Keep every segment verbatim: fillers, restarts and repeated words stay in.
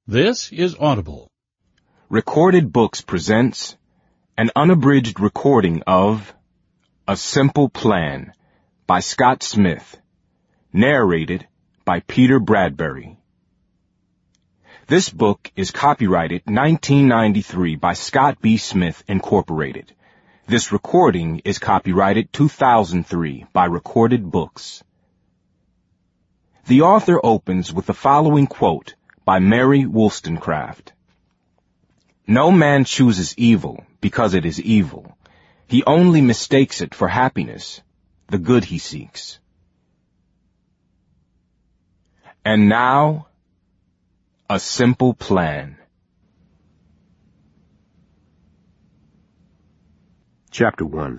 This is Audible. Recorded Books presents an unabridged recording of A Simple Plan by Scott Smith, narrated by Peter Bradbury. This book is copyrighted nineteen ninety-three by Scott B. Smith, Incorporated. This recording is copyrighted two thousand three by Recorded Books. The author opens with the following quote by Mary Wollstonecraft. No man chooses evil because it is evil. He only mistakes it for happiness, the good he seeks. And now, A Simple Plan. Chapter one.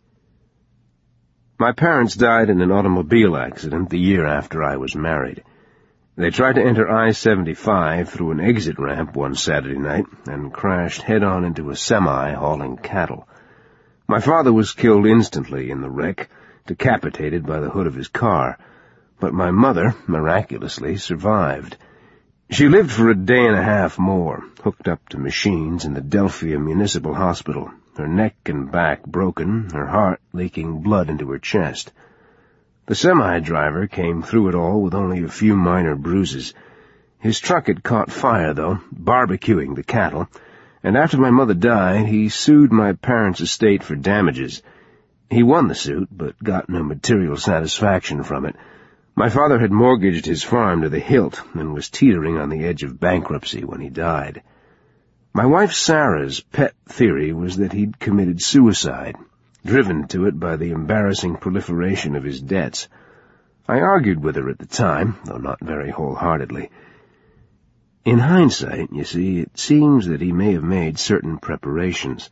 My parents died in an automobile accident the year after I was married. They tried to enter I seventy-five through an exit ramp one Saturday night and crashed head-on into a semi hauling cattle. My father was killed instantly in the wreck, decapitated by the hood of his car, but my mother, miraculously, survived. She lived for a day and a half more, hooked up to machines in the Delphia Municipal Hospital, her neck and back broken, her heart leaking blood into her chest. The semi-driver came through it all with only a few minor bruises. His truck had caught fire, though, barbecuing the cattle, and after my mother died, he sued my parents' estate for damages. He won the suit, but got no material satisfaction from it. My father had mortgaged his farm to the hilt and was teetering on the edge of bankruptcy when he died. My wife Sarah's pet theory was that he'd committed suicide, driven to it by the embarrassing proliferation of his debts. I argued with her at the time, though not very wholeheartedly. In hindsight, you see, it seems that he may have made certain preparations.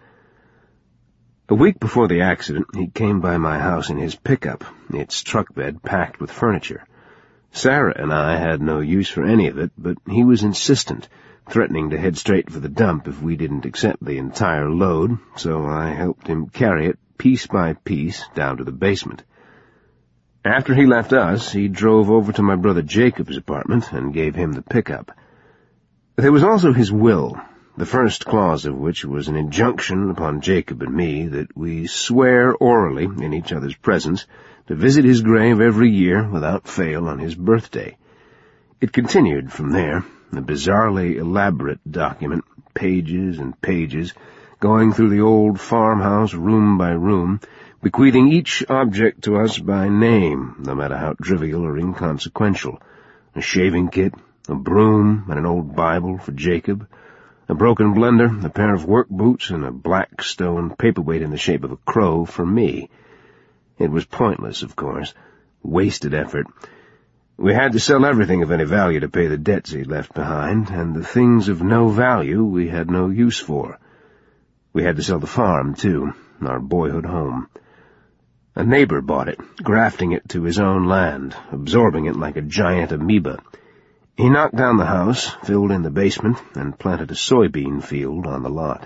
A week before the accident, he came by my house in his pickup, its truck bed packed with furniture. Sarah and I had no use for any of it, but he was insistent, threatening to head straight for the dump if we didn't accept the entire load, so I helped him carry it piece by piece down to the basement. After he left us, he drove over to my brother Jacob's apartment and gave him the pickup. There was also his will, the first clause of which was an injunction upon Jacob and me that we swear orally in each other's presence to visit his grave every year without fail on his birthday. It continued from there, a bizarrely elaborate document, pages and pages, going through the old farmhouse room by room, bequeathing each object to us by name, no matter how trivial or inconsequential. A shaving kit, a broom, and an old Bible for Jacob, a broken blender, a pair of work boots, and a black stone paperweight in the shape of a crow for me. It was pointless, of course, wasted effort. We had to sell everything of any value to pay the debts he'd left behind, and the things of no value we had no use for. We had to sell the farm, too, our boyhood home. A neighbor bought it, grafting it to his own land, absorbing it like a giant amoeba. He knocked down the house, filled in the basement, and planted a soybean field on the lot.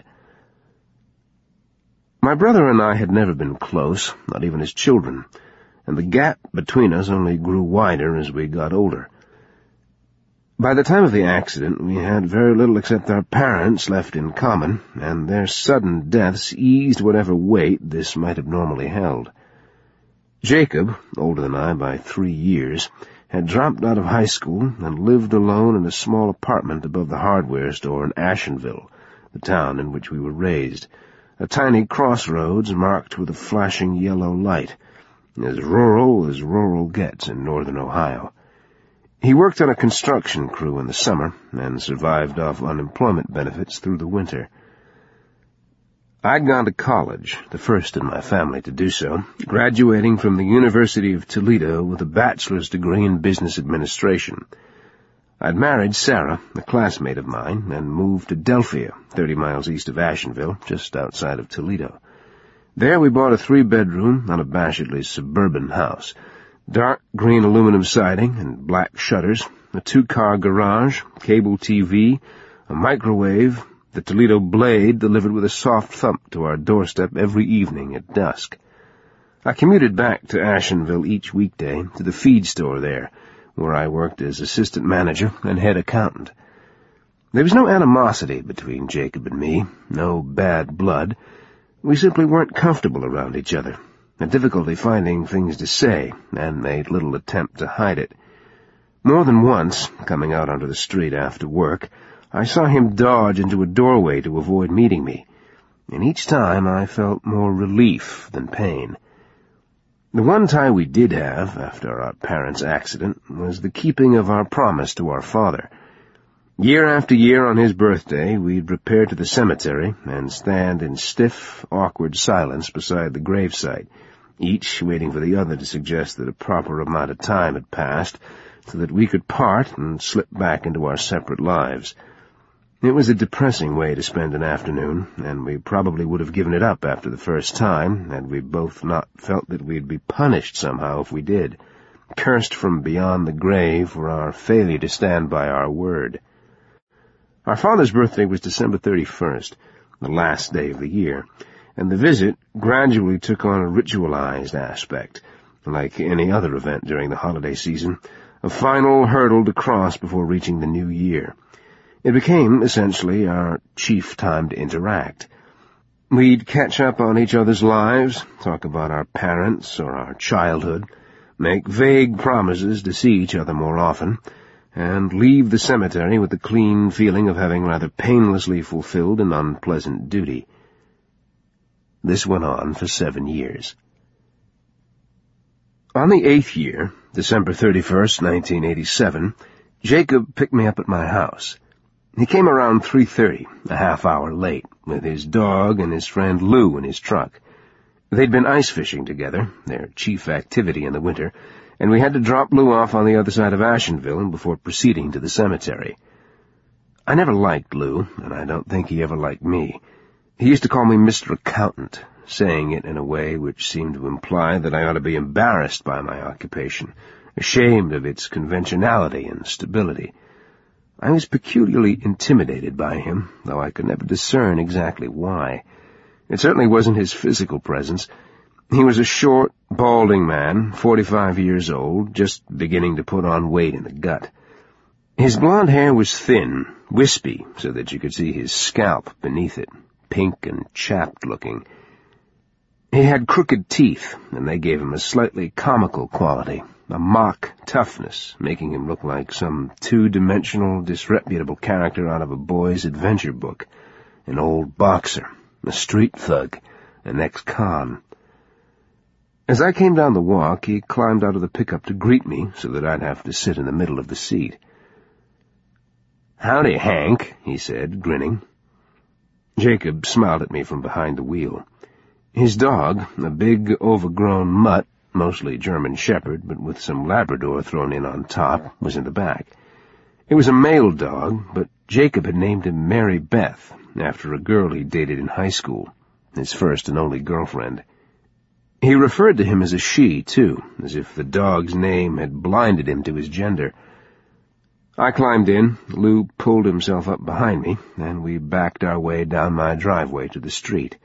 My brother and I had never been close, not even as children, and the gap between us only grew wider as we got older. By the time of the accident, we had very little except our parents left in common, and their sudden deaths eased whatever weight this might have normally held. Jacob, older than I by three years, had dropped out of high school and lived alone in a small apartment above the hardware store in Ashenville, the town in which we were raised, a tiny crossroads marked with a flashing yellow light, as rural as rural gets in northern Ohio. He worked on a construction crew in the summer and survived off unemployment benefits through the winter. I'd gone to college, the first in my family to do so, graduating from the University of Toledo with a bachelor's degree in business administration. I'd married Sarah, a classmate of mine, and moved to Delphia, thirty miles east of Ashenville, just outside of Toledo. There we bought a three-bedroom, unabashedly suburban house, dark green aluminum siding and black shutters, a two-car garage, cable T V, a microwave, the Toledo Blade delivered with a soft thump to our doorstep every evening at dusk. I commuted back to Ashenville each weekday to the feed store there, where I worked as assistant manager and head accountant. There was no animosity between Jacob and me, no bad blood. We simply weren't comfortable around each other, had difficulty finding things to say, and made little attempt to hide it. More than once, coming out onto the street after work, I saw him dodge into a doorway to avoid meeting me, and each time I felt more relief than pain. The one tie we did have, after our parents' accident, was the keeping of our promise to our father. Year after year on his birthday, we'd repair to the cemetery and stand in stiff, awkward silence beside the gravesite, each waiting for the other to suggest that a proper amount of time had passed so that we could part and slip back into our separate lives. It was a depressing way to spend an afternoon, and we probably would have given it up after the first time had we both not felt that we'd be punished somehow if we did, cursed from beyond the grave for our failure to stand by our word. Our father's birthday was December thirty-first, the last day of the year, and the visit gradually took on a ritualized aspect, like any other event during the holiday season, a final hurdle to cross before reaching the new year. It became, essentially, our chief time to interact. We'd catch up on each other's lives, talk about our parents or our childhood, make vague promises to see each other more often, and leave the cemetery with the clean feeling of having rather painlessly fulfilled an unpleasant duty. This went on for seven years. On the eighth year, December thirty-first, nineteen eighty-seven, Jacob picked me up at my house. He came around three thirty, a half hour late, with his dog and his friend Lou in his truck. They'd been ice fishing together, their chief activity in the winter, and we had to drop Lou off on the other side of Ashenville before proceeding to the cemetery. I never liked Lou, and I don't think he ever liked me. He used to call me Mister Accountant, saying it in a way which seemed to imply that I ought to be embarrassed by my occupation, ashamed of its conventionality and stability. I was peculiarly intimidated by him, though I could never discern exactly why. It certainly wasn't his physical presence. He was a short, balding man, forty-five years old, just beginning to put on weight in the gut. His blond hair was thin, wispy, so that you could see his scalp beneath it, pink and chapped-looking. He had crooked teeth, and they gave him a slightly comical quality, a mock toughness, making him look like some two-dimensional, disreputable character out of a boy's adventure book, an old boxer, a street thug, an ex-con. As I came down the walk, he climbed out of the pickup to greet me so that I'd have to sit in the middle of the seat. "Howdy, Hank," he said, grinning. Jacob smiled at me from behind the wheel. His dog, a big, overgrown mutt, mostly German Shepherd, but with some Labrador thrown in on top, was in the back. It was a male dog, but Jacob had named him Mary Beth, after a girl he dated in high school, his first and only girlfriend. He referred to him as a she, too, as if the dog's name had blinded him to his gender. I climbed in, Lou pulled himself up behind me, and we backed our way down my driveway to the street.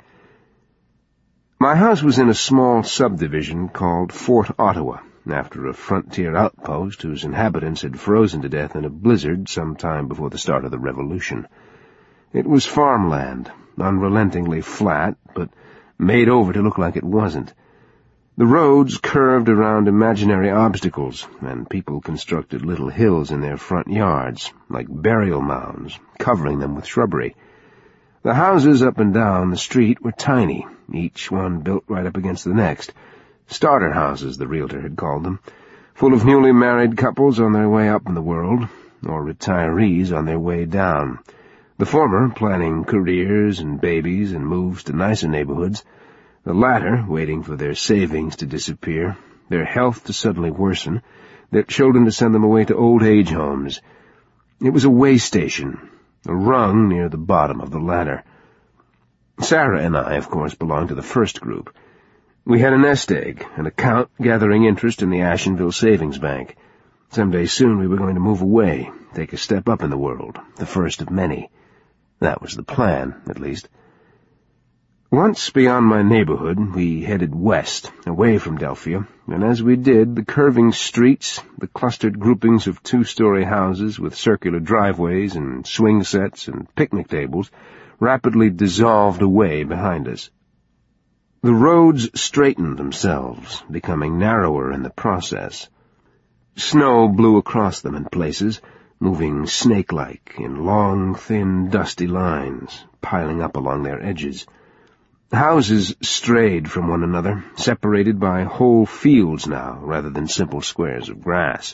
My house was in a small subdivision called Fort Ottawa, after a frontier outpost whose inhabitants had frozen to death in a blizzard some time before the start of the Revolution. It was farmland, unrelentingly flat, but made over to look like it wasn't. The roads curved around imaginary obstacles, and people constructed little hills in their front yards, like burial mounds, covering them with shrubbery. The houses up and down the street were tiny, each one built right up against the next. Starter houses, the realtor had called them, full of newly married couples on their way up in the world, or retirees on their way down, the former planning careers and babies and moves to nicer neighborhoods, the latter waiting for their savings to disappear, their health to suddenly worsen, their children to send them away to old-age homes. It was a way station, a rung near the bottom of the ladder. Sarah and I, of course, belonged to the first group. We had a nest egg, an account gathering interest in the Ashenville Savings Bank. Someday soon we were going to move away, take a step up in the world, the first of many. That was the plan, at least. Once beyond my neighborhood, we headed west, away from Delphia, and as we did, the curving streets, the clustered groupings of two-story houses with circular driveways and swing sets and picnic tables rapidly dissolved away behind us. The roads straightened themselves, becoming narrower in the process. Snow blew across them in places, moving snake-like in long, thin, dusty lines, piling up along their edges. Houses strayed from one another, separated by whole fields now, rather than simple squares of grass.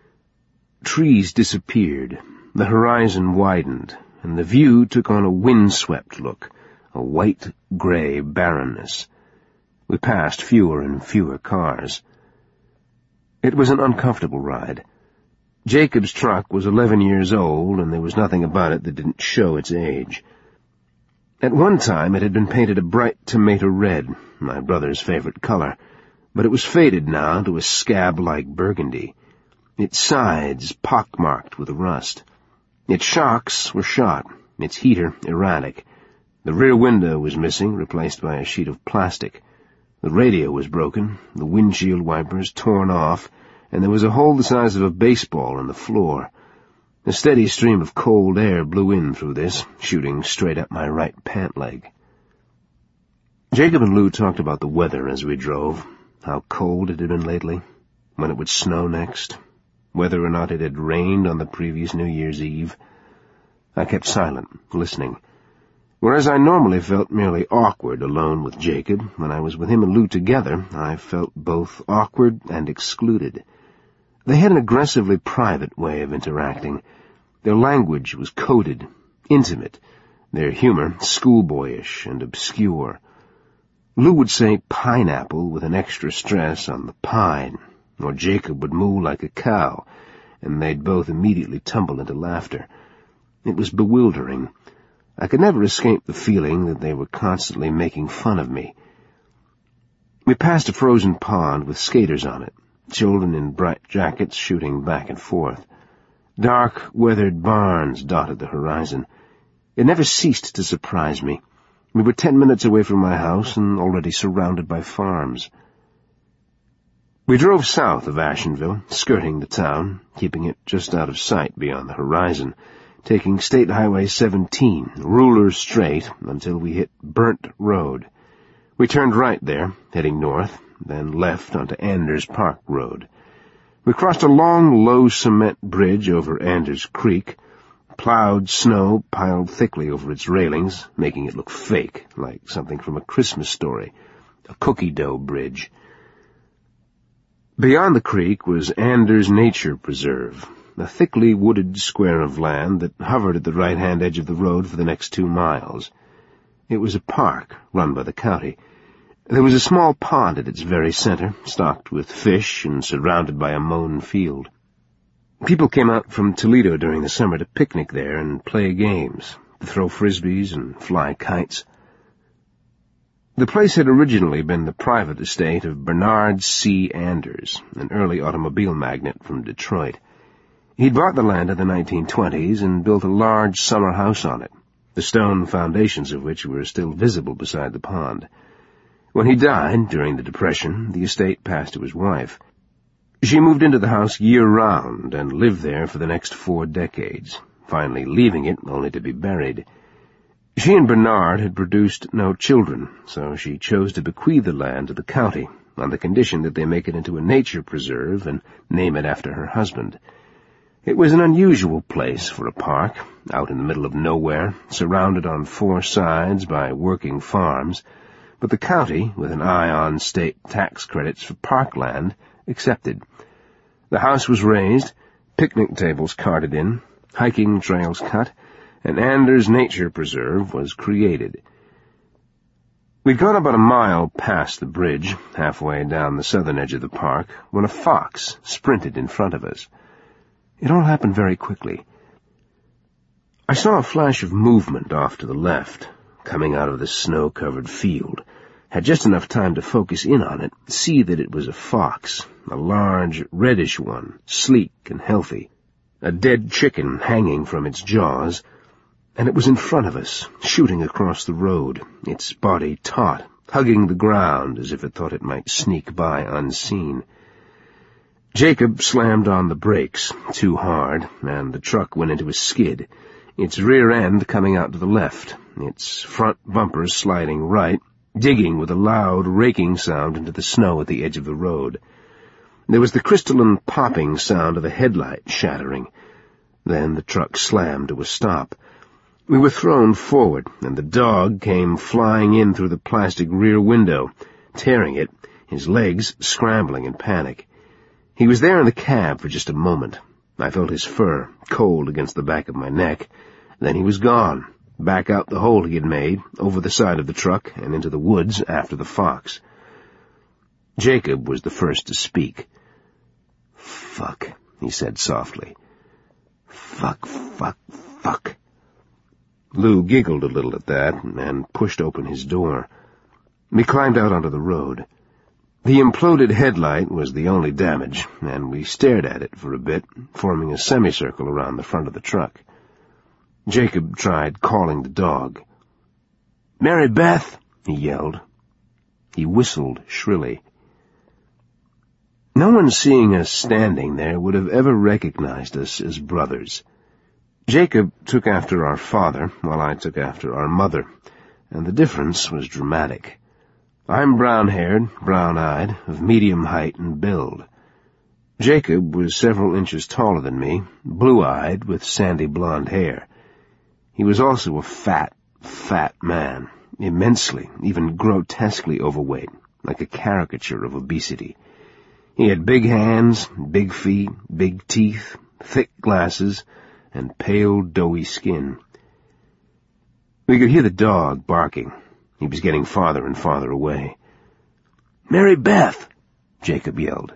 Trees disappeared, the horizon widened, and the view took on a windswept look, a white-gray barrenness. We passed fewer and fewer cars. It was an uncomfortable ride. Jacob's truck was eleven years old, and there was nothing about it that didn't show its age. At one time it had been painted a bright tomato red, my brother's favorite color, but it was faded now to a scab-like burgundy, its sides pockmarked with rust. Its shocks were shot, its heater erratic. The rear window was missing, replaced by a sheet of plastic. The radio was broken, the windshield wipers torn off, and there was a hole the size of a baseball in the floor. A steady stream of cold air blew in through this, shooting straight up my right pant leg. Jacob and Lou talked about the weather as we drove, how cold it had been lately, when it would snow next, whether or not it had rained on the previous New Year's Eve. I kept silent, listening. Whereas I normally felt merely awkward alone with Jacob, when I was with him and Lou together, I felt both awkward and excluded. They had an aggressively private way of interacting. Their language was coded, intimate, their humor schoolboyish and obscure. Lou would say pineapple with an extra stress on the pine, or Jacob would moo like a cow, and they'd both immediately tumble into laughter. It was bewildering. I could never escape the feeling that they were constantly making fun of me. We passed a frozen pond with skaters on it, children in bright jackets shooting back and forth. Dark, weathered barns dotted the horizon. It never ceased to surprise me. We were ten minutes away from my house and already surrounded by farms. We drove south of Ashenville, skirting the town, keeping it just out of sight beyond the horizon, taking State Highway seventeen, ruler straight, until we hit Burnt Road. We turned right there, heading north, then left onto Anders Park Road. We crossed a long, low cement bridge over Anders Creek. Plowed snow piled thickly over its railings, making it look fake, like something from a Christmas story, a cookie dough bridge. Beyond the creek was Anders Nature Preserve, a thickly wooded square of land that hovered at the right-hand edge of the road for the next two miles. It was a park run by the county. There was a small pond at its very center, stocked with fish and surrounded by a mown field. People came out from Toledo during the summer to picnic there and play games, to throw frisbees and fly kites. The place had originally been the private estate of Bernard C. Anders, an early automobile magnate from Detroit. He'd bought the land in the nineteen twenties and built a large summer house on it, the stone foundations of which were still visible beside the pond. When he died, during the Depression, the estate passed to his wife. She moved into the house year-round and lived there for the next four decades, finally leaving it only to be buried. She and Bernard had produced no children, so she chose to bequeath the land to the county, on the condition that they make it into a nature preserve and name it after her husband. It was an unusual place for a park, out in the middle of nowhere, surrounded on four sides by working farms, but the county, with an eye on state tax credits for parkland, accepted. The house was raised, picnic tables carted in, hiking trails cut, and Anders Nature Preserve was created. We'd gone about a mile past the bridge, halfway down the southern edge of the park, when a fox sprinted in front of us. It all happened very quickly. I saw a flash of movement off to the left, coming out of the snow-covered field, had just enough time to focus in on it, see that it was a fox, a large, reddish one, sleek and healthy, a dead chicken hanging from its jaws. and it was in front of us, shooting across the road, its body taut, hugging the ground as if it thought it might sneak by unseen. Jacob slammed on the brakes too hard, and the truck went into a skid, its rear end coming out to the left, its front bumper sliding right, digging with a loud, raking sound into the snow at the edge of the road. There was the crystalline popping sound of a headlight shattering. Then the truck slammed to a stop. We were thrown forward, and the dog came flying in through the plastic rear window, tearing it, his legs scrambling in panic. He was there in the cab for just a moment. I felt his fur, cold against the back of my neck. Then he was gone, back out the hole he had made, over the side of the truck, and into the woods after the fox. Jacob was the first to speak. "Fuck," he said softly. "Fuck, fuck, fuck." Lou giggled a little at that and pushed open his door. We climbed out onto the road. The imploded headlight was the only damage, and we stared at it for a bit, forming a semicircle around the front of the truck. Jacob tried calling the dog. "Mary Beth!" he yelled. He whistled shrilly. No one seeing us standing there would have ever recognized us as brothers. Jacob took after our father, while I took after our mother, and the difference was dramatic. I'm brown-haired, brown-eyed, of medium height and build. Jacob was several inches taller than me, blue-eyed, with sandy blonde hair. He was also a fat, fat man, immensely, even grotesquely overweight, like a caricature of obesity. He had big hands, big feet, big teeth, thick glasses, and pale, doughy skin. We could hear the dog barking. He was getting farther and farther away. "Mary Beth!" Jacob yelled.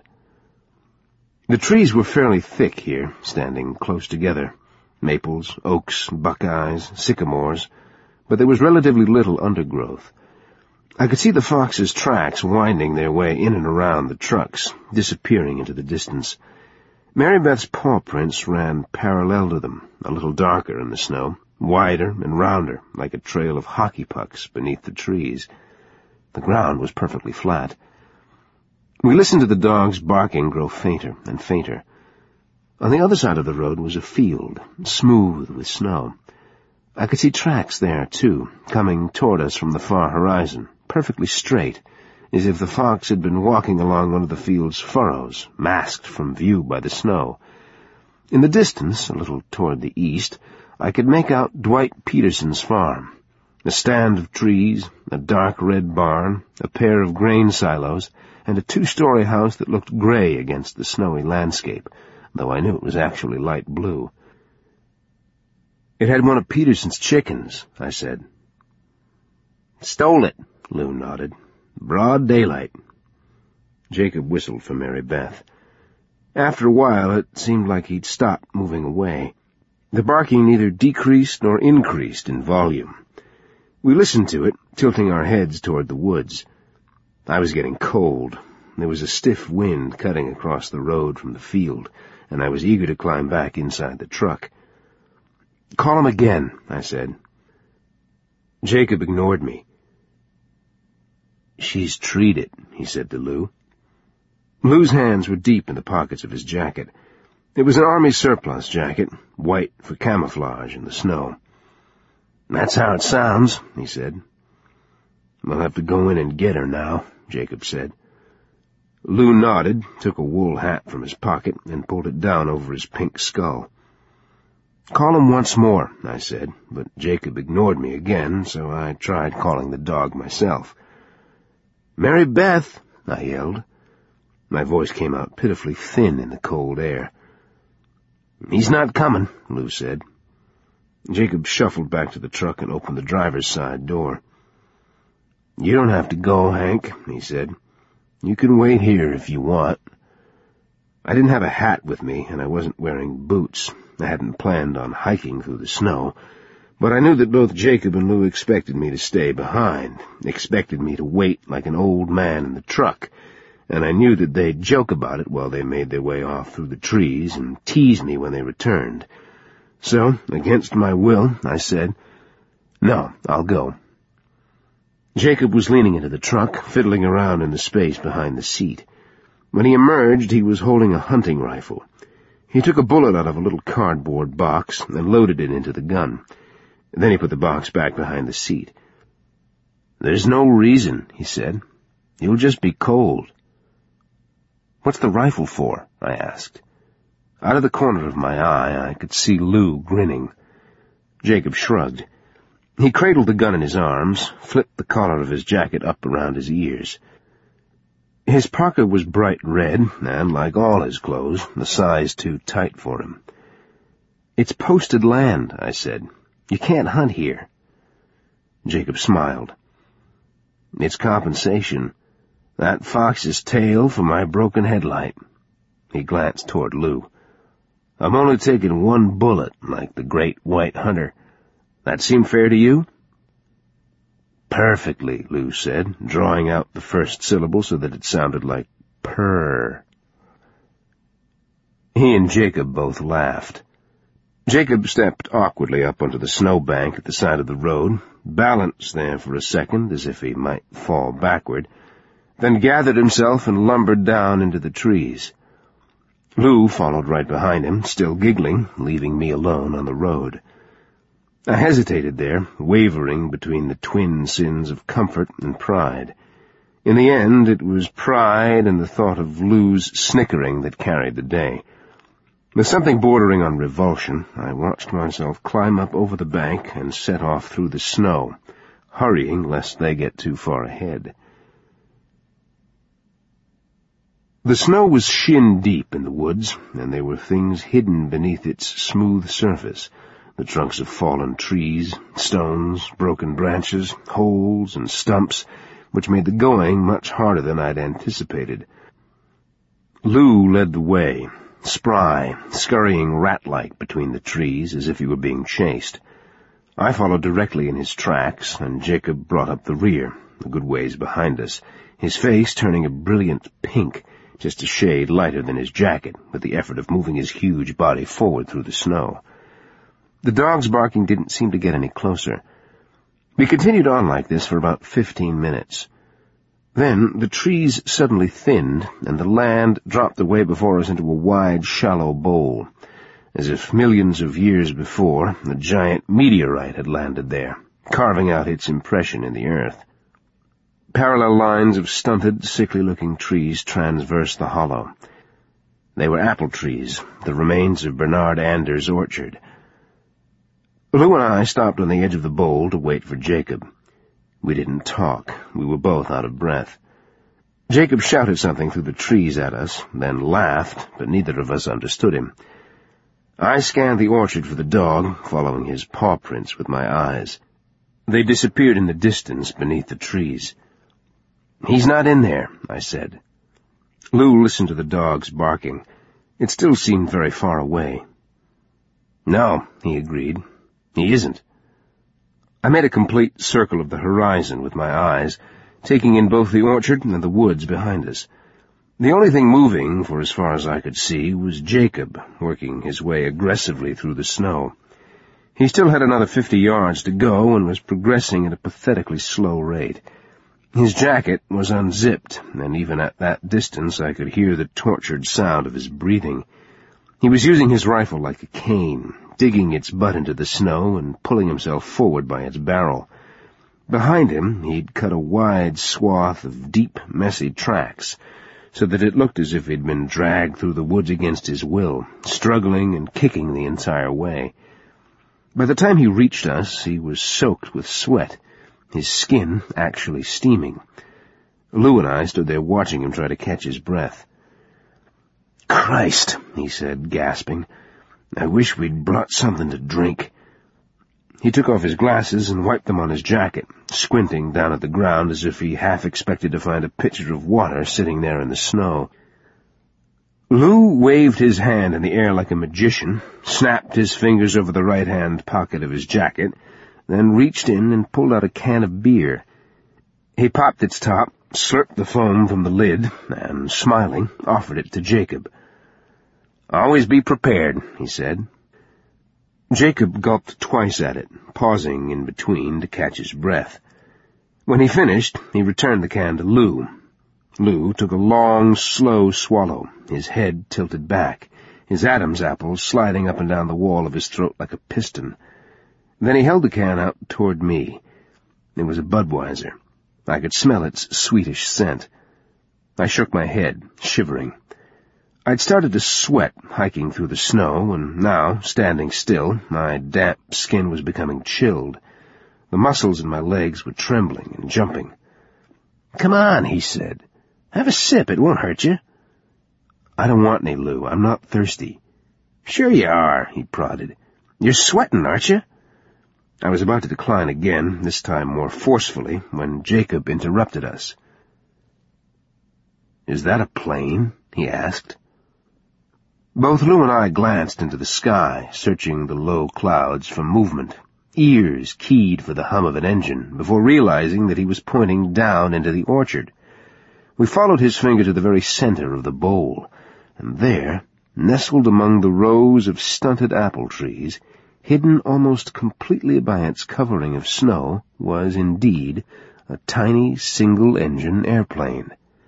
The trees were fairly thick here, standing close together. Maples, oaks, buckeyes, sycamores, but there was relatively little undergrowth. I could see the fox's tracks winding their way in and around the trucks, disappearing into the distance. Mary Beth's paw prints ran parallel to them, a little darker in the snow, wider and rounder, like a trail of hockey pucks beneath the trees. The ground was perfectly flat. We listened to the dog's barking grow fainter and fainter. On the other side of the road was a field, smooth with snow. I could see tracks there, too, coming toward us from the far horizon, perfectly straight, as if the fox had been walking along one of the field's furrows, masked from view by the snow. In the distance, a little toward the east, I could make out Dwight Peterson's farm, a stand of trees, a dark red barn, a pair of grain silos, and a two-story house that looked gray against the snowy landscape, though I knew it was actually light blue. "It had one of Peterson's chickens," I said. "Stole it," Lou nodded. "Broad daylight." Jacob whistled for Mary Beth. After a while, it seemed like he'd stopped moving away. The barking neither decreased nor increased in volume. We listened to it, tilting our heads toward the woods. I was getting cold. There was a stiff wind cutting across the road from the field, and I was eager to climb back inside the truck. "Call him again," I said. Jacob ignored me. "She's treed it," he said to Lou. Lou's hands were deep in the pockets of his jacket. It was an army surplus jacket, white for camouflage in the snow. "That's how it sounds," he said. "We'll have to go in and get her now," Jacob said. Lou nodded, took a wool hat from his pocket, and pulled it down over his pink skull. "Call him once more," I said, but Jacob ignored me again, so I tried calling the dog myself. "Mary Beth!" I yelled. My voice came out pitifully thin in the cold air. "He's not coming," Lou said. Jacob shuffled back to the truck and opened the driver's side door. "You don't have to go, Hank," he said. "You can wait here if you want." I didn't have a hat with me, and I wasn't wearing boots. I hadn't planned on hiking through the snow, but I knew that both Jacob and Lou expected me to stay behind, expected me to wait like an old man in the truck, and I knew that they'd joke about it while they made their way off through the trees and tease me when they returned. So, against my will, I said, "No, I'll go." Jacob was leaning into the truck, fiddling around in the space behind the seat. When he emerged, he was holding a hunting rifle. He took a bullet out of a little cardboard box and loaded it into the gun. Then he put the box back behind the seat. "There's no reason," he said. "You'll just be cold." "What's the rifle for?" I asked. Out of the corner of my eye, I could see Lou grinning. Jacob shrugged. He cradled the gun in his arms, flipped the collar of his jacket up around his ears. His parka was bright red, and, like all his clothes, a size too tight for him. "It's posted land," I said. "You can't hunt here." Jacob smiled. "It's compensation. That fox's tail for my broken headlight." He glanced toward Lou. "I'm only taking one bullet, like the great white hunter. That seem fair to you?" "Perfectly," Lou said, drawing out the first syllable so that it sounded like purr. He and Jacob both laughed. Jacob stepped awkwardly up onto the snowbank at the side of the road, balanced there for a second as if he might fall backward, then gathered himself and lumbered down into the trees. Lou followed right behind him, still giggling, leaving me alone on the road. I hesitated there, wavering between the twin sins of comfort and pride. In the end, it was pride and the thought of Lou's snickering that carried the day. With something bordering on revulsion, I watched myself climb up over the bank and set off through the snow, hurrying lest they get too far ahead. The snow was shin-deep in the woods, and there were things hidden beneath its smooth surface, the trunks of fallen trees, stones, broken branches, holes, and stumps, which made the going much harder than I'd anticipated. Lou led the way, spry, scurrying rat-like between the trees as if he were being chased. I followed directly in his tracks, and Jacob brought up the rear, a good ways behind us, his face turning a brilliant pink, just a shade lighter than his jacket, with the effort of moving his huge body forward through the snow. The dog's barking didn't seem to get any closer. We continued on like this for about fifteen minutes. Then the trees suddenly thinned, and the land dropped away before us into a wide, shallow bowl, as if millions of years before a giant meteorite had landed there, carving out its impression in the earth. Parallel lines of stunted, sickly-looking trees transversed the hollow. They were apple trees, the remains of Bernard Anders' orchard. Lou and I stopped on the edge of the bowl to wait for Jacob. We didn't talk. We were both out of breath. Jacob shouted something through the trees at us, then laughed, but neither of us understood him. I scanned the orchard for the dog, following his paw prints with my eyes. They disappeared in the distance beneath the trees. "He's not in there," I said. Lou listened to the dog's barking. It still seemed very far away. "No," he agreed. "He isn't." I made a complete circle of the horizon with my eyes, taking in both the orchard and the woods behind us. The only thing moving, for as far as I could see, was Jacob, working his way aggressively through the snow. He still had another fifty yards to go and was progressing at a pathetically slow rate. His jacket was unzipped, and even at that distance I could hear the tortured sound of his breathing. He was using his rifle like a cane, digging its butt into the snow and pulling himself forward by its barrel. Behind him, he'd cut a wide swath of deep, messy tracks, so that it looked as if he'd been dragged through the woods against his will, struggling and kicking the entire way. By the time he reached us, he was soaked with sweat, his skin actually steaming. Lou and I stood there watching him try to catch his breath. "Christ," he said, gasping. "I wish we'd brought something to drink." He took off his glasses and wiped them on his jacket, squinting down at the ground as if he half expected to find a pitcher of water sitting there in the snow. Lou waved his hand in the air like a magician, snapped his fingers over the right-hand pocket of his jacket, then reached in and pulled out a can of beer. He popped its top, slurped the foam from the lid, and, smiling, offered it to Jacob. "Always be prepared," he said. Jacob gulped twice at it, pausing in between to catch his breath. When he finished, he returned the can to Lou. Lou took a long, slow swallow, his head tilted back, his Adam's apple sliding up and down the wall of his throat like a piston. Then he held the can out toward me. It was a Budweiser. I could smell its sweetish scent. I shook my head, shivering. I'd started to sweat hiking through the snow, and now, standing still, my damp skin was becoming chilled. The muscles in my legs were trembling and jumping. "Come on," he said. "Have a sip. It won't hurt you." "I don't want any, Lou. I'm not thirsty." "Sure you are," he prodded. "You're sweating, aren't you?" I was about to decline again, this time more forcefully, when Jacob interrupted us. "Is that a plane?" he asked. Both Lou and I glanced into the sky, searching the low clouds for movement, ears keyed for the hum of an engine, before realizing that he was pointing down into the orchard. We followed his finger to the very center of the bowl, and there, nestled among the rows of stunted apple trees, hidden almost completely by its covering of snow, was indeed a tiny single-engine airplane.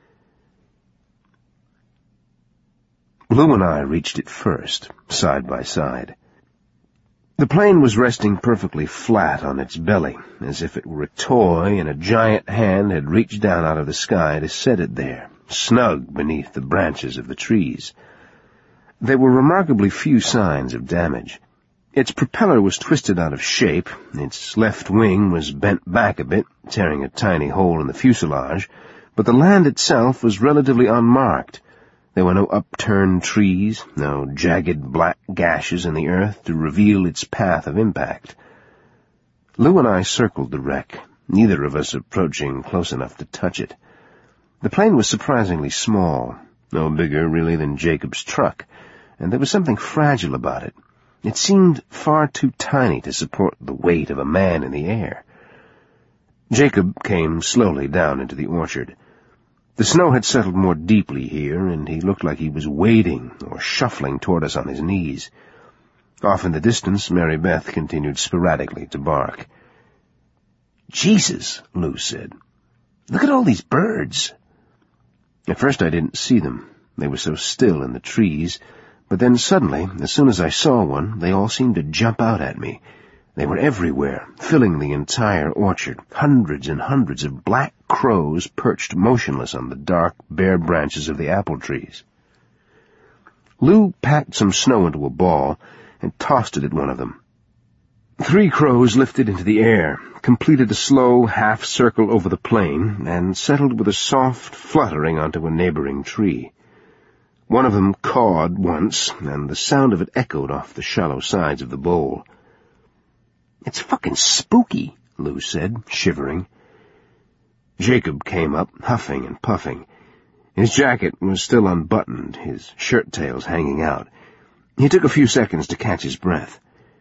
Lou and I reached it first, side by side. The plane was resting perfectly flat on its belly, as if it were a toy and a giant hand had reached down out of the sky to set it there, snug beneath the branches of the trees. There were remarkably few signs of damage. Its propeller was twisted out of shape, its left wing was bent back a bit, tearing a tiny hole in the fuselage, but the land itself was relatively unmarked. There were no upturned trees, no jagged black gashes in the earth to reveal its path of impact. Lou and I circled the wreck, neither of us approaching close enough to touch it. The plane was surprisingly small, no bigger really than Jacob's truck, and there was something fragile about it. It seemed far too tiny to support the weight of a man in the air. Jacob came slowly down into the orchard. The snow had settled more deeply here, and he looked like he was wading or shuffling toward us on his knees. Off in the distance, Mary Beth continued sporadically to bark. "Jesus," Lou said. "Look at all these birds." At first I didn't see them. They were so still in the trees, but then suddenly, as soon as I saw one, they all seemed to jump out at me. They were everywhere, filling the entire orchard, hundreds and hundreds of black crows perched motionless on the dark, bare branches of the apple trees. Lou packed some snow into a ball and tossed it at one of them. Three crows lifted into the air, completed a slow half-circle over the plain, and settled with a soft fluttering onto a neighboring tree. One of them cawed once, and the sound of it echoed off the shallow sides of the bowl. "It's fucking spooky," Lou said, shivering. Jacob came up, huffing and puffing. His jacket was still unbuttoned, his shirt-tails hanging out. He took a few seconds to catch his breath.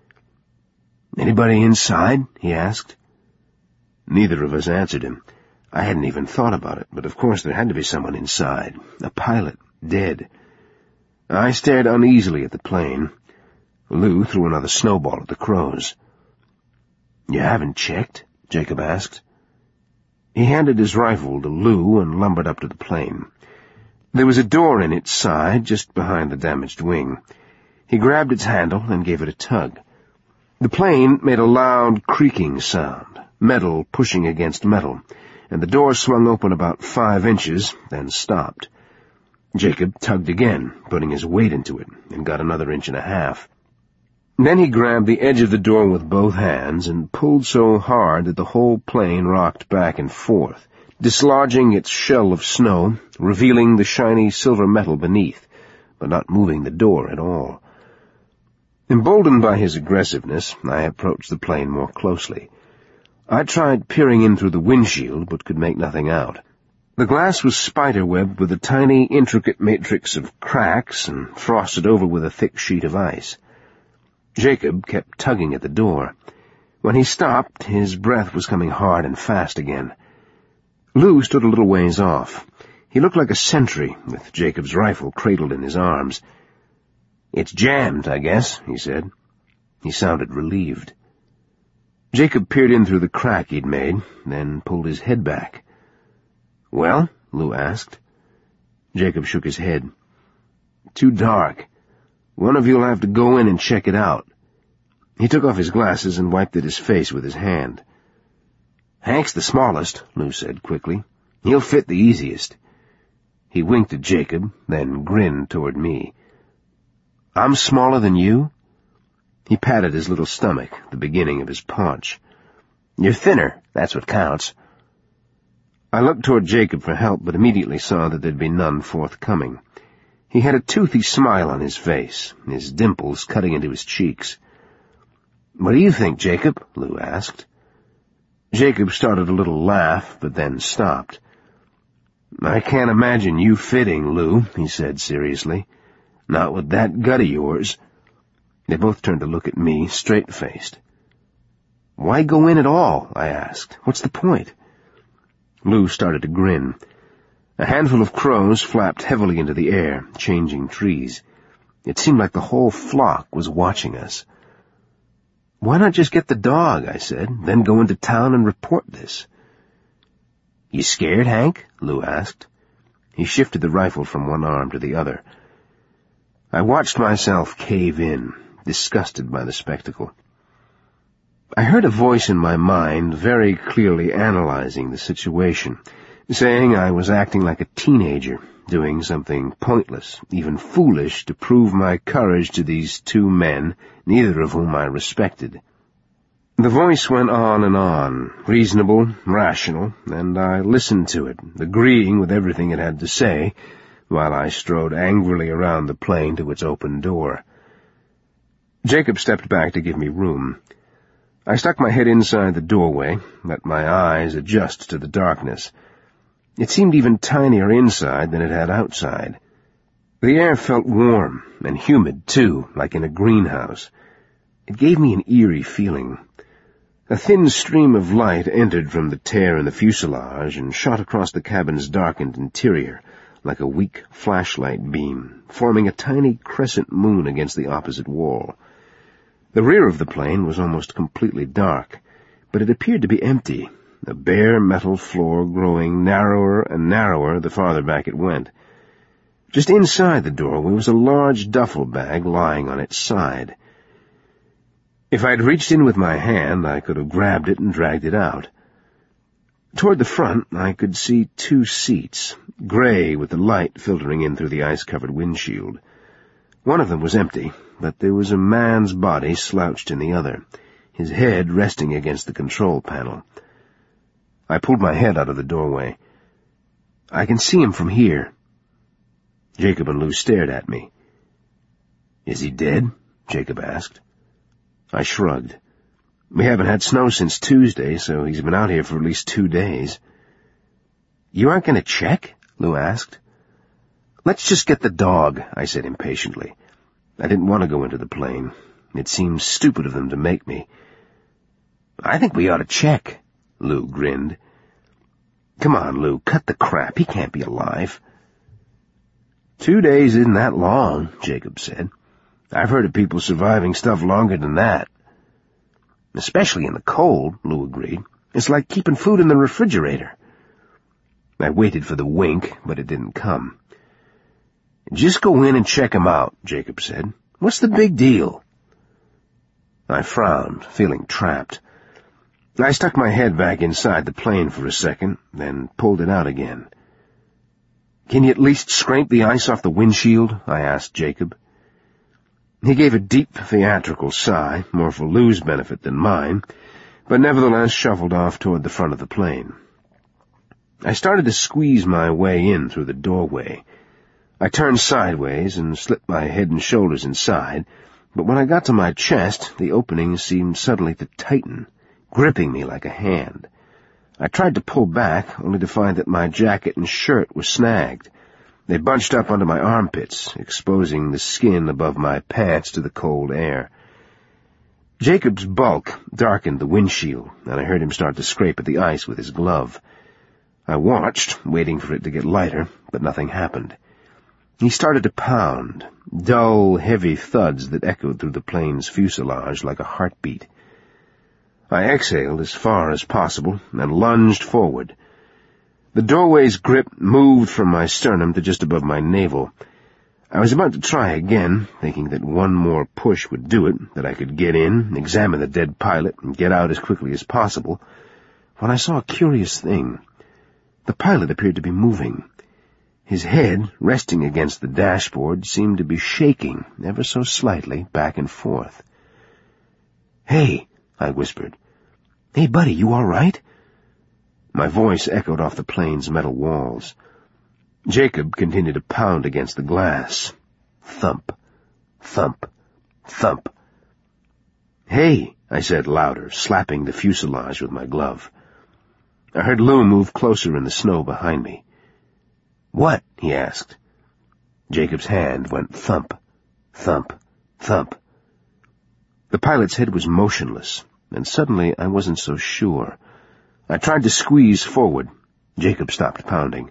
"Anybody inside?" he asked. Neither of us answered him. I hadn't even thought about it, but of course there had to be someone inside. A pilot, dead. I stared uneasily at the plane. Lou threw another snowball at the crows. "You haven't checked?" Jacob asked. He handed his rifle to Lou and lumbered up to the plane. There was a door in its side, just behind the damaged wing. He grabbed its handle and gave it a tug. The plane made a loud creaking sound, metal pushing against metal, and the door swung open about five inches, then stopped. Jacob tugged again, putting his weight into it, and got another inch and a half. Then he grabbed the edge of the door with both hands and pulled so hard that the whole plane rocked back and forth, dislodging its shell of snow, revealing the shiny silver metal beneath, but not moving the door at all. Emboldened by his aggressiveness, I approached the plane more closely. I tried peering in through the windshield, but could make nothing out. The glass was spiderwebbed with a tiny, intricate matrix of cracks and frosted over with a thick sheet of ice. Jacob kept tugging at the door. When he stopped, his breath was coming hard and fast again. Lou stood a little ways off. He looked like a sentry, with Jacob's rifle cradled in his arms. "It's jammed, I guess," he said. He sounded relieved. Jacob peered in through the crack he'd made, then pulled his head back. "Well?" Lou asked. Jacob shook his head. "Too dark. One of you'll have to go in and check it out." He took off his glasses and wiped at his face with his hand. "Hank's the smallest," Lou said quickly. "He'll fit the easiest." He winked at Jacob, then grinned toward me. "I'm smaller than you?" He patted his little stomach, the beginning of his paunch. "You're thinner, that's what counts." I looked toward Jacob for help, but immediately saw that there'd be none forthcoming. He had a toothy smile on his face, his dimples cutting into his cheeks. "What do you think, Jacob?" Lou asked. Jacob started a little laugh, but then stopped. "I can't imagine you fitting, Lou," he said seriously. "Not with that gut of yours." They both turned to look at me, straight-faced. "Why go in at all?" I asked. "What's the point?" Lou started to grin. A handful of crows flapped heavily into the air, changing trees. It seemed like the whole flock was watching us. "Why not just get the dog?" I said, "then go into town and report this." "You scared, Hank?" Lou asked. He shifted the rifle from one arm to the other. I watched myself cave in, disgusted by the spectacle. I heard a voice in my mind very clearly analyzing the situation, saying I was acting like a teenager, doing something pointless, even foolish, to prove my courage to these two men, neither of whom I respected. The voice went on and on, reasonable, rational, and I listened to it, agreeing with everything it had to say, while I strode angrily around the plane to its open door. Jacob stepped back to give me room. I stuck my head inside the doorway, let my eyes adjust to the darkness. It seemed even tinier inside than it had outside. The air felt warm and humid, too, like in a greenhouse. It gave me an eerie feeling. A thin stream of light entered from the tear in the fuselage and shot across the cabin's darkened interior, like a weak flashlight beam, forming a tiny crescent moon against the opposite wall. The rear of the plane was almost completely dark, but it appeared to be empty, a bare metal floor growing narrower and narrower the farther back it went. Just inside the doorway was a large duffel bag lying on its side. If I'd reached in with my hand, I could have grabbed it and dragged it out. Toward the front, I could see two seats, gray with the light filtering in through the ice-covered windshield. One of them was empty, but there was a man's body slouched in the other, his head resting against the control panel. I pulled my head out of the doorway. "I can see him from here." Jacob and Lou stared at me. "Is he dead?" Jacob asked. I shrugged. "We haven't had snow since Tuesday, so he's been out here for at least two days." "You aren't going to check?" Lou asked. "Let's just get the dog," I said impatiently. I didn't want to go into the plane. It seemed stupid of them to make me. "I think we ought to check," Lou grinned. "Come on, Lou, cut the crap. He can't be alive." "Two days isn't that long," Jacob said. "I've heard of people surviving stuff longer than that." "Especially in the cold," Lou agreed. "It's like keeping food in the refrigerator." I waited for the wink, but it didn't come. "Just go in and check him out," Jacob said. "What's the big deal?" I frowned, feeling trapped. I stuck my head back inside the plane for a second, then pulled it out again. "Can you at least scrape the ice off the windshield?" I asked Jacob. He gave a deep, theatrical sigh, more for Lou's benefit than mine, but nevertheless shuffled off toward the front of the plane. I started to squeeze my way in through the doorway. I turned sideways and slipped my head and shoulders inside, but when I got to my chest, the opening seemed suddenly to tighten, gripping me like a hand. I tried to pull back, only to find that my jacket and shirt were snagged. They bunched up under my armpits, exposing the skin above my pants to the cold air. Jacob's bulk darkened the windshield, and I heard him start to scrape at the ice with his glove. I watched, waiting for it to get lighter, but nothing happened. He started to pound, dull, heavy thuds that echoed through the plane's fuselage like a heartbeat. I exhaled as far as possible and lunged forward. The doorway's grip moved from my sternum to just above my navel. I was about to try again, thinking that one more push would do it, that I could get in, examine the dead pilot, and get out as quickly as possible, when I saw a curious thing. The pilot appeared to be moving. His head, resting against the dashboard, seemed to be shaking, ever so slightly, back and forth. "Hey," I whispered. "Hey, buddy, you all right?" My voice echoed off the plane's metal walls. Jacob continued to pound against the glass. Thump, thump, thump. "Hey," I said louder, slapping the fuselage with my glove. I heard Lou move closer in the snow behind me. "What?" he asked. Jacob's hand went thump, thump, thump. The pilot's head was motionless, and suddenly I wasn't so sure. I tried to squeeze forward. Jacob stopped pounding.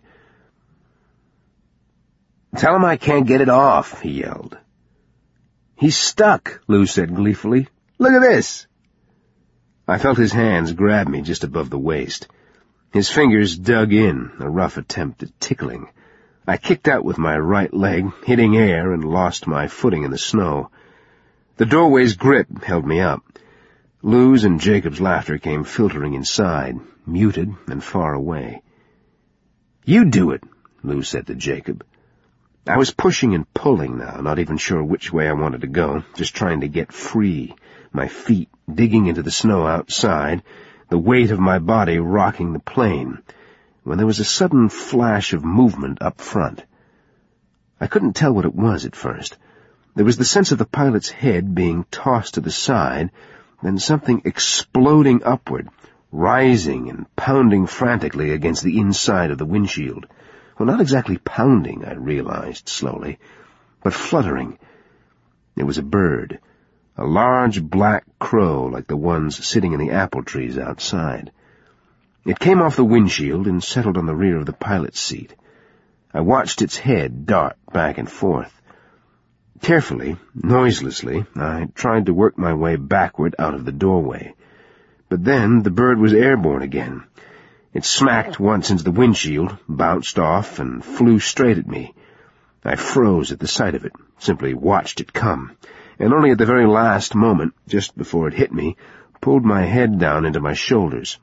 "Tell him I can't get it off," he yelled. "He's stuck," Lou said gleefully. "Look at this." I felt his hands grab me just above the waist. His fingers dug in, a rough attempt at tickling. I kicked out with my right leg, hitting air, and lost my footing in the snow. The doorway's grip held me up. Lou's and Jacob's laughter came filtering inside, muted and far away. "You do it," Lou said to Jacob. I was pushing and pulling now, not even sure which way I wanted to go, just trying to get free, my feet digging into the snow outside, the weight of my body rocking the plane, when there was a sudden flash of movement up front. I couldn't tell what it was at first. There was the sense of the pilot's head being tossed to the side, then something exploding upward, rising and pounding frantically against the inside of the windshield. Well, not exactly pounding, I realized slowly, but fluttering. It was a bird, a large black crow like the ones sitting in the apple trees outside. It came off the windshield and settled on the rear of the pilot's seat. I watched its head dart back and forth. Carefully, noiselessly, I tried to work my way backward out of the doorway. But then the bird was airborne again. It smacked once into the windshield, bounced off, and flew straight at me. I froze at the sight of it, simply watched it come, and only at the very last moment, just before it hit me, pulled my head down into my shoulders.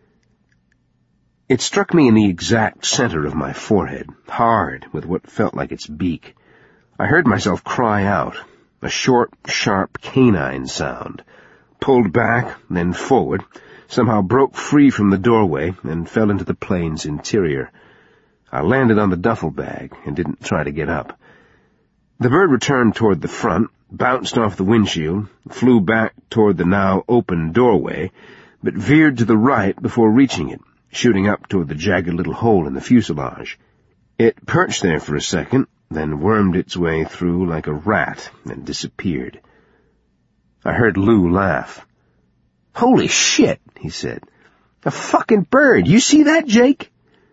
It struck me in the exact center of my forehead, hard, with what felt like its beak. I heard myself cry out, a short, sharp canine sound, pulled back, then forward, somehow broke free from the doorway and fell into the plane's interior. I landed on the duffel bag and didn't try to get up. The bird returned toward the front, bounced off the windshield, flew back toward the now open doorway, but veered to the right before reaching it, shooting up toward the jagged little hole in the fuselage. It perched there for a second, then wormed its way through like a rat and disappeared. I heard Lou laugh. "Holy shit," he said. "A fucking bird! You see that, Jake?"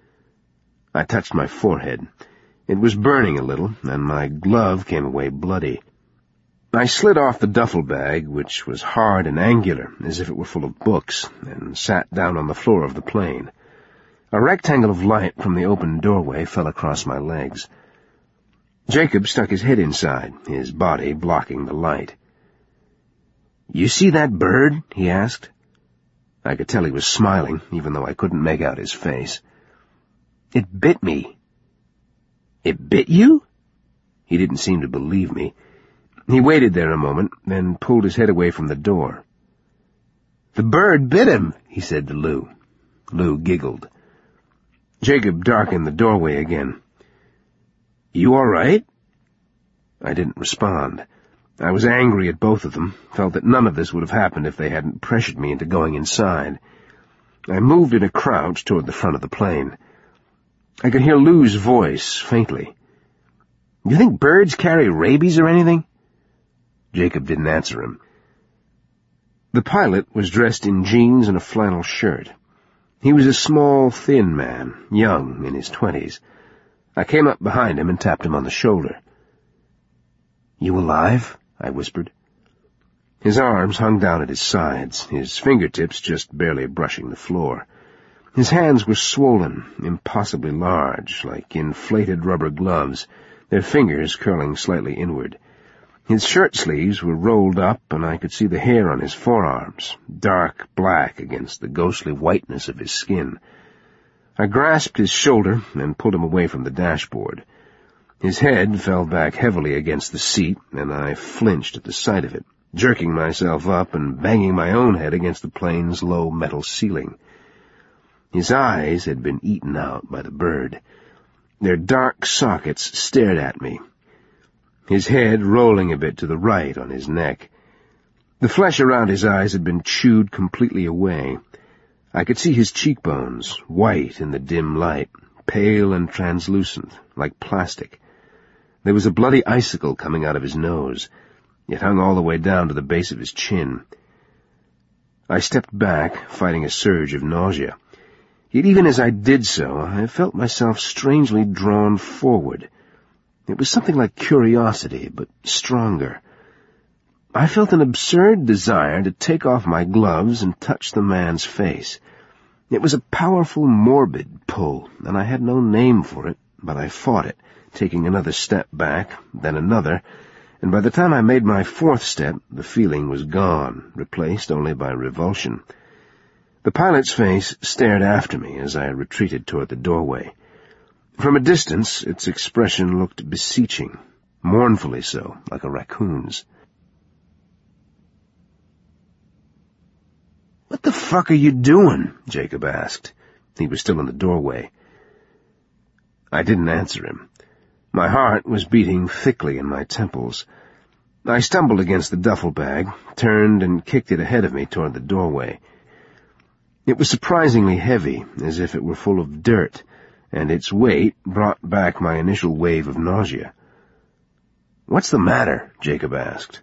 I touched my forehead. It was burning a little, and my glove came away bloody. I slid off the duffel bag, which was hard and angular, as if it were full of books, and sat down on the floor of the plane. A rectangle of light from the open doorway fell across my legs. Jacob stuck his head inside, his body blocking the light. "You see that bird?" he asked. I could tell he was smiling, even though I couldn't make out his face. "It bit me." "It bit you?" He didn't seem to believe me. He waited there a moment, then pulled his head away from the door. "The bird bit him," he said to Lou. Lou giggled. Jacob darkened the doorway again. "You all right?" I didn't respond. I was angry at both of them, felt that none of this would have happened if they hadn't pressured me into going inside. I moved in a crouch toward the front of the plane. I could hear Lou's voice faintly. "You think birds carry rabies or anything?" Jacob didn't answer him. The pilot was dressed in jeans and a flannel shirt. He was a small, thin man, young, in his twenties. I came up behind him and tapped him on the shoulder. "You alive?" I whispered. His arms hung down at his sides, his fingertips just barely brushing the floor. His hands were swollen, impossibly large, like inflated rubber gloves, their fingers curling slightly inward. His shirt sleeves were rolled up, and I could see the hair on his forearms, dark black against the ghostly whiteness of his skin. I grasped his shoulder and pulled him away from the dashboard. His head fell back heavily against the seat, and I flinched at the sight of it, jerking myself up and banging my own head against the plane's low metal ceiling. His eyes had been eaten out by the bird. Their dark sockets stared at me, his head rolling a bit to the right on his neck. The flesh around his eyes had been chewed completely away. I could see his cheekbones, white in the dim light, pale and translucent, like plastic. There was a bloody icicle coming out of his nose. It hung all the way down to the base of his chin. I stepped back, fighting a surge of nausea. Yet even as I did so, I felt myself strangely drawn forward. It was something like curiosity, but stronger. I felt an absurd desire to take off my gloves and touch the man's face. It was a powerful, morbid pull, and I had no name for it, but I fought it, taking another step back, then another, and by the time I made my fourth step, the feeling was gone, replaced only by revulsion. The pilot's face stared after me as I retreated toward the doorway. From a distance, its expression looked beseeching, mournfully so, like a raccoon's. "What the fuck are you doing?" Jacob asked. He was still in the doorway. I didn't answer him. My heart was beating thickly in my temples. I stumbled against the duffel bag, turned and kicked it ahead of me toward the doorway. It was surprisingly heavy, as if it were full of dirt, and its weight brought back my initial wave of nausea. "What's the matter?" Jacob asked.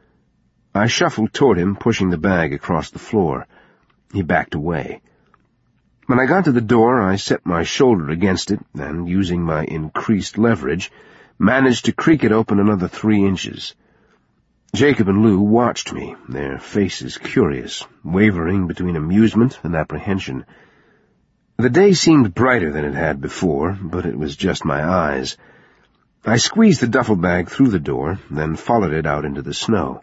I shuffled toward him, pushing the bag across the floor. He backed away. When I got to the door, I set my shoulder against it, and, using my increased leverage, managed to creak it open another three inches. Jacob and Lou watched me, their faces curious, wavering between amusement and apprehension. The day seemed brighter than it had before, but it was just my eyes. I squeezed the duffel bag through the door, then followed it out into the snow.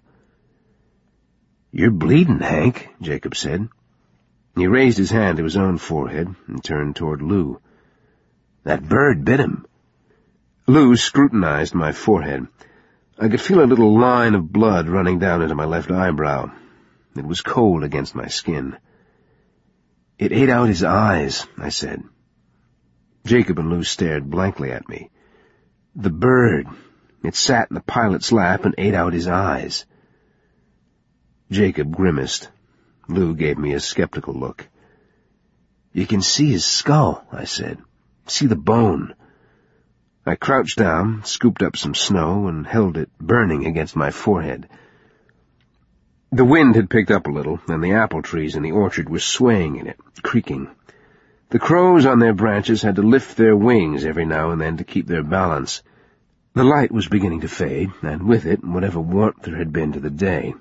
"You're bleeding, Hank," Jacob said. He raised his hand to his own forehead and turned toward Lou. "That bird bit him." Lou scrutinized my forehead. I could feel a little line of blood running down into my left eyebrow. It was cold against my skin. "It ate out his eyes," I said. Jacob and Lou stared blankly at me. "The bird. It sat in the pilot's lap and ate out his eyes." Jacob grimaced. Lou gave me a skeptical look. "You can see his skull," I said. "See the bone." I crouched down, scooped up some snow, and held it burning against my forehead. The wind had picked up a little, and the apple trees in the orchard were swaying in it, creaking. The crows on their branches had to lift their wings every now and then to keep their balance. The light was beginning to fade, and with it whatever warmth there had been to the day.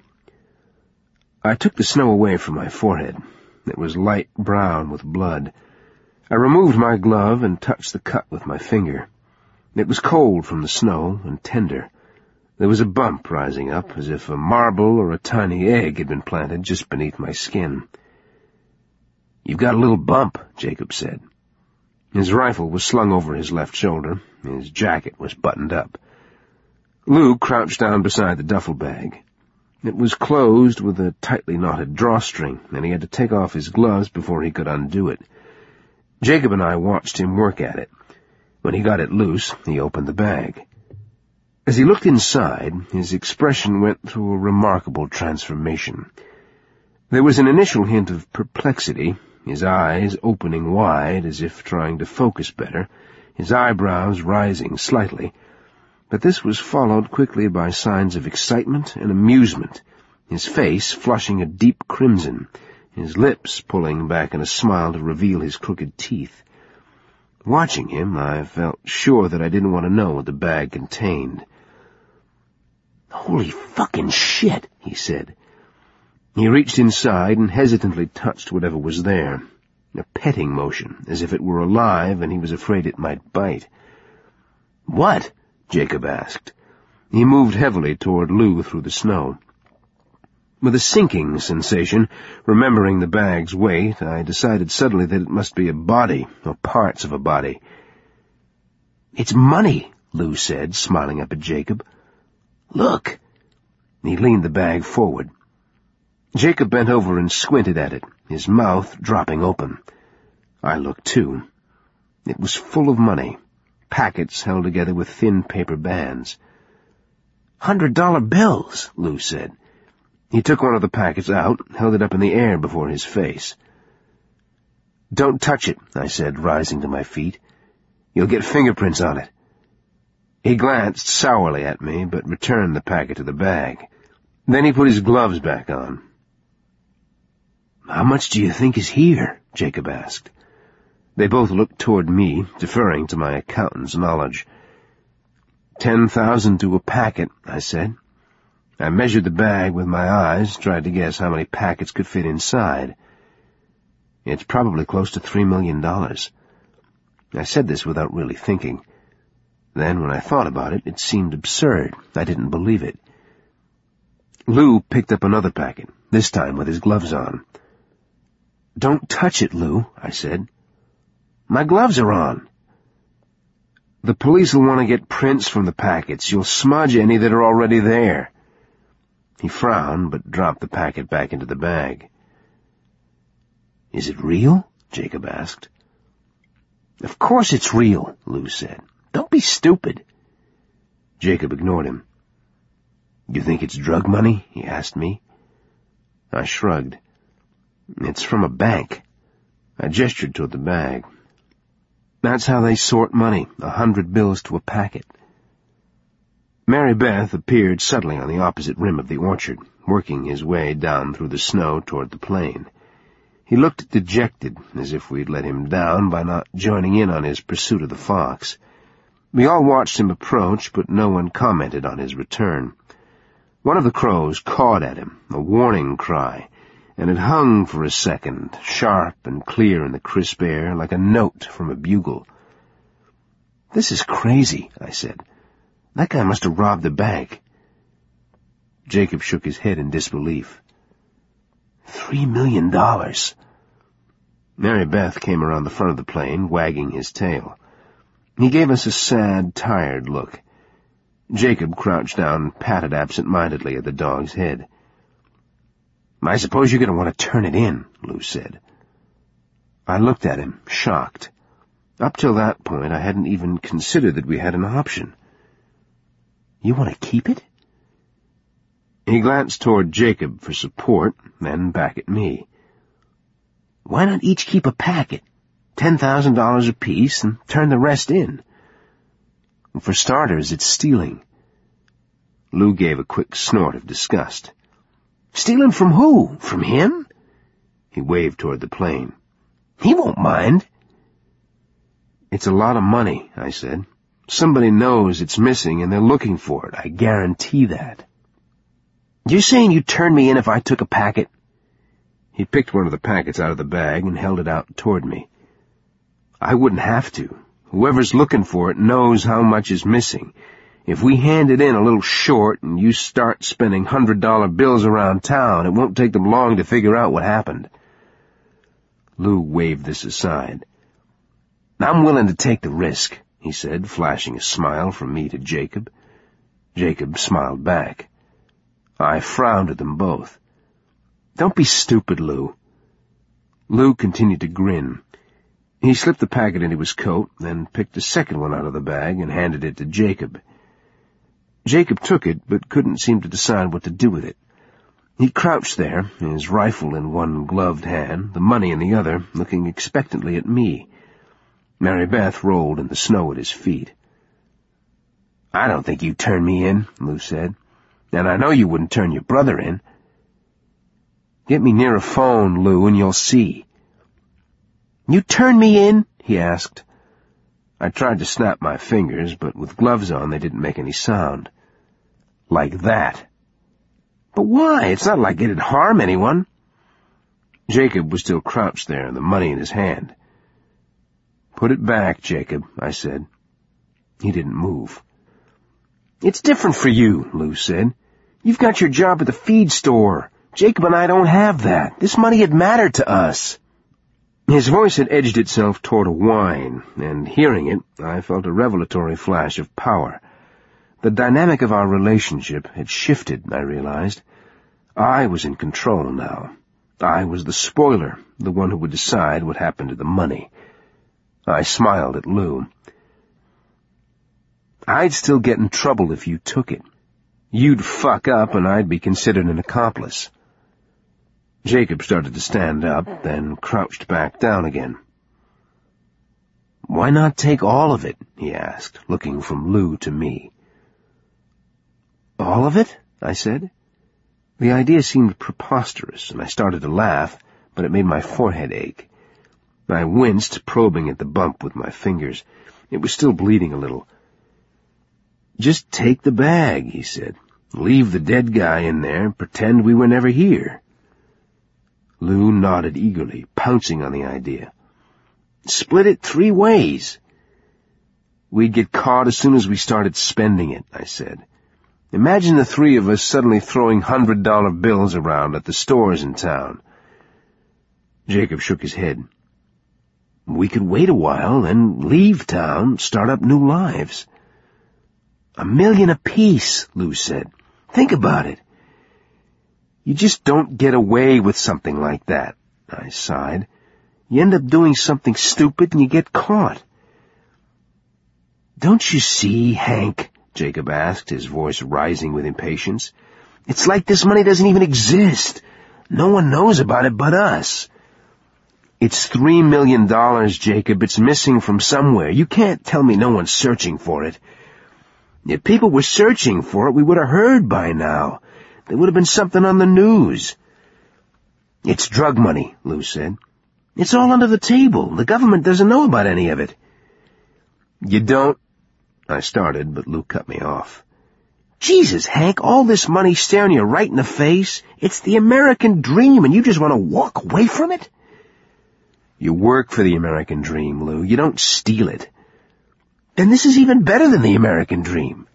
I took the snow away from my forehead. It was light brown with blood. I removed my glove and touched the cut with my finger. It was cold from the snow and tender. There was a bump rising up, as if a marble or a tiny egg had been planted just beneath my skin. "You've got a little bump," Jacob said. His rifle was slung over his left shoulder. His jacket was buttoned up. Lou crouched down beside the duffel bag. It was closed with a tightly knotted drawstring, and he had to take off his gloves before he could undo it. Jacob and I watched him work at it. When he got it loose, he opened the bag. As he looked inside, his expression went through a remarkable transformation. There was an initial hint of perplexity, his eyes opening wide as if trying to focus better, his eyebrows rising slightly, but this was followed quickly by signs of excitement and amusement, his face flushing a deep crimson, his lips pulling back in a smile to reveal his crooked teeth. Watching him, I felt sure that I didn't want to know what the bag contained. "Holy fucking shit," he said. He reached inside and hesitantly touched whatever was there, a petting motion, as if it were alive and he was afraid it might bite. "What?" Jacob asked. He moved heavily toward Lou through the snow. With a sinking sensation, remembering the bag's weight, I decided suddenly that it must be a body, or parts of a body. "It's money," Lou said, smiling up at Jacob. "Look." He leaned the bag forward. Jacob bent over and squinted at it, his mouth dropping open. I looked too. It was full of money, packets held together with thin paper bands. Hundred-dollar bills," Lou said. He took one of the packets out, held it up in the air before his face. "Don't touch it," I said, rising to my feet. "You'll get fingerprints on it." He glanced sourly at me, but returned the packet to the bag. Then he put his gloves back on. "How much do you think is here?" Jacob asked. They both looked toward me, deferring to my accountant's knowledge. Ten thousand to a packet," I said. I measured the bag with my eyes, tried to guess how many packets could fit inside. "It's probably close to three million dollars." I said this without really thinking. Then, when I thought about it, it seemed absurd. I didn't believe it. Lou picked up another packet, this time with his gloves on. "Don't touch it, Lou," I said. "My gloves are on." "The police will want to get prints from the packets. You'll smudge any that are already there." He frowned, but dropped the packet back into the bag. "Is it real?" Jacob asked. "Of course it's real," Lou said. "Don't be stupid." Jacob ignored him. "You think it's drug money?" he asked me. I shrugged. "It's from a bank." I gestured toward the bag. "That's how they sort money, a hundred bills to a packet." Mary Beth appeared suddenly on the opposite rim of the orchard, working his way down through the snow toward the plain. He looked dejected, as if we'd let him down by not joining in on his pursuit of the fox. We all watched him approach, but no one commented on his return. One of the crows cawed at him, a warning cry, and it hung for a second, sharp and clear in the crisp air, like a note from a bugle. "This is crazy," I said. "That guy must have robbed the bank." Jacob shook his head in disbelief. Three million dollars. Mary Beth came around the front of the plane, wagging his tail. He gave us a sad, tired look. Jacob crouched down and patted absent-mindedly at the dog's head. "I suppose you're going to want to turn it in," Lou said. I looked at him, shocked. Up till that point, I hadn't even considered that we had an option. "You want to keep it?" He glanced toward Jacob for support, then back at me. "Why not each keep a packet, ten thousand dollars apiece, and turn the rest in?" "For starters, it's stealing." Lou gave a quick snort of disgust. "Stealing from who? From him?" He waved toward the plane. "He won't mind." "It's a lot of money," I said. "Somebody knows it's missing, and they're looking for it. I guarantee that." "You're saying you'd turn me in if I took a packet?" He picked one of the packets out of the bag and held it out toward me. "I wouldn't have to. Whoever's looking for it knows how much is missing. If we hand it in a little short and you start spending hundred-dollar bills around town, it won't take them long to figure out what happened." Lou waved this aside. "I'm willing to take the risk," he said, flashing a smile from me to Jacob. Jacob smiled back. I frowned at them both. "Don't be stupid, Lou." Lou continued to grin. He slipped the packet into his coat, then picked a second one out of the bag and handed it to Jacob. Jacob took it, but couldn't seem to decide what to do with it. He crouched there, his rifle in one gloved hand, the money in the other, looking expectantly at me. Mary Beth rolled in the snow at his feet. "I don't think you'd turn me in," Lou said. "And I know you wouldn't turn your brother in." "Get me near a phone, Lou, and you'll see." "You turn me in?" he asked. I tried to snap my fingers, but with gloves on they didn't make any sound. Like that. But why? It's not like it'd harm anyone. Jacob was still crouched there, the money in his hand. "Put it back, Jacob," I said. He didn't move. "It's different for you," Lou said. "You've got your job at the feed store. Jacob and I don't have that. This money had mattered to us." His voice had edged itself toward a whine, and hearing it, I felt a revelatory flash of power. The dynamic of our relationship had shifted, I realized. I was in control now. I was the spoiler, the one who would decide what happened to the money. I smiled at Lou. "I'd still get in trouble if you took it. You'd fuck up and I'd be considered an accomplice." Jacob started to stand up, then crouched back down again. "Why not take all of it?" he asked, looking from Lou to me. "All of it?" I said. The idea seemed preposterous, and I started to laugh, but it made my forehead ache. I winced, probing at the bump with my fingers. It was still bleeding a little. "Just take the bag," he said. "Leave the dead guy in there and pretend we were never here." Lou nodded eagerly, pouncing on the idea. "Split it three ways." "We'd get caught as soon as we started spending it," I said. "Imagine the three of us suddenly throwing hundred-dollar bills around at the stores in town." Jacob shook his head. "We could wait a while, then leave town, start up new lives." "A million apiece," Lou said. "Think about it." "You just don't get away with something like that," I sighed. "You end up doing something stupid and you get caught." "Don't you see, Hank?" Jacob asked, his voice rising with impatience. "It's like this money doesn't even exist. No one knows about it but us." "It's three million dollars, Jacob. It's missing from somewhere. You can't tell me no one's searching for it." "If people were searching for it, we would have heard by now. There would have been something on the news." "It's drug money," Lou said. "It's all under the table. The government doesn't know about any of it." "You don't—" I started, but Lou cut me off. "Jesus, Hank, all this money staring you right in the face. It's the American dream, and you just want to walk away from it?" "You work for the American dream, Lou. You don't steal it." "Then this is even better than the American dream."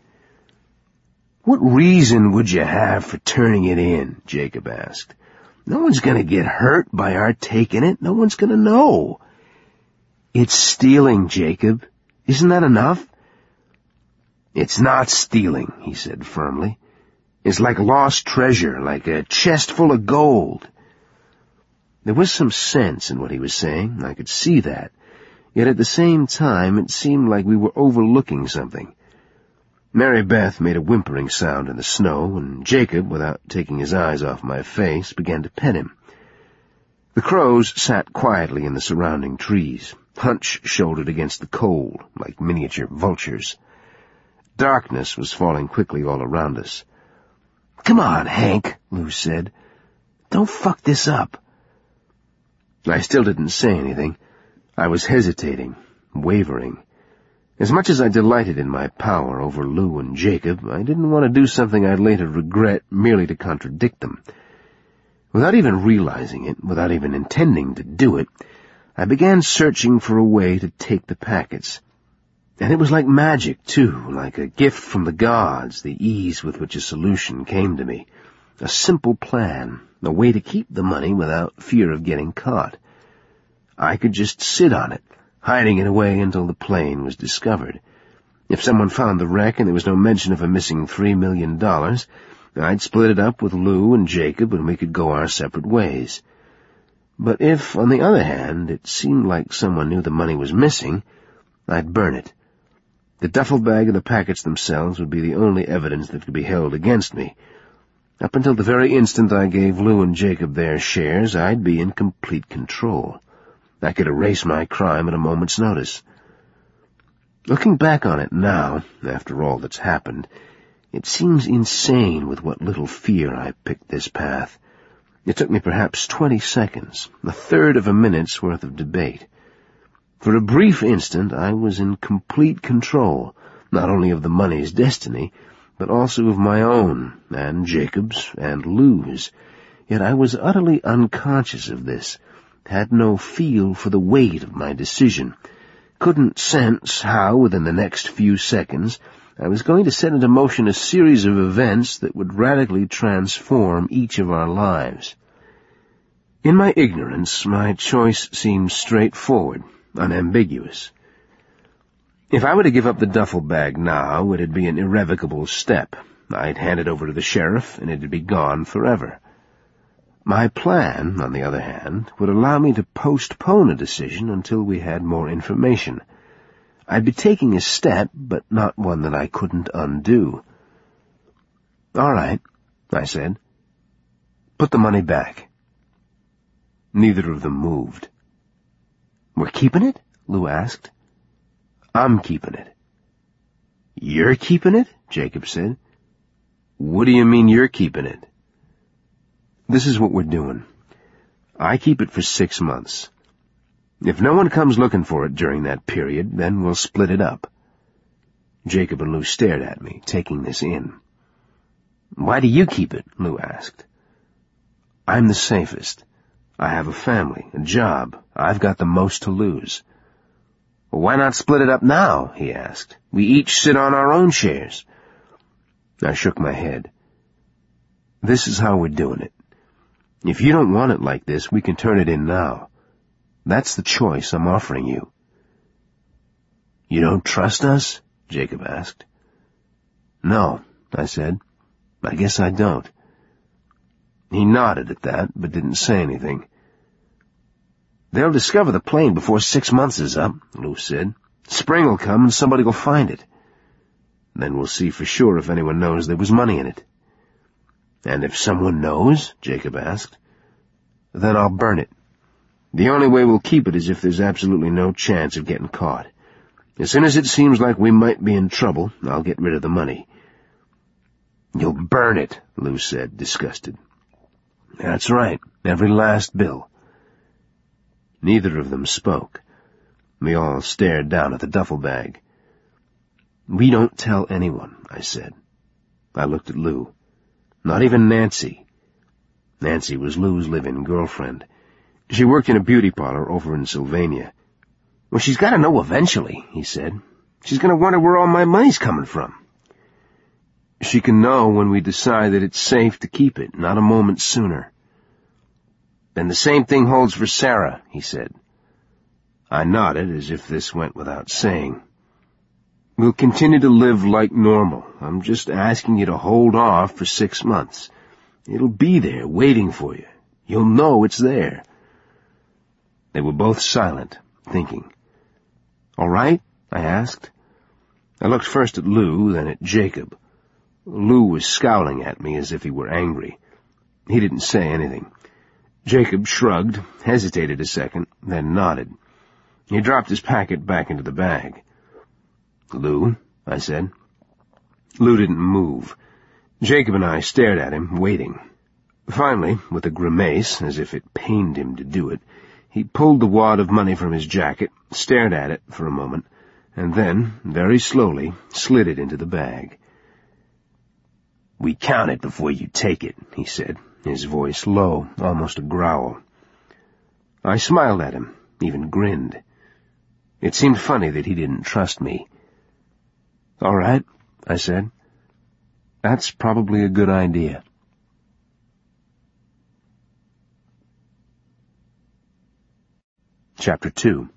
"What reason would you have for turning it in?" Jacob asked. "No one's going to get hurt by our taking it. No one's going to know." "It's stealing, Jacob. Isn't that enough?" "It's not stealing," he said firmly. "It's like lost treasure, like a chest full of gold." There was some sense in what he was saying. I could see that. Yet at the same time, it seemed like we were overlooking something. Mary Beth made a whimpering sound in the snow, and Jacob, without taking his eyes off my face, began to pet him. The crows sat quietly in the surrounding trees, hunch-shouldered against the cold, like miniature vultures. Darkness was falling quickly all around us. "Come on, Hank," Lou said. "Don't fuck this up." I still didn't say anything. I was hesitating, wavering. As much as I delighted in my power over Lou and Jacob, I didn't want to do something I'd later regret merely to contradict them. Without even realizing it, without even intending to do it, I began searching for a way to take the packets. And it was like magic, too, like a gift from the gods, the ease with which a solution came to me. A simple plan, a way to keep the money without fear of getting caught. I could just sit on it, hiding it away until the plane was discovered. If someone found the wreck and there was no mention of a missing three million dollars, I'd split it up with Lou and Jacob and we could go our separate ways. But if, on the other hand, it seemed like someone knew the money was missing, I'd burn it. The duffel bag and the packets themselves would be the only evidence that could be held against me. Up until the very instant I gave Lou and Jacob their shares, I'd be in complete control. I could erase my crime at a moment's notice. Looking back on it now, after all that's happened, it seems insane with what little fear I picked this path. It took me perhaps twenty seconds, a third of a minute's worth of debate. For a brief instant I was in complete control, not only of the money's destiny, but also of my own, and Jacob's, and Lou's. Yet I was utterly unconscious of this, had no feel for the weight of my decision, couldn't sense how, within the next few seconds, I was going to set into motion a series of events that would radically transform each of our lives. In my ignorance, my choice seemed straightforward, unambiguous. If I were to give up the duffel bag now, it'd be an irrevocable step. I'd hand it over to the sheriff, and it'd be gone forever. My plan, on the other hand, would allow me to postpone a decision until we had more information. I'd be taking a step, but not one that I couldn't undo. "All right," I said. "Put the money back." Neither of them moved. "We're keeping it?" Lou asked. "I'm keeping it." "You're keeping it?" Jacob said. "What do you mean you're keeping it?" "This is what we're doing. I keep it for six months. If no one comes looking for it during that period, then we'll split it up." Jacob and Lou stared at me, taking this in. "Why do you keep it?" Lou asked. "I'm the safest. I have a family, a job. I've got the most to lose." "Well, why not split it up now?" he asked. "We each sit on our own shares." I shook my head. "This is how we're doing it. If you don't want it like this, we can turn it in now. That's the choice I'm offering you." "You don't trust us?" Jacob asked. "No," I said. "I guess I don't." He nodded at that, but didn't say anything. "They'll discover the plane before six months is up," Lou said. "Spring will come and somebody will find it. Then we'll see for sure if anyone knows there was money in it." "And if someone knows?" Jacob asked. "Then I'll burn it. The only way we'll keep it is if there's absolutely no chance of getting caught. As soon as it seems like we might be in trouble, I'll get rid of the money." "You'll burn it," Lou said, disgusted. "That's right, every last bill." Neither of them spoke. We all stared down at the duffel bag. "We don't tell anyone," I said. I looked at Lou. "Not even Nancy." Nancy was Lou's live-in girlfriend. She worked in a beauty parlor over in Sylvania. "Well, she's got to know eventually," he said. "She's going to wonder where all my money's coming from." "She can know when we decide that it's safe to keep it, not a moment sooner." "Then the same thing holds for Sarah," he said. I nodded, as if this went without saying. "We'll continue to live like normal. I'm just asking you to hold off for six months. It'll be there, waiting for you. You'll know it's there." They were both silent, thinking. "All right?" I asked. I looked first at Lou, then at Jacob. Lou was scowling at me as if he were angry. He didn't say anything. Jacob shrugged, hesitated a second, then nodded. He dropped his packet back into the bag. "Lou?" I said. Lou didn't move. Jacob and I stared at him, waiting. Finally, with a grimace, as if it pained him to do it, he pulled the wad of money from his jacket, stared at it for a moment, and then, very slowly, slid it into the bag. "We count it before you take it," he said, his voice low, almost a growl. I smiled at him, even grinned. It seemed funny that he didn't trust me. "All right," I said. "That's probably a good idea." Chapter two.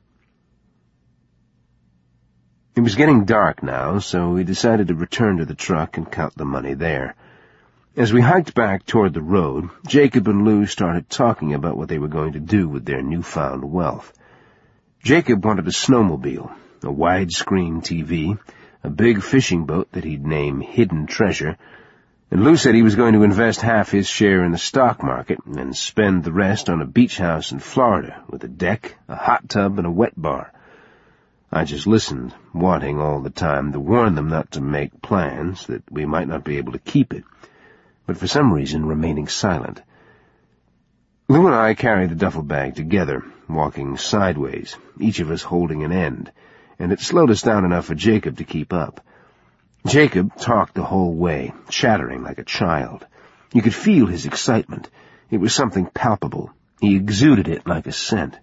It was getting dark now, so we decided to return to the truck and count the money there. As we hiked back toward the road, Jacob and Lou started talking about what they were going to do with their newfound wealth. Jacob wanted a snowmobile, a widescreen T V, a big fishing boat that he'd name Hidden Treasure, and Lou said he was going to invest half his share in the stock market and spend the rest on a beach house in Florida with a deck, a hot tub, and a wet bar. I just listened, wanting all the time to warn them not to make plans, that we might not be able to keep it, but for some reason remaining silent. Lou and I carried the duffel bag together, walking sideways, each of us holding an end, and it slowed us down enough for Jacob to keep up. Jacob talked the whole way, chattering like a child. You could feel his excitement. It was something palpable. He exuded it like a scent.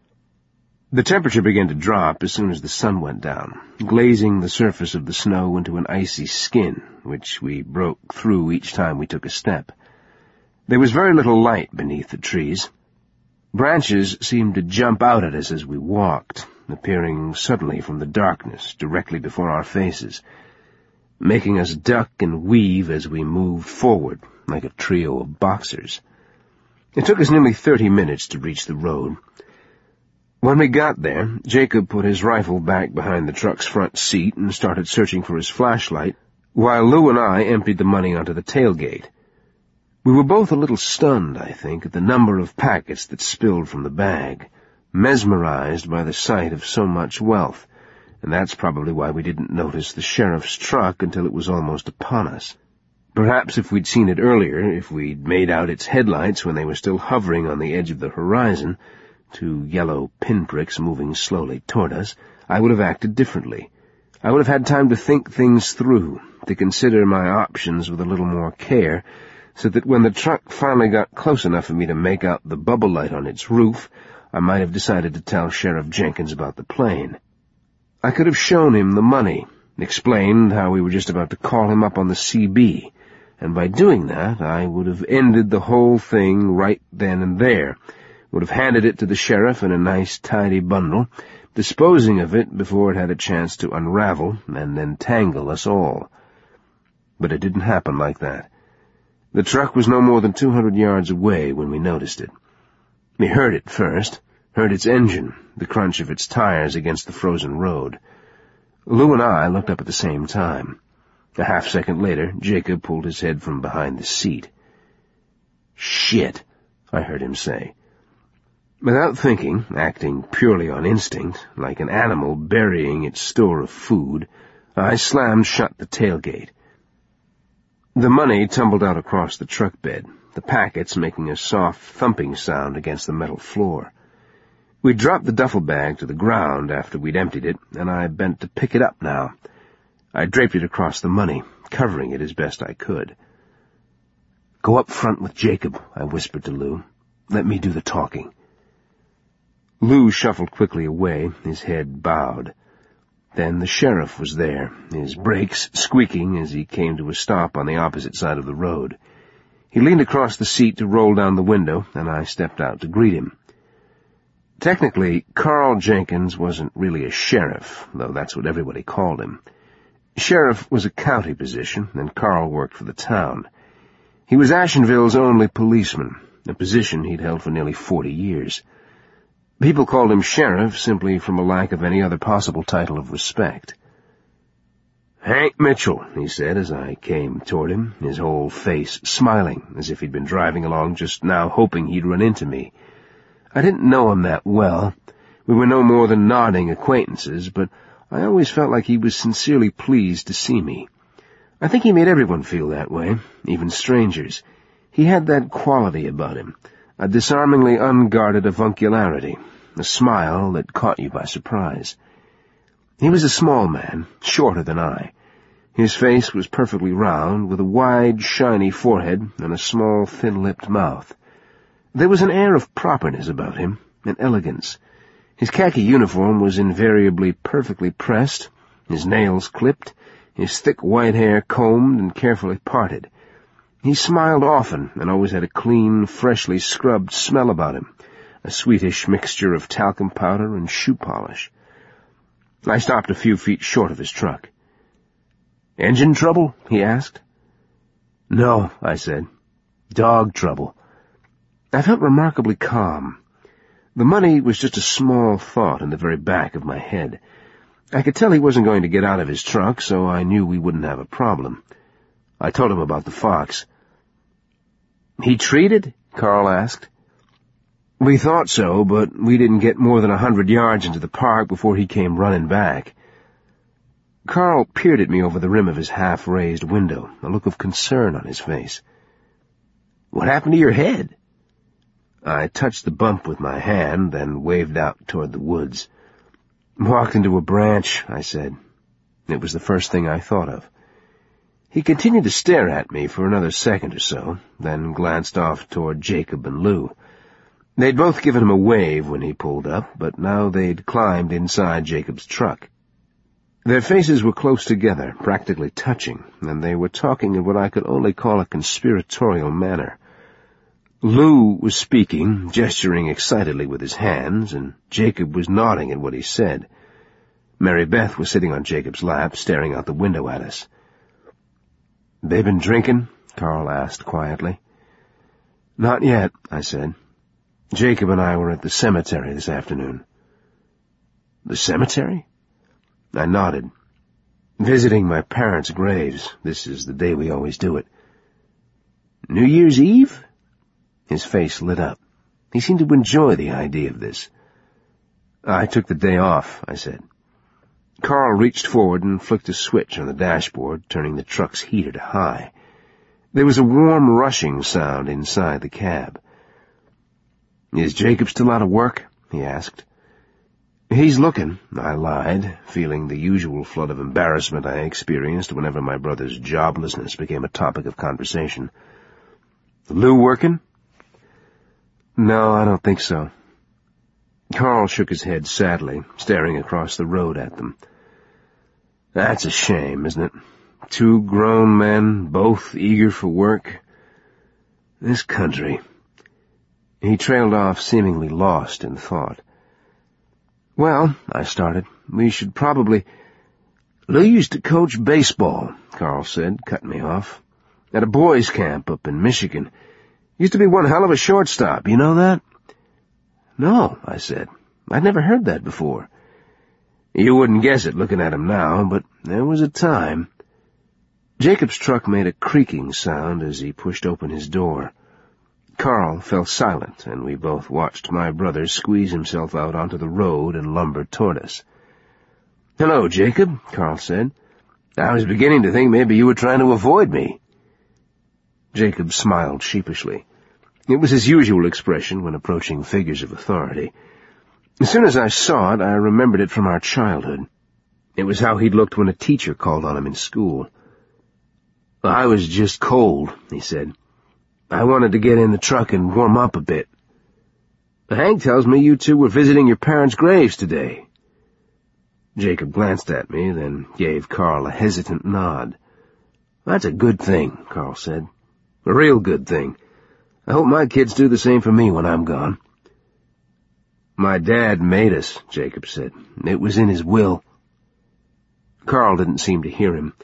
The temperature began to drop as soon as the sun went down, glazing the surface of the snow into an icy skin, which we broke through each time we took a step. There was very little light beneath the trees. Branches seemed to jump out at us as we walked, appearing suddenly from the darkness directly before our faces, making us duck and weave as we moved forward like a trio of boxers. It took us nearly thirty minutes to reach the road. When we got there, Jacob put his rifle back behind the truck's front seat and started searching for his flashlight, while Lou and I emptied the money onto the tailgate. We were both a little stunned, I think, at the number of packets that spilled from the bag, mesmerized by the sight of so much wealth, and that's probably why we didn't notice the sheriff's truck until it was almost upon us. Perhaps if we'd seen it earlier, if we'd made out its headlights when they were still hovering on the edge of the horizon, two yellow pinpricks moving slowly toward us, I would have acted differently. I would have had time to think things through, to consider my options with a little more care, so that when the truck finally got close enough for me to make out the bubble light on its roof, I might have decided to tell Sheriff Jenkins about the plane. I could have shown him the money, explained how we were just about to call him up on the C B, and by doing that I would have ended the whole thing right then and there, would have handed it to the sheriff in a nice tidy bundle, disposing of it before it had a chance to unravel and then tangle us all. But it didn't happen like that. The truck was no more than two hundred yards away when we noticed it. We heard it first, heard its engine, the crunch of its tires against the frozen road. Lou and I looked up at the same time. A half-second later, Jacob pulled his head from behind the seat. "Shit," I heard him say. Without thinking, acting purely on instinct, like an animal burying its store of food, I slammed shut the tailgate. The money tumbled out across the truck bed, the packets making a soft thumping sound against the metal floor. We dropped the duffel bag to the ground after we'd emptied it, and I bent to pick it up now. I draped it across the money, covering it as best I could. "Go up front with Jacob," I whispered to Lou. "Let me do the talking." Lou shuffled quickly away, his head bowed. Then the sheriff was there, his brakes squeaking as he came to a stop on the opposite side of the road. He leaned across the seat to roll down the window, and I stepped out to greet him. Technically, Carl Jenkins wasn't really a sheriff, though that's what everybody called him. Sheriff was a county position, and Carl worked for the town. He was Ashenville's only policeman, a position he'd held for nearly forty years. People called him sheriff simply from a lack of any other possible title of respect. "Hank Mitchell," he said as I came toward him, his whole face smiling, as if he'd been driving along just now hoping he'd run into me. I didn't know him that well. We were no more than nodding acquaintances, but I always felt like he was sincerely pleased to see me. I think he made everyone feel that way, even strangers. He had that quality about him, a disarmingly unguarded avuncularity, a smile that caught you by surprise. He was a small man, shorter than I. His face was perfectly round, with a wide, shiny forehead and a small, thin-lipped mouth. There was an air of properness about him, an elegance. His khaki uniform was invariably perfectly pressed, his nails clipped, his thick white hair combed and carefully parted. He smiled often and always had a clean, freshly scrubbed smell about him, a sweetish mixture of talcum powder and shoe polish. I stopped a few feet short of his truck. "Engine trouble?" he asked. "No," I said. "Dog trouble." I felt remarkably calm. The money was just a small thought in the very back of my head. I could tell he wasn't going to get out of his truck, so I knew we wouldn't have a problem. I told him about the fox. "He treated?" Carl asked. "We thought so, but we didn't get more than a hundred yards into the park before he came running back." Carl peered at me over the rim of his half-raised window, a look of concern on his face. "What happened to your head?" I touched the bump with my hand, then waved out toward the woods. "Walked into a branch," I said. It was the first thing I thought of. He continued to stare at me for another second or so, then glanced off toward Jacob and Lou. They'd both given him a wave when he pulled up, but now they'd climbed inside Jacob's truck. Their faces were close together, practically touching, and they were talking in what I could only call a conspiratorial manner. Lou was speaking, gesturing excitedly with his hands, and Jacob was nodding at what he said. Mary Beth was sitting on Jacob's lap, staring out the window at us. "They been drinking?" Carl asked quietly. "Not yet," I said. "Jacob and I were at the cemetery this afternoon." "The cemetery?" I nodded. "Visiting my parents' graves. This is the day we always do it." "New Year's Eve?" His face lit up. He seemed to enjoy the idea of this. "I took the day off," I said. Carl reached forward and flicked a switch on the dashboard, turning the truck's heater to high. There was a warm rushing sound inside the cab. "Is Jacob still out of work?" he asked. "He's looking," I lied, feeling the usual flood of embarrassment I experienced whenever my brother's joblessness became a topic of conversation. "Lou working?" "No, I don't think so." Carl shook his head sadly, staring across the road at them. "That's a shame, isn't it? Two grown men, both eager for work. This country." He trailed off, seemingly lost in thought. "Well," I started, "we should probably—" "Lou used to coach baseball," Carl said, cutting me off. "At a boys' camp up in Michigan. Used to be one hell of a shortstop, you know that?" "No," I said. "I'd never heard that before." "You wouldn't guess it looking at him now, but there was a time." Jacob's truck made a creaking sound as he pushed open his door. Carl fell silent, and we both watched my brother squeeze himself out onto the road and lumber toward us. "Hello, Jacob," Carl said. "I was beginning to think maybe you were trying to avoid me." Jacob smiled sheepishly. It was his usual expression when approaching figures of authority. As soon as I saw it, I remembered it from our childhood. It was how he'd looked when a teacher called on him in school. "I was just cold," he said. "I wanted to get in the truck and warm up a bit." "Hank tells me you two were visiting your parents' graves today." Jacob glanced at me, then gave Carl a hesitant nod. "That's a good thing," Carl said. "A real good thing. I hope my kids do the same for me when I'm gone." "My dad made us," Jacob said. "It was in his will." Carl didn't seem to hear him.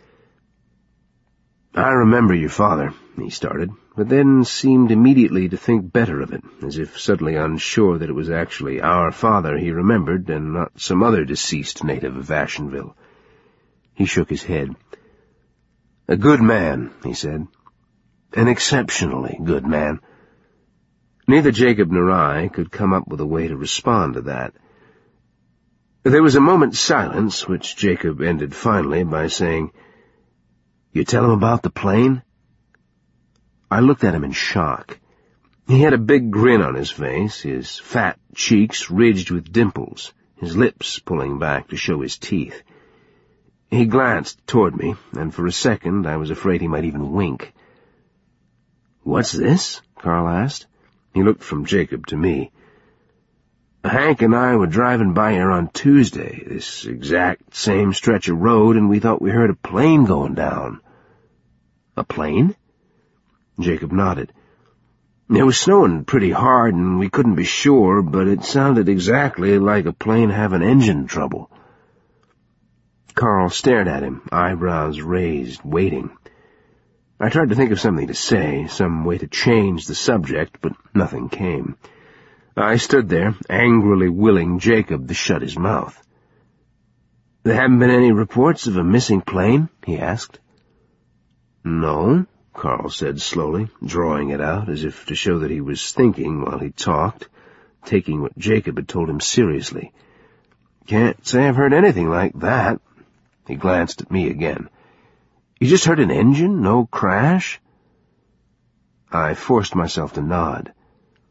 "I remember your father," he started, but then seemed immediately to think better of it, as if suddenly unsure that it was actually our father he remembered and not some other deceased native of Ashenville. He shook his head. "A good man," he said. "An exceptionally good man." Neither Jacob nor I could come up with a way to respond to that. There was a moment's silence, which Jacob ended finally by saying, "You tell him about the plane?" I looked at him in shock. He had a big grin on his face, his fat cheeks ridged with dimples, his lips pulling back to show his teeth. He glanced toward me, and for a second I was afraid he might even wink. "What's this?" Carl asked. He looked from Jacob to me. "Hank and I were driving by here on Tuesday, this exact same stretch of road, and we thought we heard a plane going down." "A plane?" Jacob nodded. "It was snowing pretty hard, and we couldn't be sure, but it sounded exactly like a plane having engine trouble." Carl stared at him, eyebrows raised, waiting. I tried to think of something to say, some way to change the subject, but nothing came. I stood there, angrily willing Jacob to shut his mouth. "There haven't been any reports of a missing plane?" he asked. "No," Carl said slowly, drawing it out as if to show that he was thinking while he talked, taking what Jacob had told him seriously. "Can't say I've heard anything like that." He glanced at me again. "You just heard an engine? No crash?" I forced myself to nod.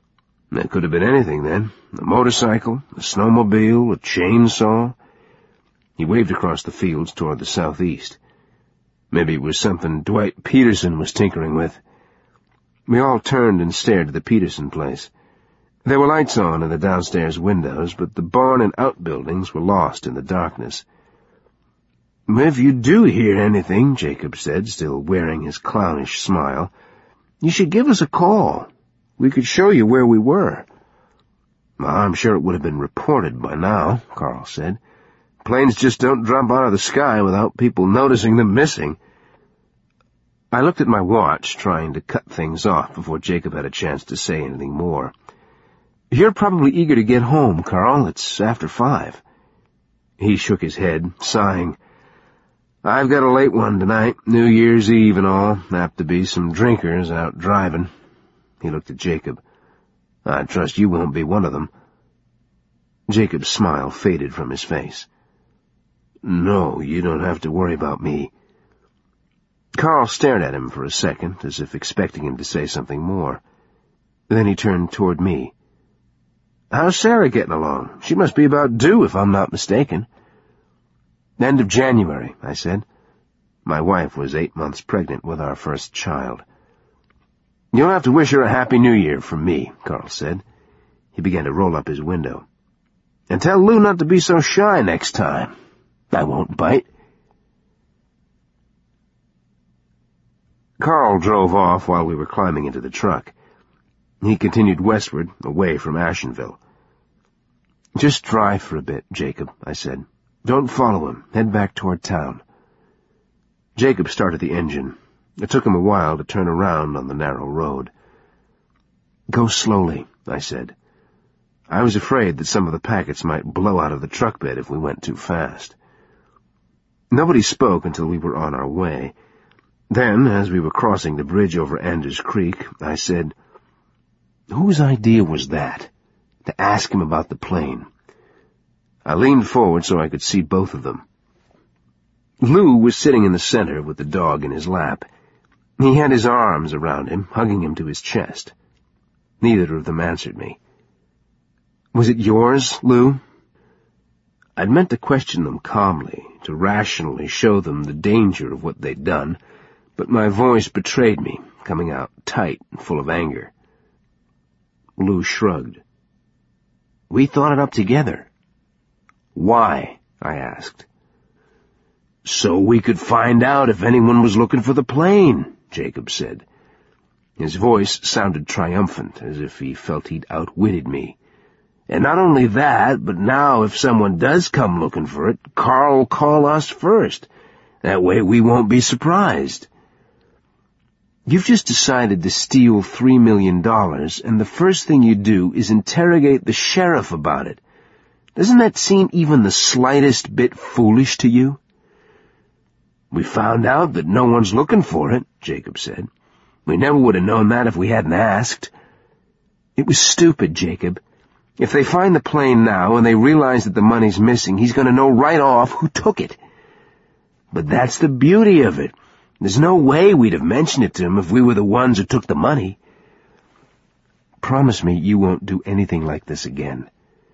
That could have been anything then. A motorcycle, a snowmobile, a chainsaw. He waved across the fields toward the southeast. Maybe it was something Dwight Peterson was tinkering with. We all turned and stared at the Peterson place. There were lights on in the downstairs windows, but the barn and outbuildings were lost in the darkness. "If you do hear anything," Jacob said, still wearing his clownish smile, "you should give us a call. We could show you where we were." "Well, I'm sure it would have been reported by now," Carl said. "Planes just don't drop out of the sky without people noticing them missing." I looked at my watch, trying to cut things off before Jacob had a chance to say anything more. "You're probably eager to get home, Carl. It's after five." He shook his head, sighing. "I've got a late one tonight, New Year's Eve and all. Apt to be some drinkers out driving." He looked at Jacob. "I trust you won't be one of them." Jacob's smile faded from his face. "No, you don't have to worry about me." Carl stared at him for a second, as if expecting him to say something more. Then he turned toward me. "How's Sarah getting along? She must be about due, if I'm not mistaken." "End of January," I said. My wife was eight months pregnant with our first child. "You'll have to wish her a Happy New Year from me," Carl said. He began to roll up his window. "And tell Lou not to be so shy next time. I won't bite." Carl drove off while we were climbing into the truck. He continued westward, away from Ashenville. "Just drive for a bit, Jacob," I said. "Don't follow him. Head back toward town." Jacob started the engine. It took him a while to turn around on the narrow road. "Go slowly," I said. I was afraid that some of the packets might blow out of the truck bed if we went too fast. Nobody spoke until we were on our way. Then, as we were crossing the bridge over Anders Creek, I said, "Whose idea was that, to ask him about the plane?" I leaned forward so I could see both of them. Lou was sitting in the center with the dog in his lap. He had his arms around him, hugging him to his chest. Neither of them answered me. "Was it yours, Lou?" I'd meant to question them calmly, to rationally show them the danger of what they'd done, but my voice betrayed me, coming out tight and full of anger. Lou shrugged. "We thought it up together." "Why?" I asked. "So we could find out if anyone was looking for the plane," Jacob said. His voice sounded triumphant, as if he felt he'd outwitted me. "And not only that, but now if someone does come looking for it, Carl will call us first. That way we won't be surprised." "You've just decided to steal three million dollars, and the first thing you do is interrogate the sheriff about it. Doesn't that seem even the slightest bit foolish to you?" "We found out that no one's looking for it," Jacob said. "We never would have known that if we hadn't asked." "It was stupid, Jacob. If they find the plane now and they realize that the money's missing, he's going to know right off who took it." "But that's the beauty of it. There's no way we'd have mentioned it to him if we were the ones who took the money." "Promise me you won't do anything like this again."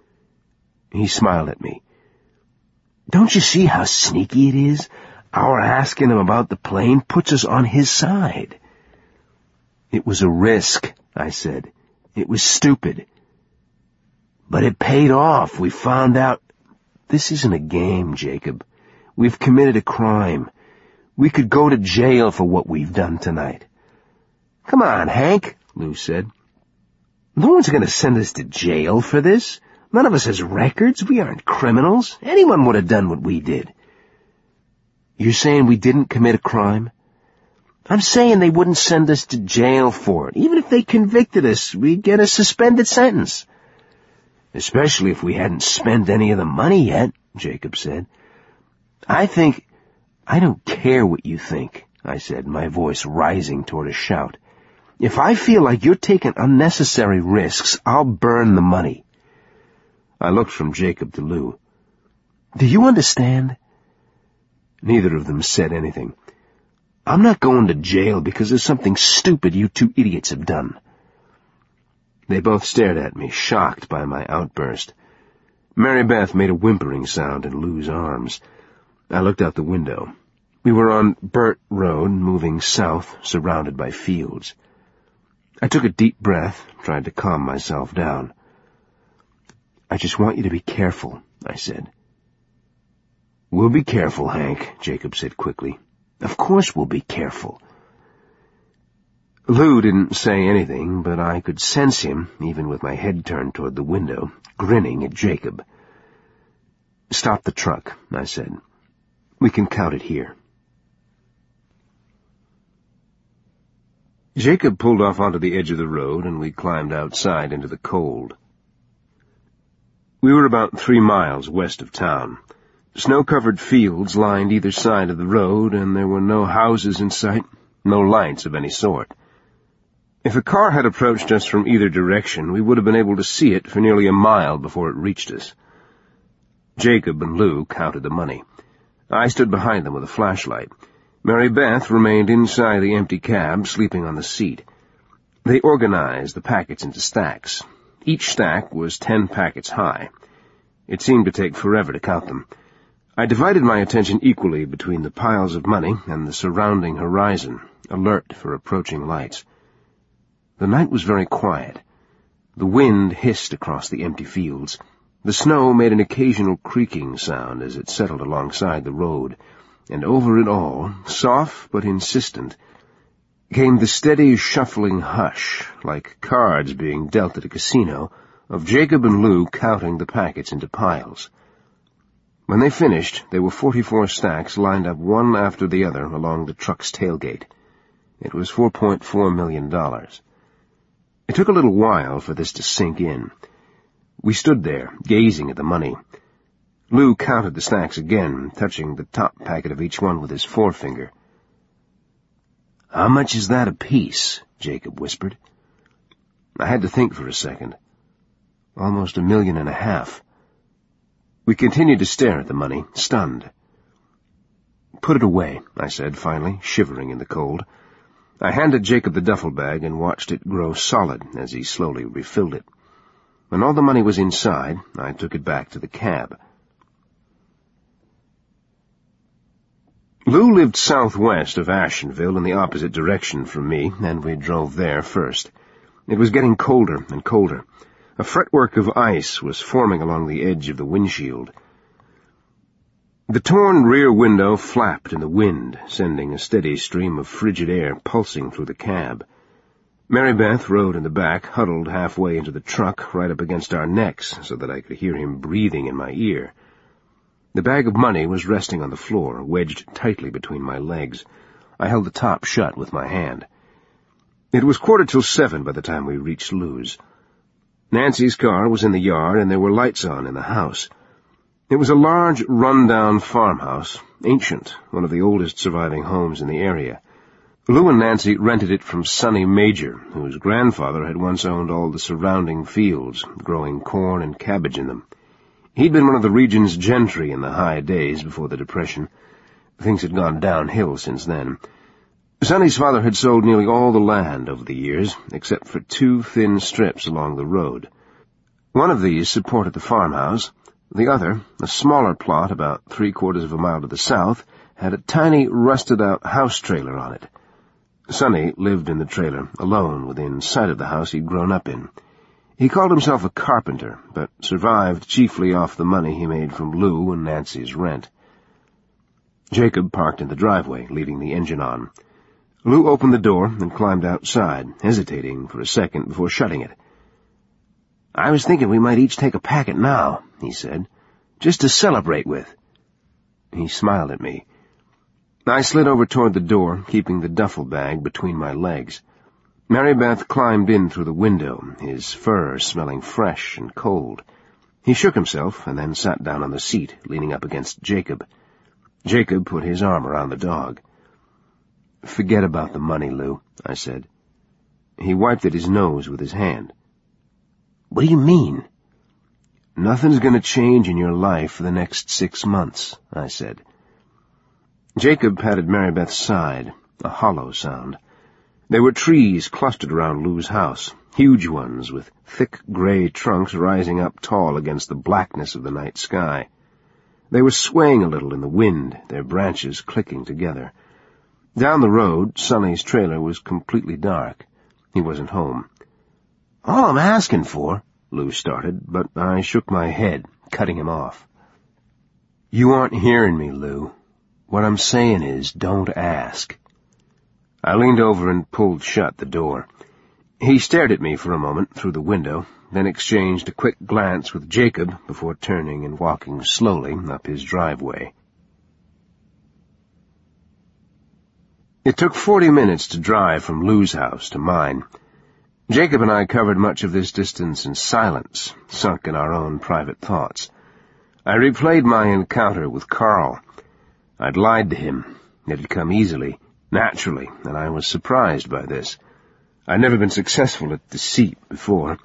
He smiled at me. "Don't you see how sneaky it is? Our asking him about the plane puts us on his side." "It was a risk," I said. "It was stupid." "But it paid off. We found out—" "This isn't a game, Jacob. We've committed a crime. We could go to jail for what we've done tonight." "Come on, Hank," Lou said. "No one's going to send us to jail for this. None of us has records. We aren't criminals. Anyone would have done what we did." "You're saying we didn't commit a crime?" "I'm saying they wouldn't send us to jail for it. Even if they convicted us, we'd get a suspended sentence." "Especially if we hadn't spent any of the money yet," Jacob said. "I think—" "I don't care what you think," I said, my voice rising toward a shout. "If I feel like you're taking unnecessary risks, I'll burn the money." I looked from Jacob to Lou. "Do you understand?" Neither of them said anything. "I'm not going to jail because of something stupid you two idiots have done." They both stared at me, shocked by my outburst. Mary Beth made a whimpering sound in Lou's arms. I looked out the window. We were on Burt Road, moving south, surrounded by fields. I took a deep breath, tried to calm myself down. "I just want you to be careful," I said. "We'll be careful, Hank," Jacob said quickly. "Of course we'll be careful." Lou didn't say anything, but I could sense him, even with my head turned toward the window, grinning at Jacob. "Stop the truck," I said. "We can count it here." Jacob pulled off onto the edge of the road, and we climbed outside into the cold. We were about three miles west of town. Snow-covered fields lined either side of the road, and there were no houses in sight, no lights of any sort. If a car had approached us from either direction, we would have been able to see it for nearly a mile before it reached us. Jacob and Lou counted the money. I stood behind them with a flashlight. Mary Beth remained inside the empty cab, sleeping on the seat. They organized the packets into stacks. Each stack was ten packets high. It seemed to take forever to count them. I divided my attention equally between the piles of money and the surrounding horizon, alert for approaching lights. The night was very quiet. The wind hissed across the empty fields. The snow made an occasional creaking sound as it settled alongside the road, and over it all, soft but insistent, came the steady shuffling hush, like cards being dealt at a casino, of Jacob and Lou counting the packets into piles. When they finished, there were forty-four stacks lined up one after the other along the truck's tailgate. It was four point four million dollars. It took a little while for this to sink in. We stood there, gazing at the money. Lou counted the stacks again, touching the top packet of each one with his forefinger. "How much is that apiece?" Jacob whispered. I had to think for a second. Almost a million and a half. We continued to stare at the money, stunned. "Put it away," I said, finally, shivering in the cold. I handed Jacob the duffel bag and watched it grow solid as he slowly refilled it. When all the money was inside, I took it back to the cab. Lou lived southwest of Ashenville in the opposite direction from me, and we drove there first. It was getting colder and colder. A fretwork of ice was forming along the edge of the windshield. The torn rear window flapped in the wind, sending a steady stream of frigid air pulsing through the cab. Mary Beth rode in the back, huddled halfway into the truck, right up against our necks, so that I could hear him breathing in my ear. The bag of money was resting on the floor, wedged tightly between my legs. I held the top shut with my hand. It was quarter till seven by the time we reached Lou's. Nancy's car was in the yard, and there were lights on in the house. It was a large, run-down farmhouse, ancient, one of the oldest surviving homes in the area. Lou and Nancy rented it from Sonny Major, whose grandfather had once owned all the surrounding fields, growing corn and cabbage in them. He'd been one of the region's gentry in the high days before the Depression. Things had gone downhill since then. Sonny's father had sold nearly all the land over the years, except for two thin strips along the road. One of these supported the farmhouse. The other, a smaller plot about three-quarters of a mile to the south, had a tiny, rusted-out house trailer on it. Sonny lived in the trailer, alone within sight of the house he'd grown up in. He called himself a carpenter, but survived chiefly off the money he made from Lou and Nancy's rent. Jacob parked in the driveway, leaving the engine on. Lou opened the door and climbed outside, hesitating for a second before shutting it. "I was thinking we might each take a packet now," he said, "just to celebrate with." He smiled at me. I slid over toward the door, keeping the duffel bag between my legs. Mary Beth climbed in through the window, his fur smelling fresh and cold. He shook himself and then sat down on the seat, leaning up against Jacob. Jacob put his arm around the dog. "Forget about the money, Lou," I said. He wiped at his nose with his hand. "What do you mean?" "Nothing's going to change in your life for the next six months, I said. Jacob patted Mary Beth's side, a hollow sound. There were trees clustered around Lou's house, huge ones with thick gray trunks rising up tall against the blackness of the night sky. They were swaying a little in the wind, their branches clicking together. Down the road, Sonny's trailer was completely dark. He wasn't home. "All I'm asking for," Lou started, but I shook my head, cutting him off. "You aren't hearing me, Lou. What I'm saying is, don't ask." I leaned over and pulled shut the door. He stared at me for a moment through the window, then exchanged a quick glance with Jacob before turning and walking slowly up his driveway. It took forty minutes to drive from Lou's house to mine. Jacob and I covered much of this distance in silence, sunk in our own private thoughts. I replayed my encounter with Carl. I'd lied to him. It had come easily, naturally, and I was surprised by this. I'd never been successful at deceit before.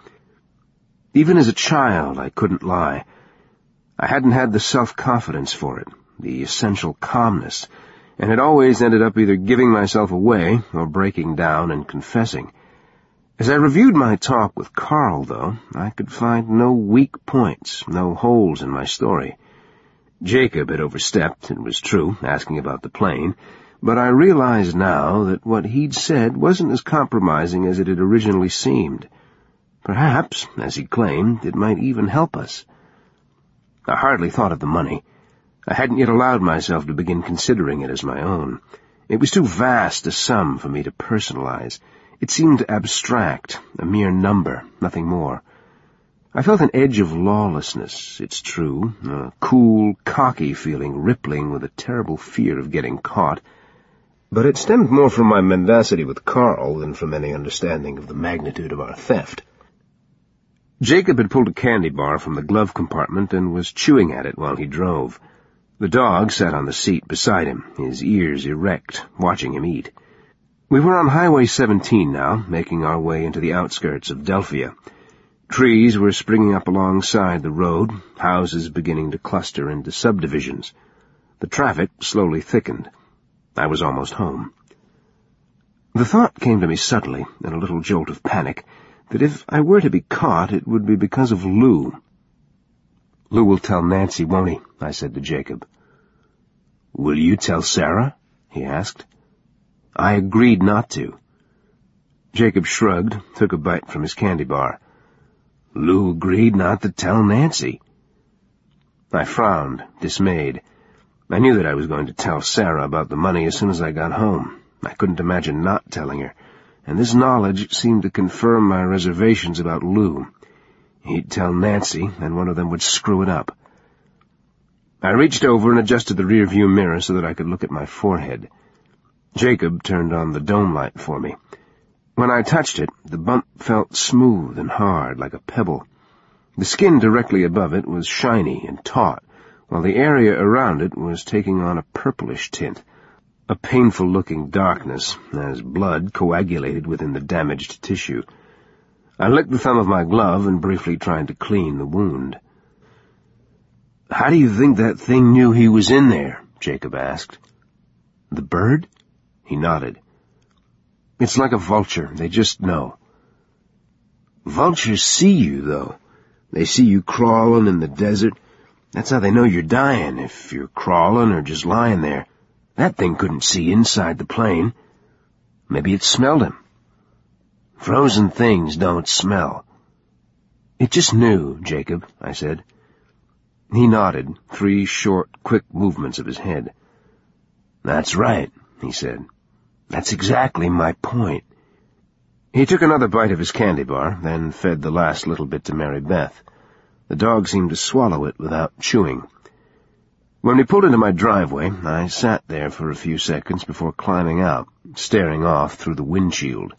Even as a child, I couldn't lie. I hadn't had the self-confidence for it, the essential calmness, and had always ended up either giving myself away or breaking down and confessing. As I reviewed my talk with Carl, though, I could find no weak points, no holes in my story. Jacob had overstepped, it was true, asking about the plane, but I realized now that what he'd said wasn't as compromising as it had originally seemed. Perhaps, as he claimed, it might even help us. I hardly thought of the money. I hadn't yet allowed myself to begin considering it as my own. It was too vast a sum for me to personalize. It seemed abstract, a mere number, nothing more. I felt an edge of lawlessness, it's true, a cool, cocky feeling rippling with a terrible fear of getting caught, but it stemmed more from my mendacity with Carl than from any understanding of the magnitude of our theft. Jacob had pulled a candy bar from the glove compartment and was chewing at it while he drove. The dog sat on the seat beside him, his ears erect, watching him eat. We were on Highway seventeen now, making our way into the outskirts of Delphia. Trees were springing up alongside the road, houses beginning to cluster into subdivisions. The traffic slowly thickened. I was almost home. The thought came to me suddenly, in a little jolt of panic, that if I were to be caught, it would be because of Lou. "Lou will tell Nancy, won't he?" I said to Jacob. "Will you tell Sarah?" he asked. I agreed not to. Jacob shrugged, took a bite from his candy bar. "Lou agreed not to tell Nancy." I frowned, dismayed. I knew that I was going to tell Sarah about the money as soon as I got home. I couldn't imagine not telling her, and this knowledge seemed to confirm my reservations about Lou. He'd tell Nancy, and one of them would screw it up. I reached over and adjusted the rear-view mirror so that I could look at my forehead. Jacob turned on the dome light for me. When I touched it, the bump felt smooth and hard, like a pebble. The skin directly above it was shiny and taut, while the area around it was taking on a purplish tint, a painful-looking darkness, as blood coagulated within the damaged tissue. I licked the thumb of my glove and briefly tried to clean the wound. "How do you think that thing knew he was in there?" Jacob asked. "The bird?" He nodded. "It's like a vulture. They just know." "Vultures see you, though. They see you crawling in the desert. That's how they know you're dying, if you're crawling or just lying there. That thing couldn't see inside the plane. Maybe it smelled him. Frozen things don't smell." "It just knew, Jacob," I said. He nodded, three short, quick movements of his head. "That's right," he said. "That's exactly my point." He took another bite of his candy bar, then fed the last little bit to Mary Beth. The dog seemed to swallow it without chewing. When we pulled into my driveway, I sat there for a few seconds before climbing out, staring off through the windshield.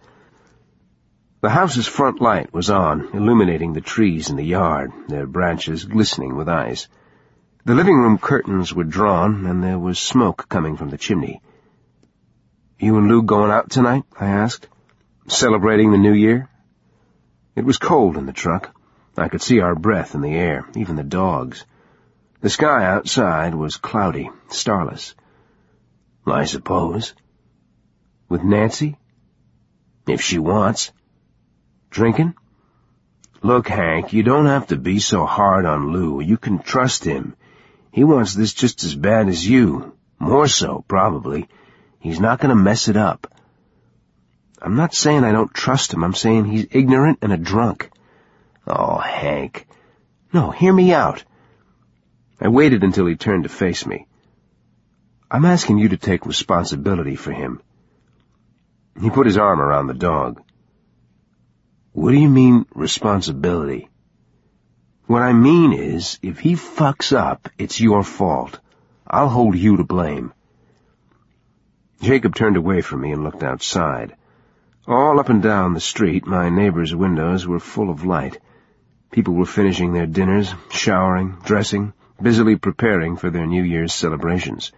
The house's front light was on, illuminating the trees in the yard, their branches glistening with ice. The living room curtains were drawn, and there was smoke coming from the chimney. "You and Lou going out tonight?" I asked. "Celebrating the New Year?" It was cold in the truck. I could see our breath in the air, even the dog's. The sky outside was cloudy, starless. "I suppose." "With Nancy?" "If she wants." Drinking? Look, Hank, you don't have to be so hard on Lou. You can trust him. He wants this just as bad as you. More so, probably. He's not going to mess it up. I'm not saying I don't trust him. I'm saying he's ignorant and a drunk. Oh, Hank. No, hear me out. I waited until he turned to face me. I'm asking you to take responsibility for him. He put his arm around the dog. What do you mean, responsibility? What I mean is, if he fucks up, it's your fault. I'll hold you to blame. Jacob turned away from me and looked outside. All up and down the street, my neighbors' windows were full of light. People were finishing their dinners, showering, dressing, busily preparing for their New Year's celebrations.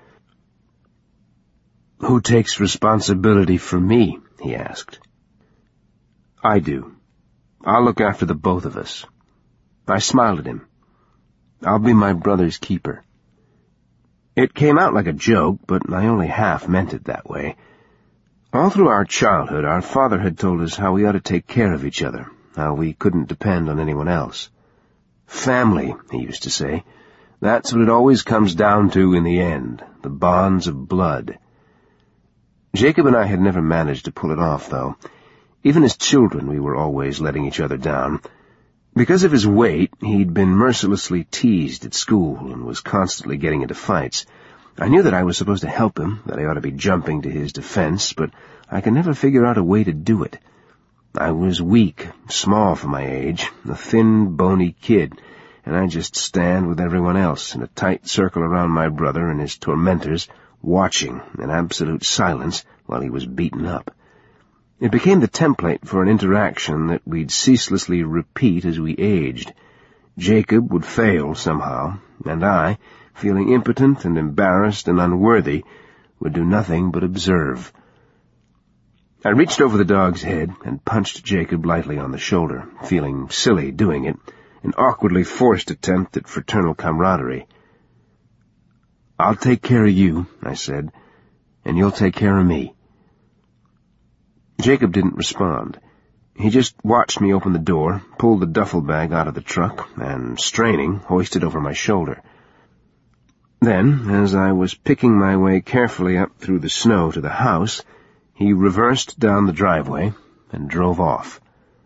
Who takes responsibility for me? He asked. I do. I'll look after the both of us. I smiled at him. I'll be my brother's keeper. It came out like a joke, but I only half meant it that way. All through our childhood, our father had told us how we ought to take care of each other, how we couldn't depend on anyone else. Family, he used to say. That's what it always comes down to in the end, the bonds of blood. Jacob and I had never managed to pull it off, though. Even as children, we were always letting each other down. Because of his weight, he'd been mercilessly teased at school and was constantly getting into fights. I knew that I was supposed to help him, that I ought to be jumping to his defense, but I could never figure out a way to do it. I was weak, small for my age, a thin, bony kid, and I'd just stand with everyone else in a tight circle around my brother and his tormentors, watching in absolute silence while he was beaten up. It became the template for an interaction that we'd ceaselessly repeat as we aged. Jacob would fail somehow, and I, feeling impotent and embarrassed and unworthy, would do nothing but observe. I reached over the dog's head and punched Jacob lightly on the shoulder, feeling silly doing it, an awkwardly forced attempt at fraternal camaraderie. I'll take care of you, I said, and you'll take care of me. Jacob didn't respond. He just watched me open the door, pull the duffel bag out of the truck, and, straining, hoist it over my shoulder. Then, as I was picking my way carefully up through the snow to the house, he reversed down the driveway and drove off.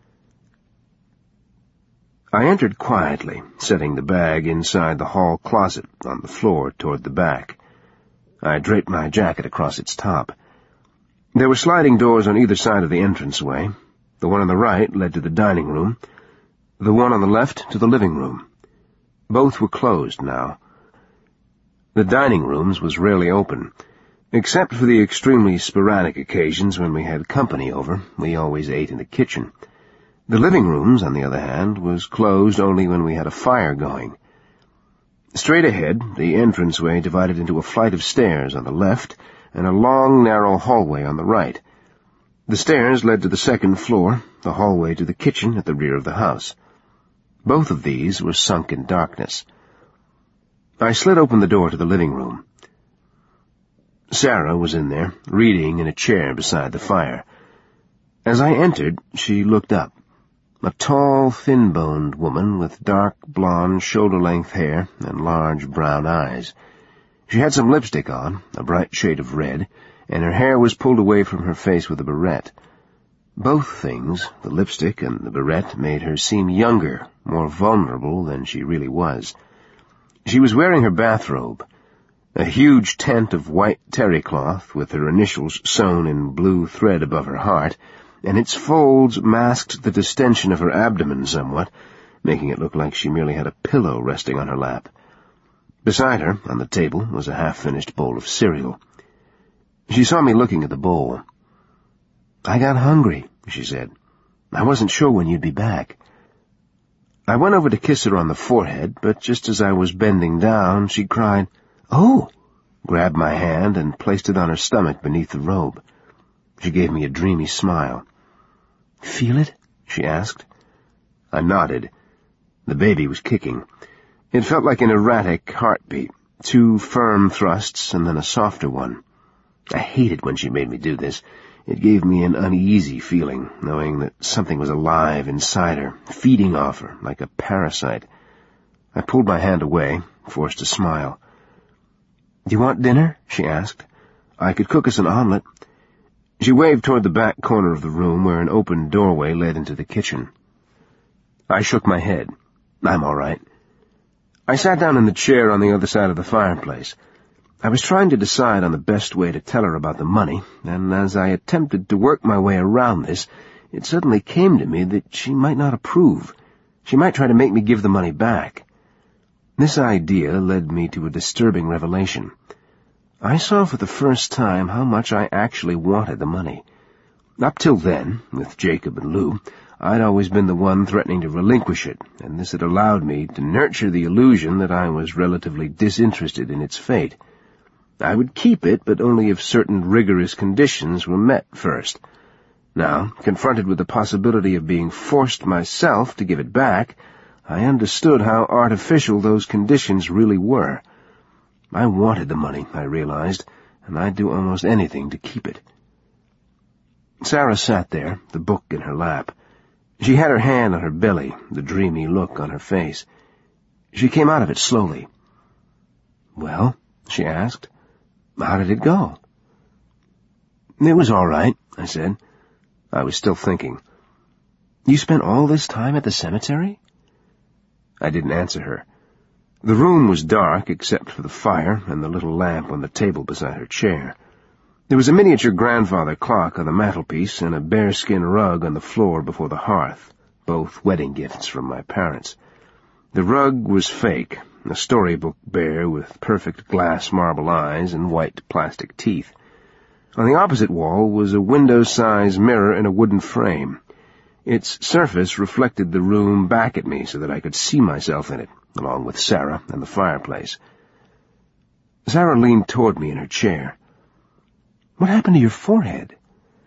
I entered quietly, setting the bag inside the hall closet on the floor toward the back. I draped my jacket across its top. There were sliding doors on either side of the entranceway. The one on the right led to the dining room, the one on the left to the living room. Both were closed now. The dining room's was rarely open. Except for the extremely sporadic occasions when we had company over, we always ate in the kitchen. The living room's, on the other hand, was closed only when we had a fire going. Straight ahead, the entranceway divided into a flight of stairs on the left and a long, narrow hallway on the right. The stairs led to the second floor, the hallway to the kitchen at the rear of the house. Both of these were sunk in darkness. I slid open the door to the living room. Sarah was in there, reading in a chair beside the fire. As I entered, she looked up. A tall, thin-boned woman with dark, blonde, shoulder-length hair and large brown eyes. She had some lipstick on, a bright shade of red, and her hair was pulled away from her face with a barrette. Both things, the lipstick and the barrette, made her seem younger, more vulnerable than she really was. She was wearing her bathrobe, a huge tent of white terry cloth with her initials sewn in blue thread above her heart, and its folds masked the distension of her abdomen somewhat, making it look like she merely had a pillow resting on her lap. Beside her, on the table, was a half-finished bowl of cereal. She saw me looking at the bowl. "I got hungry," she said. "I wasn't sure when you'd be back." I went over to kiss her on the forehead, but just as I was bending down, she cried, "Oh!" grabbed my hand and placed it on her stomach beneath the robe. She gave me a dreamy smile. "Feel it?" she asked. I nodded. The baby was kicking. It felt like an erratic heartbeat, two firm thrusts and then a softer one. I hated when she made me do this. It gave me an uneasy feeling, knowing that something was alive inside her, feeding off her like a parasite. I pulled my hand away, forced a smile. "Do you want dinner?" she asked. "I could cook us an omelet." She waved toward the back corner of the room where an open doorway led into the kitchen. I shook my head. "I'm all right." I sat down in the chair on the other side of the fireplace. I was trying to decide on the best way to tell her about the money, and as I attempted to work my way around this, it suddenly came to me that she might not approve. She might try to make me give the money back. This idea led me to a disturbing revelation. I saw for the first time how much I actually wanted the money. Up till then, with Jacob and Lou, I'd always been the one threatening to relinquish it, and this had allowed me to nurture the illusion that I was relatively disinterested in its fate. I would keep it, but only if certain rigorous conditions were met first. Now, confronted with the possibility of being forced myself to give it back, I understood how artificial those conditions really were. I wanted the money, I realized, and I'd do almost anything to keep it. Sarah sat there, the book in her lap. She had her hand on her belly, the dreamy look on her face. She came out of it slowly. "Well?" she asked. "How did it go?" "It was all right," I said. I was still thinking. "You spent all this time at the cemetery?" I didn't answer her. The room was dark except for the fire and the little lamp on the table beside her chair. There was a miniature grandfather clock on the mantelpiece and a bearskin rug on the floor before the hearth, both wedding gifts from my parents. The rug was fake, a storybook bear with perfect glass marble eyes and white plastic teeth. On the opposite wall was a window-size mirror in a wooden frame. Its surface reflected the room back at me so that I could see myself in it, along with Sarah and the fireplace. Sarah leaned toward me in her chair. "What happened to your forehead?"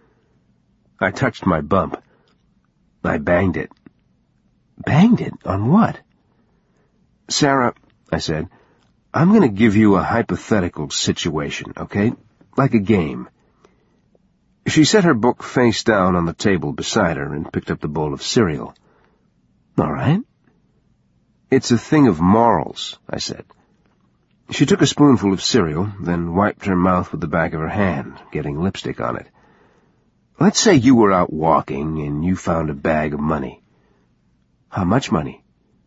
I touched my bump. "I banged it." "Banged it? On what?" "Sarah," I said, "I'm going to give you a hypothetical situation, okay? Like a game." She set her book face down on the table beside her and picked up the bowl of cereal. "All right." "It's a thing of morals," I said. She took a spoonful of cereal, then wiped her mouth with the back of her hand, getting lipstick on it. "Let's say you were out walking and you found a bag of money." "How much money?"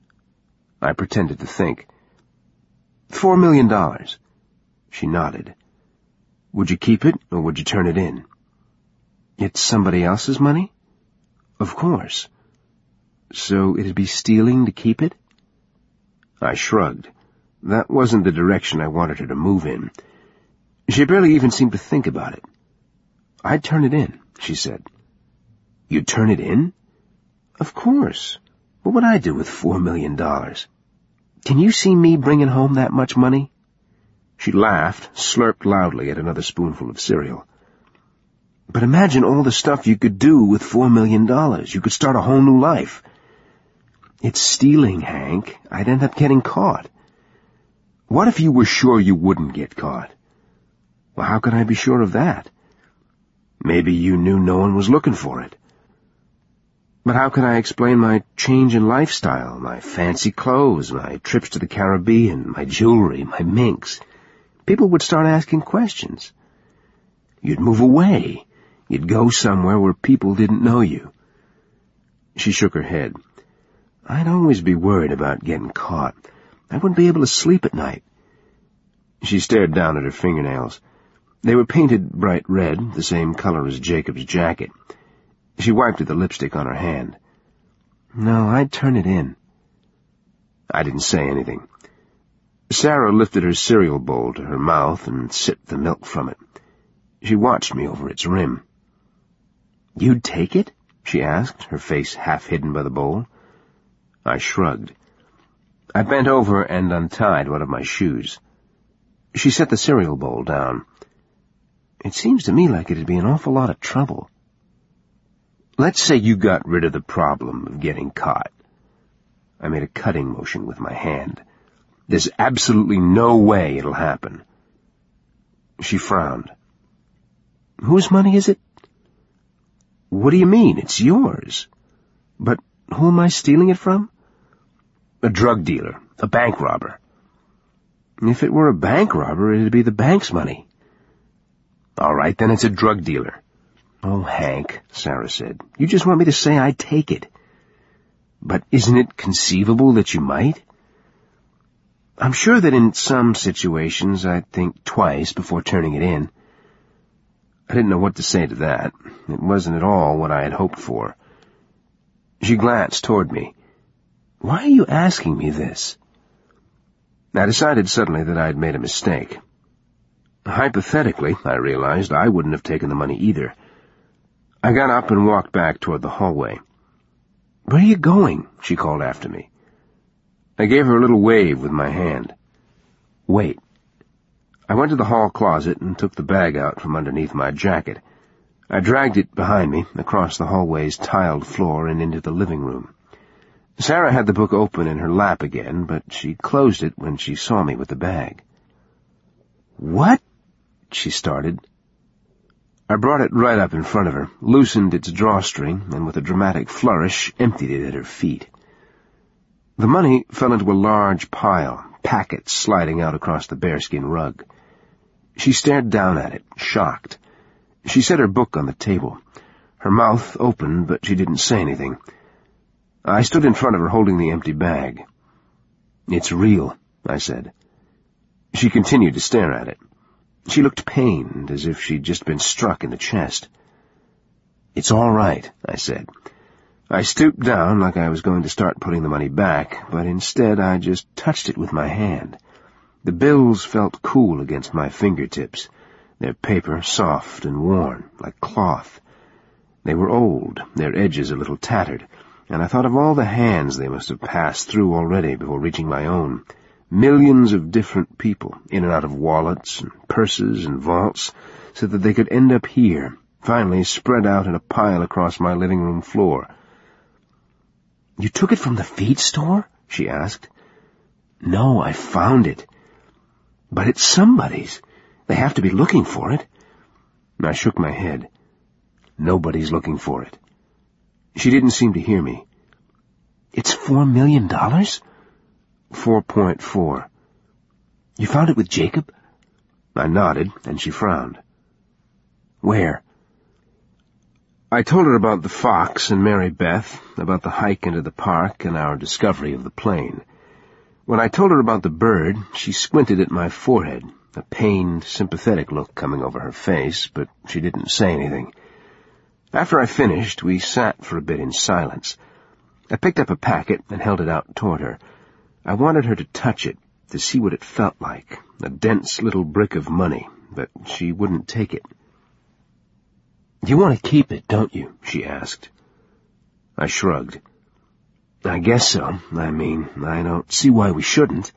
I pretended to think. Four million dollars." She nodded. "Would you keep it, or would you turn it in?" "It's somebody else's money?" "Of course." "So it'd be stealing to keep it?" I shrugged. That wasn't the direction I wanted her to move in. She barely even seemed to think about it. "I'd turn it in," she said. "You'd turn it in?" "Of course. What would I do with four million dollars? Can you see me bringing home that much money?" She laughed, slurped loudly at another spoonful of cereal. "But imagine all the stuff you could do with four million dollars. You could start a whole new life." "It's stealing, Hank. I'd end up getting caught." "What if you were sure you wouldn't get caught?" "Well, how could I be sure of that?" "Maybe you knew no one was looking for it." "But how could I explain my change in lifestyle, my fancy clothes, my trips to the Caribbean, my jewelry, my minks? People would start asking questions." "You'd move away. You'd go somewhere where people didn't know you." She shook her head. "I'd always be worried about getting caught. I wouldn't be able to sleep at night." She stared down at her fingernails. They were painted bright red, the same color as Jacob's jacket. She wiped at the lipstick on her hand. "No, I'd turn it in." I didn't say anything. Sarah lifted her cereal bowl to her mouth and sipped the milk from it. She watched me over its rim. "You'd take it?" she asked, her face half hidden by the bowl. I shrugged. I bent over and untied one of my shoes. She set the cereal bowl down. "It seems to me like it'd be an awful lot of trouble." "Let's say you got rid of the problem of getting caught." I made a cutting motion with my hand. "There's absolutely no way it'll happen." She frowned. "Whose money is it?" What do you mean? It's yours. But who am I stealing it from? A drug dealer, a bank robber. If it were a bank robber, it'd be the bank's money. All right, then it's a drug dealer. Oh, Hank, Sarah said, you just want me to say I'd take it. But isn't it conceivable that you might? I'm sure that in some situations I'd think twice before turning it in. I didn't know what to say to that. It wasn't at all what I had hoped for. She glanced toward me. Why are you asking me this? I decided suddenly that I had made a mistake. Hypothetically, I realized, I wouldn't have taken the money either. I got up and walked back toward the hallway. Where are you going? She called after me. I gave her a little wave with my hand. Wait. I went to the hall closet and took the bag out from underneath my jacket. I dragged it behind me, across the hallway's tiled floor and into the living room. Sarah had the book open in her lap again, but she closed it when she saw me with the bag. What? She started. I brought it right up in front of her, loosened its drawstring, and with a dramatic flourish emptied it at her feet. The money fell into a large pile, packets sliding out across the bearskin rug. She stared down at it, shocked. She set her book on the table. Her mouth opened, but she didn't say anything. I stood in front of her holding the empty bag. It's real, I said. She continued to stare at it. She looked pained, as if she'd just been struck in the chest. It's all right, I said. I stooped down like I was going to start putting the money back, but instead I just touched it with my hand. The bills felt cool against my fingertips, their paper soft and worn, like cloth. They were old, their edges a little tattered, and I thought of all the hands they must have passed through already before reaching my own. Millions of different people, in and out of wallets and purses and vaults, so that they could end up here, finally spread out in a pile across my living room floor. You took it from the feed store? She asked. No, I found it. But it's somebody's. They have to be looking for it. I shook my head. Nobody's looking for it. She didn't seem to hear me. It's four million dollars? Four point four. You found it with Jacob? I nodded, and she frowned. Where? I told her about the fox and Mary Beth, about the hike into the park and our discovery of the plane. When I told her about the bird, she squinted at my forehead, a pained, sympathetic look coming over her face, but she didn't say anything. After I finished, we sat for a bit in silence. I picked up a packet and held it out toward her. I wanted her to touch it, to see what it felt like, a dense little brick of money, but she wouldn't take it. You want to keep it, don't you? She asked. I shrugged. I guess so. I mean, I don't see why we shouldn't.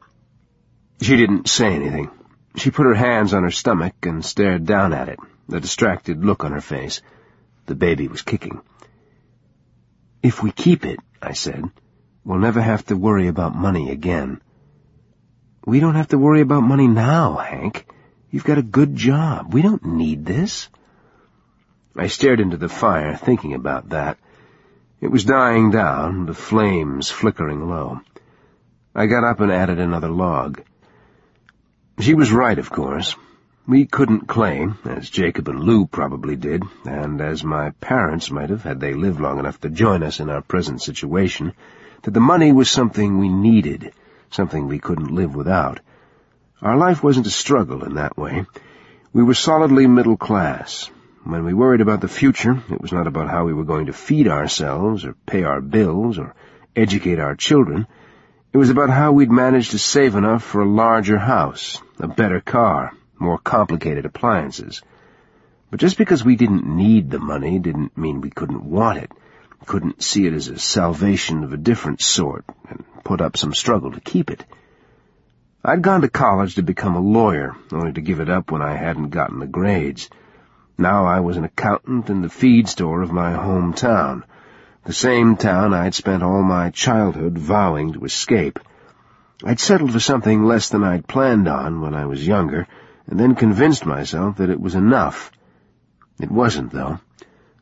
She didn't say anything. She put her hands on her stomach and stared down at it, a distracted look on her face. The baby was kicking. If we keep it, I said, we'll never have to worry about money again. We don't have to worry about money now, Hank. You've got a good job. We don't need this. I stared into the fire, thinking about that. It was dying down, the flames flickering low. I got up and added another log. She was right, of course. We couldn't claim, as Jacob and Lou probably did, and as my parents might have had they lived long enough to join us in our present situation, that the money was something we needed, something we couldn't live without. Our life wasn't a struggle in that way. We were solidly middle class. When we worried about the future, it was not about how we were going to feed ourselves or pay our bills or educate our children. It was about how we'd manage to save enough for a larger house, a better car, more complicated appliances. But just because we didn't need the money didn't mean we couldn't want it, couldn't see it as a salvation of a different sort, and put up some struggle to keep it. I'd gone to college to become a lawyer, only to give it up when I hadn't gotten the grades. Now I was an accountant in the feed store of my hometown, the same town I'd spent all my childhood vowing to escape. I'd settled for something less than I'd planned on when I was younger, and then convinced myself that it was enough. It wasn't, though.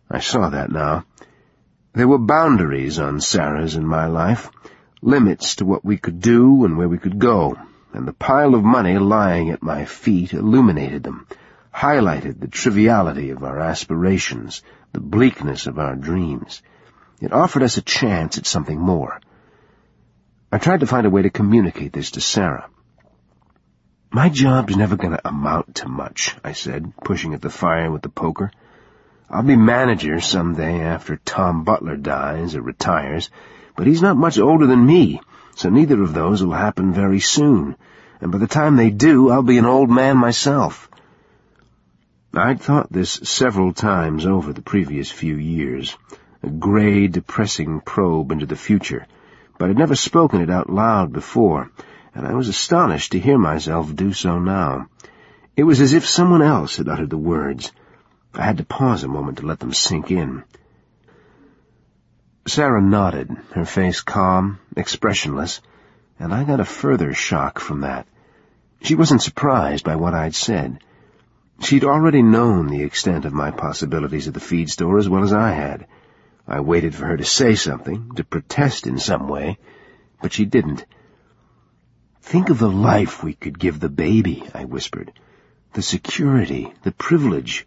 I saw that now. There were boundaries on Sarah's and my life, limits to what we could do and where we could go, and the pile of money lying at my feet illuminated them, highlighted the triviality of our aspirations, the bleakness of our dreams. It offered us a chance at something more. I tried to find a way to communicate this to Sarah. "My job's never going to amount to much," I said, pushing at the fire with the poker. "I'll be manager someday after Tom Butler dies or retires, but he's not much older than me, so neither of those will happen very soon, and by the time they do, I'll be an old man myself." I'd thought this several times over the previous few years, a gray, depressing probe into the future, but I'd never spoken it out loud before, and I was astonished to hear myself do so now. It was as if someone else had uttered the words. I had to pause a moment to let them sink in. Sarah nodded, her face calm, expressionless, and I got a further shock from that. She wasn't surprised by what I'd said. She'd already known the extent of my possibilities at the feed store as well as I had. I waited for her to say something, to protest in some way, but she didn't. "Think of the life we could give the baby," I whispered. "The security, the privilege."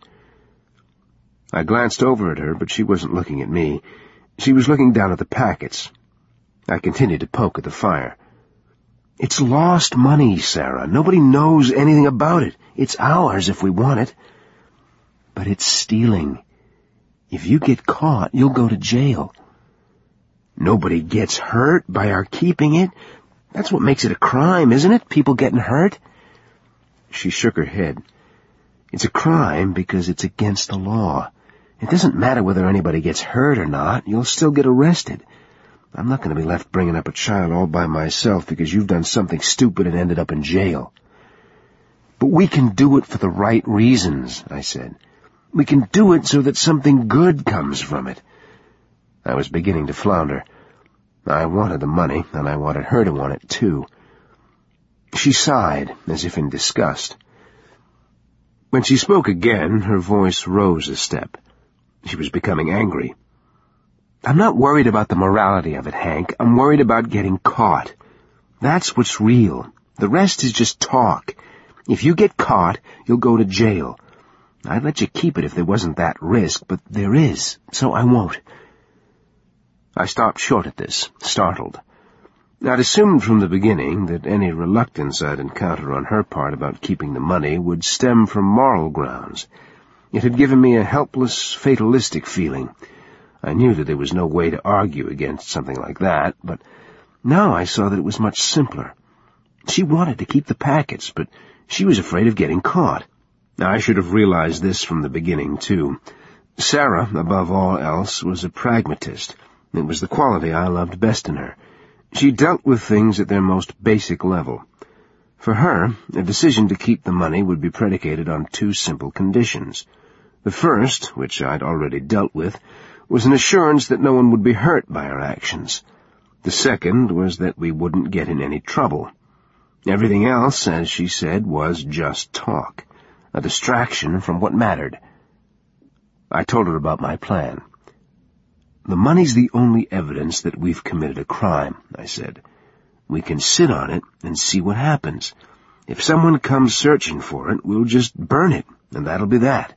I glanced over at her, but she wasn't looking at me. She was looking down at the packets. I continued to poke at the fire. "It's lost money, Sarah. Nobody knows anything about it. It's ours if we want it." "But it's stealing. If you get caught, you'll go to jail." "Nobody gets hurt by our keeping it. That's what makes it a crime, isn't it? People getting hurt?" She shook her head. "It's a crime because it's against the law. It doesn't matter whether anybody gets hurt or not. You'll still get arrested. I'm not going to be left bringing up a child all by myself because you've done something stupid and ended up in jail." "But we can do it for the right reasons," I said. "We can do it so that something good comes from it." I was beginning to flounder. I wanted the money, and I wanted her to want it, too. She sighed, as if in disgust. When she spoke again, her voice rose a step. She was becoming angry. "I'm not worried about the morality of it, Hank. I'm worried about getting caught. That's what's real. The rest is just talk. If you get caught, you'll go to jail. I'd let you keep it if there wasn't that risk, but there is, so I won't." I stopped short at this, startled. I'd assumed from the beginning that any reluctance I'd encounter on her part about keeping the money would stem from moral grounds. It had given me a helpless, fatalistic feeling. I knew that there was no way to argue against something like that, but now I saw that it was much simpler. She wanted to keep the packets, but she was afraid of getting caught. I should have realized this from the beginning, too. Sarah, above all else, was a pragmatist. It was the quality I loved best in her. She dealt with things at their most basic level. For her, a decision to keep the money would be predicated on two simple conditions. The first, which I'd already dealt with, was an assurance that no one would be hurt by our actions. The second was that we wouldn't get in any trouble. Everything else, as she said, was just talk, a distraction from what mattered. I told her about my plan. "The money's the only evidence that we've committed a crime," I said. "We can sit on it and see what happens. If someone comes searching for it, we'll just burn it, and that'll be that."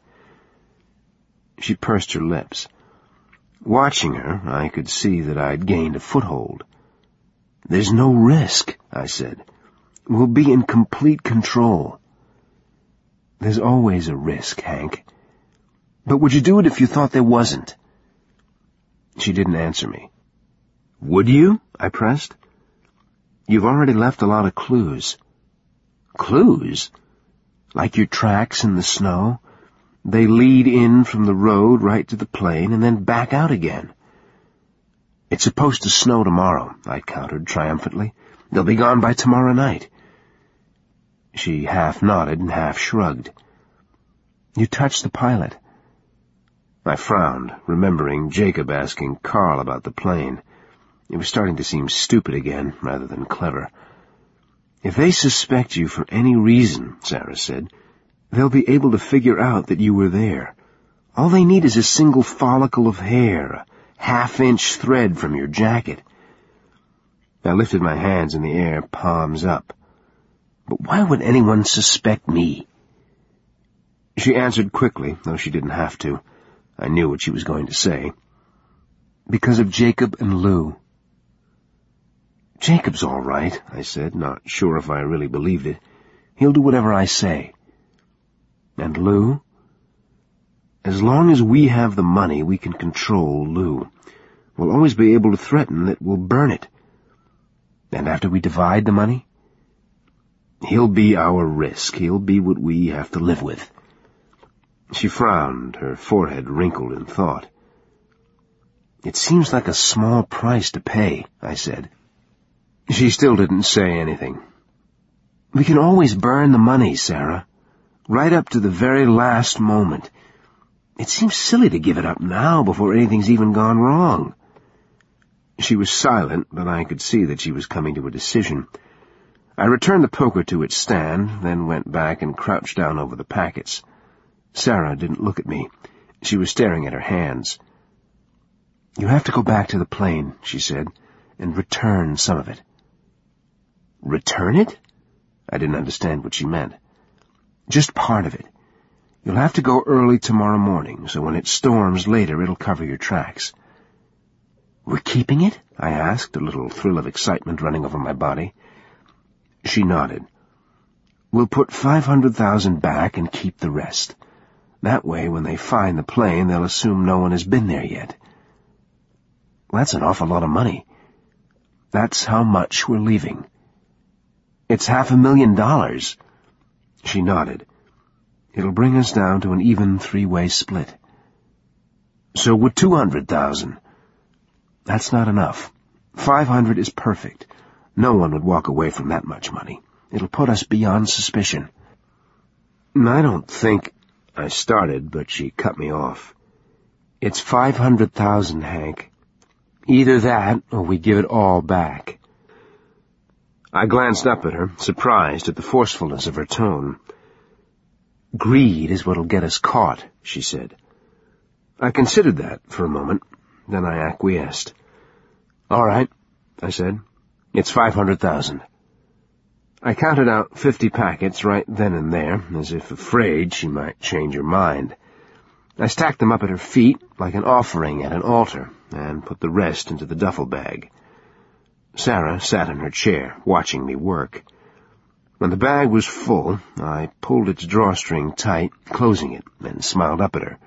She pursed her lips. Watching her, I could see that I'd gained a foothold. "There's no risk," I said. "We'll be in complete control." "There's always a risk, Hank. But would you do it if you thought there wasn't?" She didn't answer me. "Would you?" I pressed. "You've already left a lot of clues." "Clues?" "Like your tracks in the snow. They lead in from the road right to the plane and then back out again." "It's supposed to snow tomorrow," I countered triumphantly. "They'll be gone by tomorrow night." She half nodded and half shrugged. "You touched the pilot." I frowned, remembering Jacob asking Carl about the plane. It was starting to seem stupid again, rather than clever. "If they suspect you for any reason," Sarah said, "they'll be able to figure out that you were there. All they need is a single follicle of hair, a half-inch thread from your jacket. I lifted my hands in the air, palms up. But why would anyone suspect me? She answered quickly, though she didn't have to. I knew what she was going to say. Because of Jacob and Lou. Jacob's all right, I said, not sure if I really believed it. He'll do whatever I say. And Lou? As long as we have the money, we can control Lou. We'll always be able to threaten that we'll burn it. And after we divide the money? He'll be our risk. He'll be what we have to live with. She frowned, her forehead wrinkled in thought. It seems like a small price to pay, I said. She still didn't say anything. We can always burn the money, Sarah. Right up to the very last moment. It seems silly to give it up now before anything's even gone wrong. She was silent, but I could see that she was coming to a decision. I returned the poker to its stand, then went back and crouched down over the packets. Sarah didn't look at me. She was staring at her hands. You have to go back to the plane, she said, and return some of it. Return it? I didn't understand what she meant. Just part of it. You'll have to go early tomorrow morning, so when it storms later, it'll cover your tracks. We're keeping it? I asked, a little thrill of excitement running over my body. She nodded. We'll put five hundred thousand back and keep the rest. That way, when they find the plane, they'll assume no one has been there yet. That's an awful lot of money. That's how much we're leaving. It's half a million dollars. She nodded. It'll bring us down to an even three-way split. So would two hundred thousand. That's not enough. Five hundred is perfect. No one would walk away from that much money. It'll put us beyond suspicion. I don't think... I started, but she cut me off. It's five hundred thousand, Hank. Either that, or we give it all back. I glanced up at her, surprised at the forcefulness of her tone. Greed is what'll get us caught, she said. I considered that for a moment. Then I acquiesced. All right, I said. It's five hundred thousand. I counted out fifty packets right then and there, as if afraid she might change her mind. I stacked them up at her feet like an offering at an altar, and put the rest into the duffel bag. Sarah sat in her chair, watching me work. When the bag was full, I pulled its drawstring tight, closing it, and smiled up at her.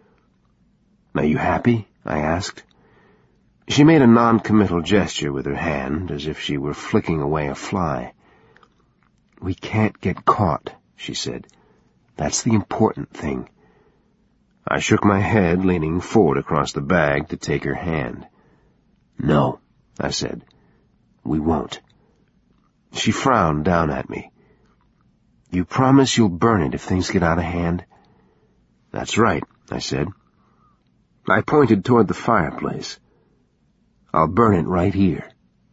Are you happy? I asked. She made a non-committal gesture with her hand, as if she were flicking away a fly. We can't get caught, she said. That's the important thing. I shook my head, leaning forward across the bag to take her hand. No, I said. We won't. She frowned down at me. You promise you'll burn it if things get out of hand? That's right, I said. I pointed toward the fireplace. I'll burn it right here.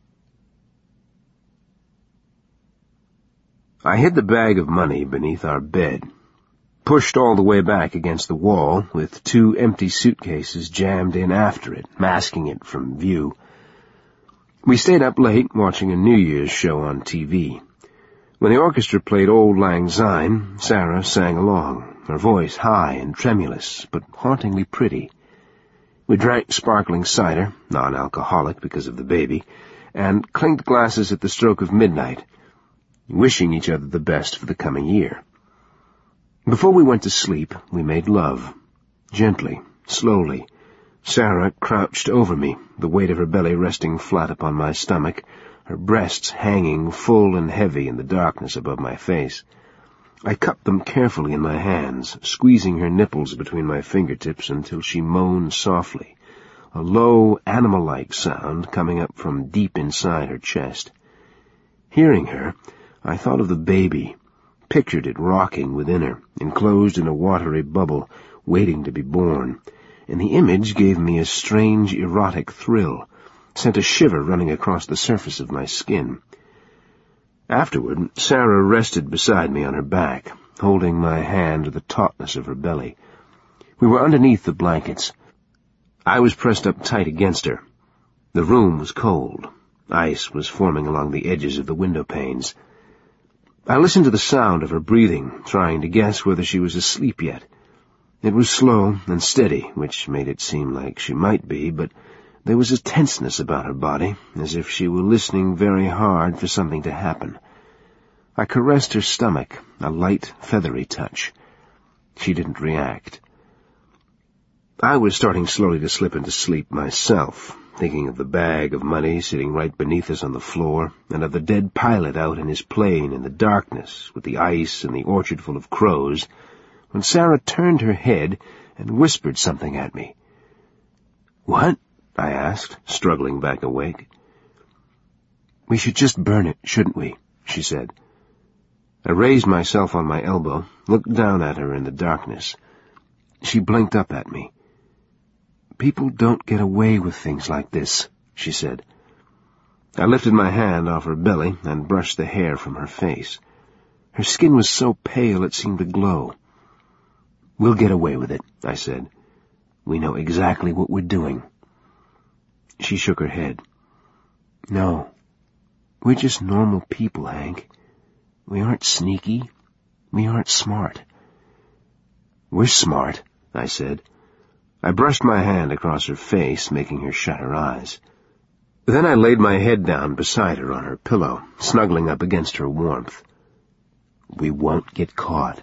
I hid the bag of money beneath our bed, pushed all the way back against the wall, with two empty suitcases jammed in after it, masking it from view. We stayed up late watching a New Year's show on T V. When the orchestra played Auld Lang Syne, Sarah sang along, her voice high and tremulous, but hauntingly pretty. We drank sparkling cider, non-alcoholic because of the baby, and clinked glasses at the stroke of midnight, wishing each other the best for the coming year. Before we went to sleep, we made love, gently, slowly. Sarah crouched over me, the weight of her belly resting flat upon my stomach, her breasts hanging full and heavy in the darkness above my face. I cupped them carefully in my hands, squeezing her nipples between my fingertips until she moaned softly, a low, animal-like sound coming up from deep inside her chest. Hearing her, I thought of the baby, pictured it rocking within her, enclosed in a watery bubble, waiting to be born, and the image gave me a strange, erotic thrill, sent a shiver running across the surface of my skin. Afterward, Sarah rested beside me on her back, holding my hand to the tautness of her belly. We were underneath the blankets. I was pressed up tight against her. The room was cold. Ice was forming along the edges of the window panes. I listened to the sound of her breathing, trying to guess whether she was asleep yet. It was slow and steady, which made it seem like she might be, but there was a tenseness about her body, as if she were listening very hard for something to happen. I caressed her stomach, a light, feathery touch. She didn't react. I was starting slowly to slip into sleep myself, thinking of the bag of money sitting right beneath us on the floor, and of the dead pilot out in his plane in the darkness, with the ice and the orchard full of crows, when Sarah turned her head and whispered something at me. "What?" I asked, struggling back awake. "We should just burn it, shouldn't we?" she said. I raised myself on my elbow, looked down at her in the darkness. She blinked up at me. "People don't get away with things like this," she said. I lifted my hand off her belly and brushed the hair from her face. Her skin was so pale it seemed to glow. "We'll get away with it," I said. "We know exactly what we're doing." She shook her head. "No, we're just normal people, Hank. We aren't sneaky. We aren't smart." "We're smart," I said. I brushed my hand across her face, making her shut her eyes. Then I laid my head down beside her on her pillow, snuggling up against her warmth. "We won't get caught."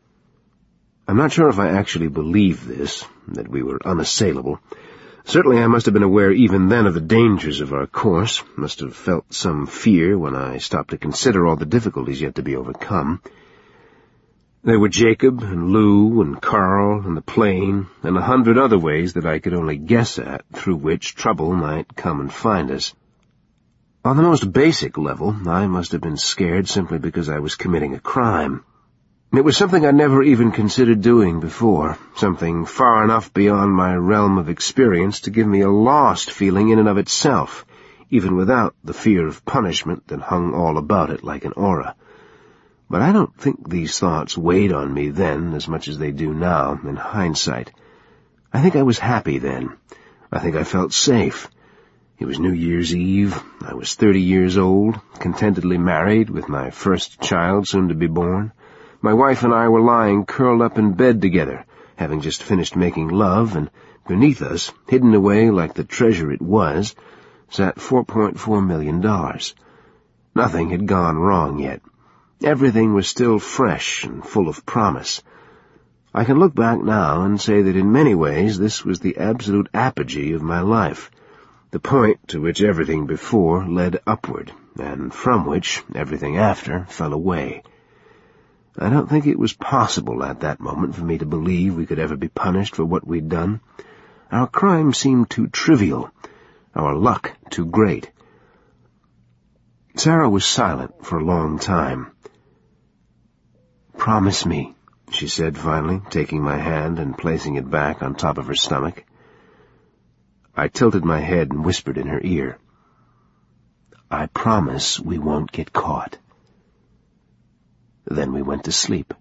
I'm not sure if I actually believed this, that we were unassailable. Certainly I must have been aware even then of the dangers of our course, must have felt some fear when I stopped to consider all the difficulties yet to be overcome. There were Jacob and Lou and Carl and the plane and a hundred other ways that I could only guess at through which trouble might come and find us. On the most basic level, I must have been scared simply because I was committing a crime. It was something I'd never even considered doing before, something far enough beyond my realm of experience to give me a lost feeling in and of itself, even without the fear of punishment that hung all about it like an aura. But I don't think these thoughts weighed on me then as much as they do now, in hindsight. I think I was happy then. I think I felt safe. It was New Year's Eve. I was thirty years old, contentedly married, with my first child soon to be born. My wife and I were lying curled up in bed together, having just finished making love, and beneath us, hidden away like the treasure it was, sat four point four million dollars. Nothing had gone wrong yet. Everything was still fresh and full of promise. I can look back now and say that in many ways this was the absolute apogee of my life, the point to which everything before led upward, and from which everything after fell away. I don't think it was possible at that moment for me to believe we could ever be punished for what we'd done. Our crime seemed too trivial, our luck too great. Sarah was silent for a long time. "Promise me," she said finally, taking my hand and placing it back on top of her stomach. I tilted my head and whispered in her ear, "I promise we won't get caught." Then we went to sleep.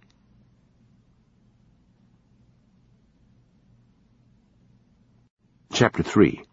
Chapter three.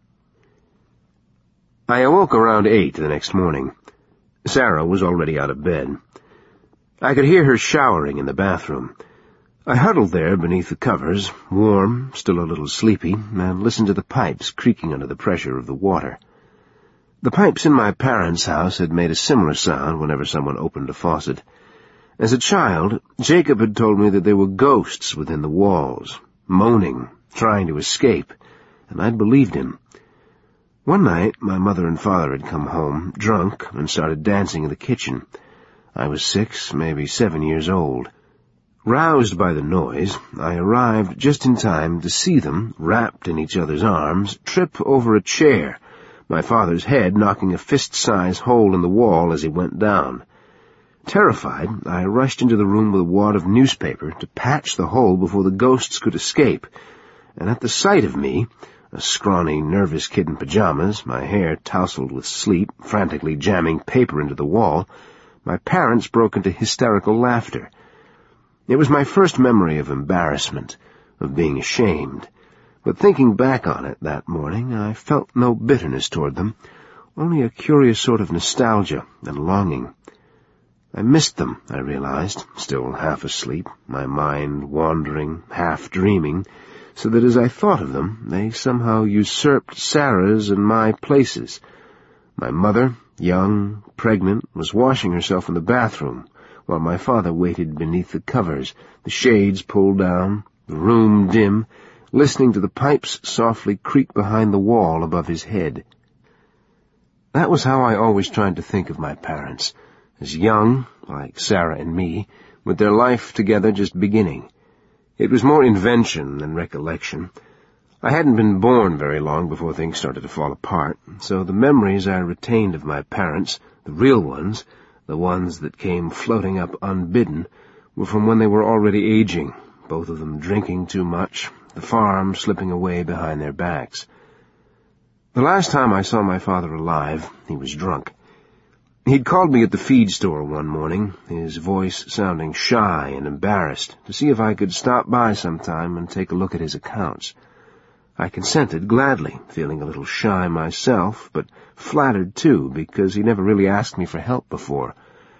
I awoke around eight the next morning. Sarah was already out of bed. I could hear her showering in the bathroom. I huddled there beneath the covers, warm, still a little sleepy, and listened to the pipes creaking under the pressure of the water. The pipes in my parents' house had made a similar sound whenever someone opened a faucet. As a child, Jacob had told me that there were ghosts within the walls, moaning, trying to escape, and I'd believed him. One night, my mother and father had come home, drunk, and started dancing in the kitchen. I was six, maybe seven years old. Roused by the noise, I arrived just in time to see them, wrapped in each other's arms, trip over a chair, my father's head knocking a fist-size hole in the wall as he went down. Terrified, I rushed into the room with a wad of newspaper to patch the hole before the ghosts could escape, and at the sight of me, a scrawny, nervous kid in pajamas, my hair tousled with sleep, frantically jamming paper into the wall, my parents broke into hysterical laughter. It was my first memory of embarrassment, of being ashamed. But thinking back on it that morning, I felt no bitterness toward them, only a curious sort of nostalgia and longing. I missed them, I realized, still half asleep, my mind wandering, half dreaming, so that as I thought of them, they somehow usurped Sarah's and my places. My mother, young, pregnant, was washing herself in the bathroom, while my father waited beneath the covers, the shades pulled down, the room dim, listening to the pipes softly creak behind the wall above his head. That was how I always tried to think of my parents, as young, like Sarah and me, with their life together just beginning. It was more invention than recollection. I hadn't been born very long before things started to fall apart, so the memories I retained of my parents, the real ones, the ones that came floating up unbidden, were from when they were already aging, both of them drinking too much, the farm slipping away behind their backs. The last time I saw my father alive, he was drunk. He'd called me at the feed store one morning, his voice sounding shy and embarrassed, to see if I could stop by sometime and take a look at his accounts. I consented gladly, feeling a little shy myself, but flattered too, because he never really asked me for help before.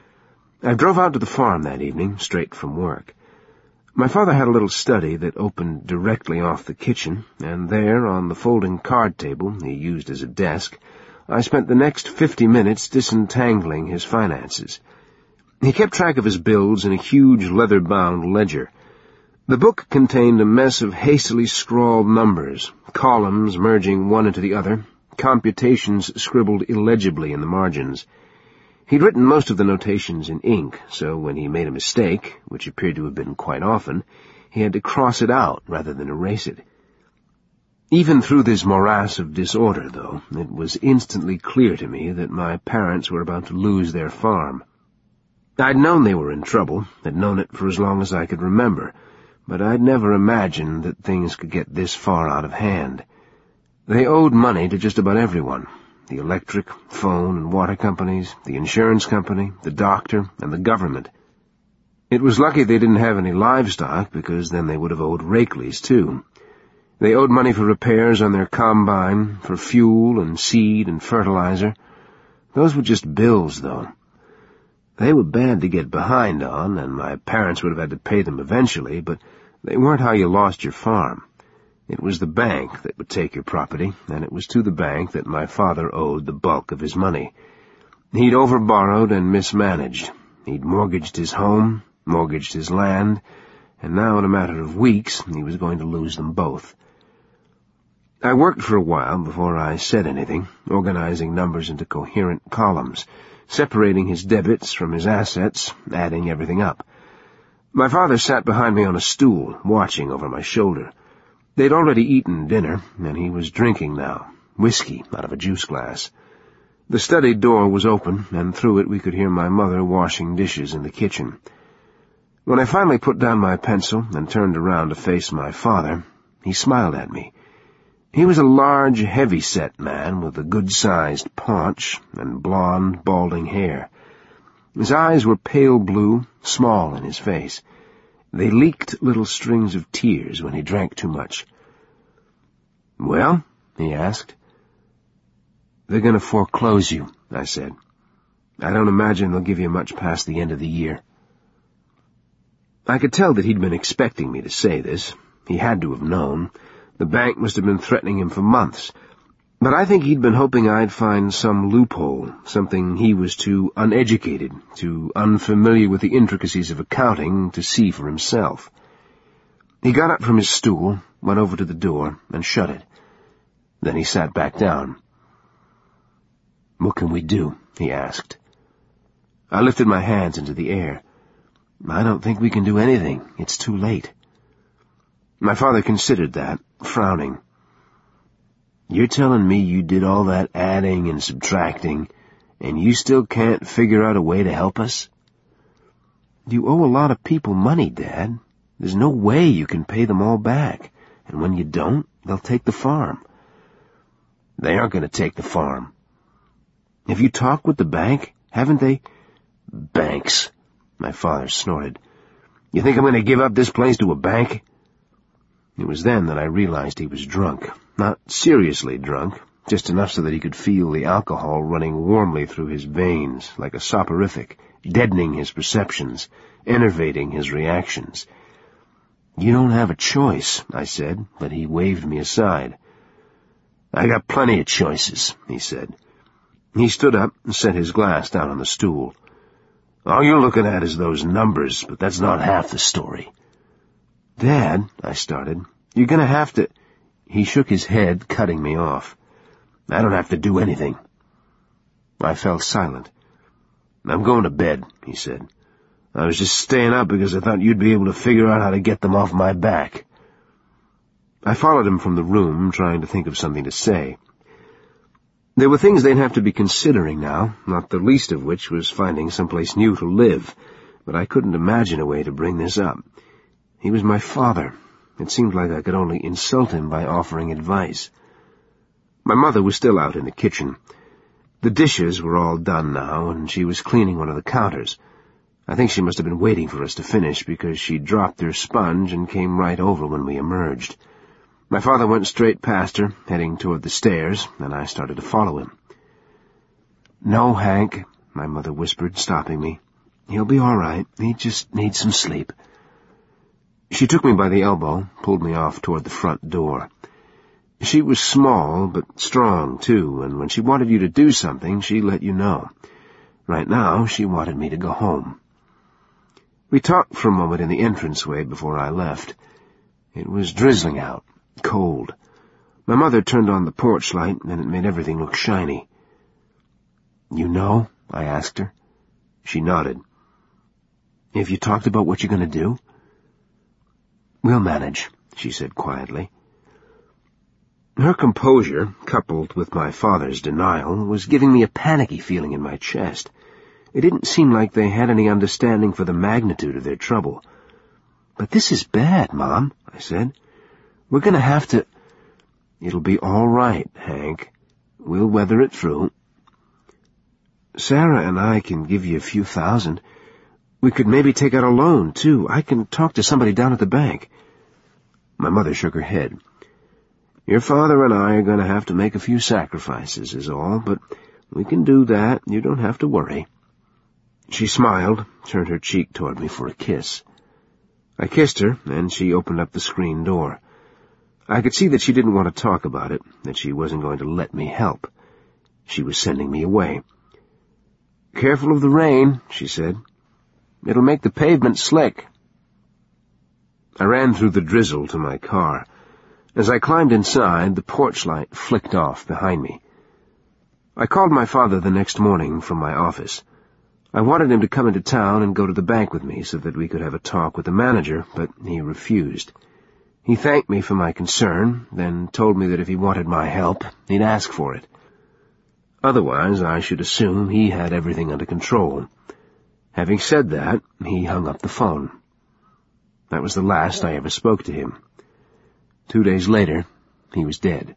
I drove out to the farm that evening, straight from work. My father had a little study that opened directly off the kitchen, and there, on the folding card table he used as a desk, I spent the next fifty minutes disentangling his finances. He kept track of his bills in a huge leather-bound ledger. The book contained a mess of hastily scrawled numbers, columns merging one into the other, computations scribbled illegibly in the margins. He'd written most of the notations in ink, so when he made a mistake, which appeared to have been quite often, he had to cross it out rather than erase it. Even through this morass of disorder, though, it was instantly clear to me that my parents were about to lose their farm. I'd known they were in trouble, had known it for as long as I could remember, but I'd never imagined that things could get this far out of hand. They owed money to just about everyone. The electric, phone, and water companies, the insurance company, the doctor, and the government. It was lucky they didn't have any livestock, because then they would have owed Rakely's, too. They owed money for repairs on their combine, for fuel and seed and fertilizer. Those were just bills, though. They were bad to get behind on, and my parents would have had to pay them eventually, but they weren't how you lost your farm. It was the bank that would take your property, and it was to the bank that my father owed the bulk of his money. He'd overborrowed and mismanaged. He'd mortgaged his home, mortgaged his land, and now in a matter of weeks he was going to lose them both. I worked for a while before I said anything, organizing numbers into coherent columns, separating his debits from his assets, adding everything up. My father sat behind me on a stool, watching over my shoulder. They'd already eaten dinner, and he was drinking now, whiskey out of a juice glass. The study door was open, and through it we could hear my mother washing dishes in the kitchen. When I finally put down my pencil and turned around to face my father, he smiled at me. He was a large, heavy-set man with a good-sized paunch and blonde, balding hair. His eyes were pale blue, small in his face. They leaked little strings of tears when he drank too much. "Well?" he asked. "They're going to foreclose you," I said. "I don't imagine they'll give you much past the end of the year." I could tell that he'd been expecting me to say this. He had to have known. The bank must have been threatening him for months. But I think he'd been hoping I'd find some loophole, something he was too uneducated, too unfamiliar with the intricacies of accounting to see for himself. He got up from his stool, went over to the door, and shut it. Then he sat back down. "What can we do?" he asked. I lifted my hands into the air. "I don't think we can do anything. It's too late." My father considered that, frowning. "You're telling me you did all that adding and subtracting, and you still can't figure out a way to help us?" "You owe a lot of people money, Dad. There's no way you can pay them all back, and when you don't, they'll take the farm." "They aren't going to take the farm." "Have you talked with the bank? Haven't they—" "Banks," my father snorted. "You think I'm going to give up this place to a bank?" It was then that I realized he was drunk. Not seriously drunk, just enough so that he could feel the alcohol running warmly through his veins, like a soporific, deadening his perceptions, enervating his reactions. "You don't have a choice," I said, but he waved me aside. "I got plenty of choices," he said. He stood up and set his glass down on the stool. "All you're looking at is those numbers, but that's not half the story." "Dad," I started, "you're going to have to—" He shook his head, cutting me off. "I don't have to do anything." I fell silent. "I'm going to bed," he said. "I was just staying up because I thought you'd be able to figure out how to get them off my back." I followed him from the room, trying to think of something to say. There were things they'd have to be considering now, not the least of which was finding someplace new to live, but I couldn't imagine a way to bring this up. He was my father. It seemed like I could only insult him by offering advice. My mother was still out in the kitchen. The dishes were all done now, and she was cleaning one of the counters. I think she must have been waiting for us to finish, because she dropped her sponge and came right over when we emerged. My father went straight past her, heading toward the stairs, and I started to follow him. "No, Hank," my mother whispered, stopping me. "He'll be all right. He just needs some sleep." She took me by the elbow, pulled me off toward the front door. She was small, but strong, too, and when she wanted you to do something, she let you know. Right now, she wanted me to go home. We talked for a moment in the entranceway before I left. It was drizzling out, cold. My mother turned on the porch light, and it made everything look shiny. "You know?" I asked her. She nodded. "Have you talked about what you're going to do?" "We'll manage," she said quietly. Her composure, coupled with my father's denial, was giving me a panicky feeling in my chest. It didn't seem like they had any understanding for the magnitude of their trouble. "But this is bad, Mom," I said. "We're going to have to—" "It'll be all right, Hank. We'll weather it through. Sarah and I can give you a few thousand. We could maybe take out a loan, too. I can talk to somebody down at the bank." My mother shook her head. "Your father and I are going to have to make a few sacrifices, is all, but we can do that. You don't have to worry." She smiled, turned her cheek toward me for a kiss. I kissed her, and she opened up the screen door. I could see that she didn't want to talk about it, that she wasn't going to let me help. She was sending me away. "Careful of the rain," she said. "It'll make the pavement slick." I ran through the drizzle to my car. As I climbed inside, the porch light flicked off behind me. I called my father the next morning from my office. I wanted him to come into town and go to the bank with me so that we could have a talk with the manager, but he refused. He thanked me for my concern, then told me that if he wanted my help, he'd ask for it. Otherwise, I should assume he had everything under control. Having said that, he hung up the phone. That was the last I ever spoke to him. Two days later, he was dead.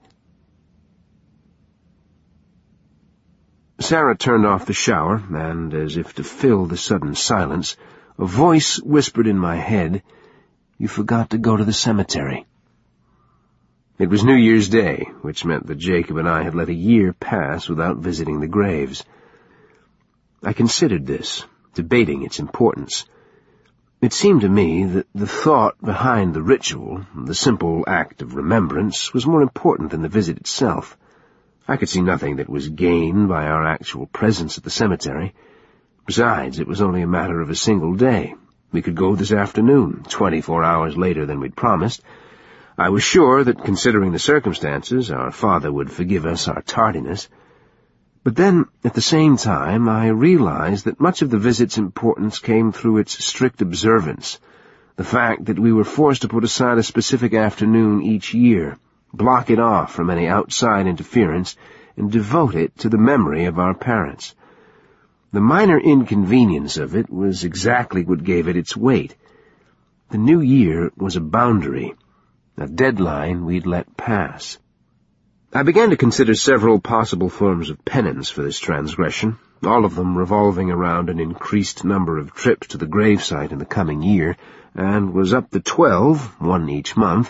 Sarah turned off the shower, and, as if to fill the sudden silence, a voice whispered in my head, "You forgot to go to the cemetery." It was New Year's Day, which meant that Jacob and I had let a year pass without visiting the graves. I considered this, debating its importance. It seemed to me that the thought behind the ritual, the simple act of remembrance, was more important than the visit itself. I could see nothing that was gained by our actual presence at the cemetery. Besides, it was only a matter of a single day. We could go this afternoon, twenty-four hours later than we'd promised. I was sure that, considering the circumstances, our father would forgive us our tardiness. But then, at the same time, I realized that much of the visit's importance came through its strict observance, the fact that we were forced to put aside a specific afternoon each year, block it off from any outside interference, and devote it to the memory of our parents. The minor inconvenience of it was exactly what gave it its weight. The new year was a boundary, a deadline we'd let pass. I began to consider several possible forms of penance for this transgression, all of them revolving around an increased number of trips to the gravesite in the coming year, and was up to twelve, one each month,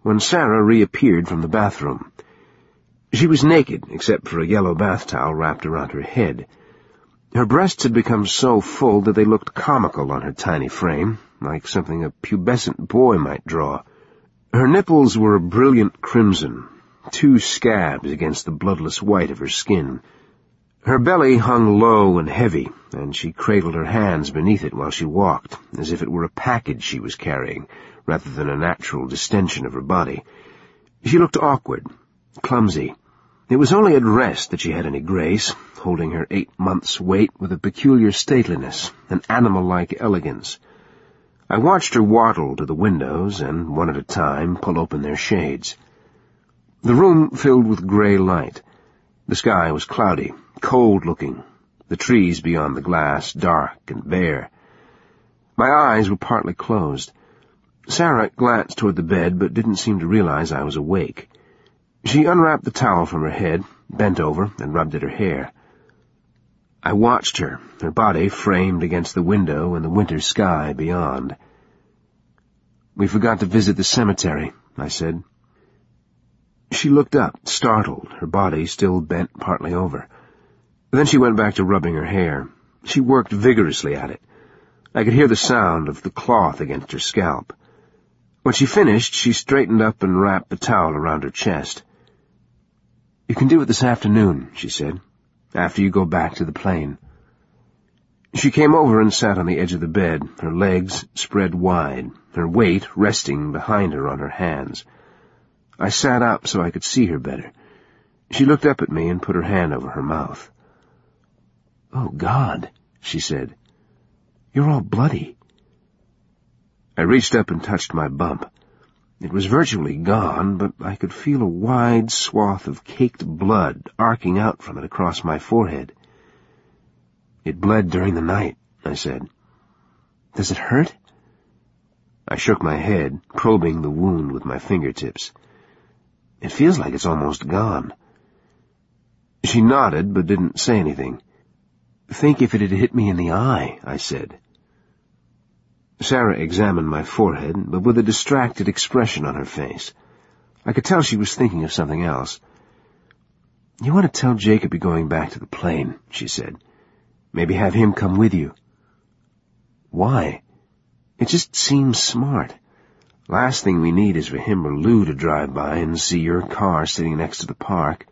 when Sarah reappeared from the bathroom. She was naked, except for a yellow bath towel wrapped around her head. Her breasts had become so full that they looked comical on her tiny frame, like something a pubescent boy might draw. Her nipples were a brilliant crimson, two scabs against the bloodless white of her skin. Her belly hung low and heavy, and she cradled her hands beneath it while she walked, as if it were a package she was carrying, rather than a natural distension of her body. She looked awkward, clumsy. It was only at rest that she had any grace, holding her eight months' weight with a peculiar stateliness, an animal-like elegance. I watched her waddle to the windows and, one at a time, pull open their shades. The room filled with grey light. The sky was cloudy, cold-looking, the trees beyond the glass dark and bare. My eyes were partly closed. Sarah glanced toward the bed, but didn't seem to realize I was awake. She unwrapped the towel from her head, bent over, and rubbed at her hair. I watched her, her body framed against the window and the winter sky beyond. "We forgot to visit the cemetery," I said. She looked up, startled, her body still bent partly over. Then she went back to rubbing her hair. She worked vigorously at it. I could hear the sound of the cloth against her scalp. When she finished, she straightened up and wrapped the towel around her chest. "You can do it this afternoon," she said, "after you go back to the plane." She came over and sat on the edge of the bed, her legs spread wide, her weight resting behind her on her hands. I sat up so I could see her better. She looked up at me and put her hand over her mouth. "Oh, God," she said. "You're all bloody." I reached up and touched my bump. It was virtually gone, but I could feel a wide swath of caked blood arcing out from it across my forehead. "It bled during the night," I said. "Does it hurt?" I shook my head, probing the wound with my fingertips. "It feels like it's almost gone." She nodded, but didn't say anything. "Think if it had hit me in the eye," I said. Sarah examined my forehead, but with a distracted expression on her face. I could tell she was thinking of something else. "You want to tell Jacob you're going back to the plane," she said. "Maybe have him come with you." "Why? It just seems smart. Last thing we need is for him or Lou to drive by and see your car sitting next to the park."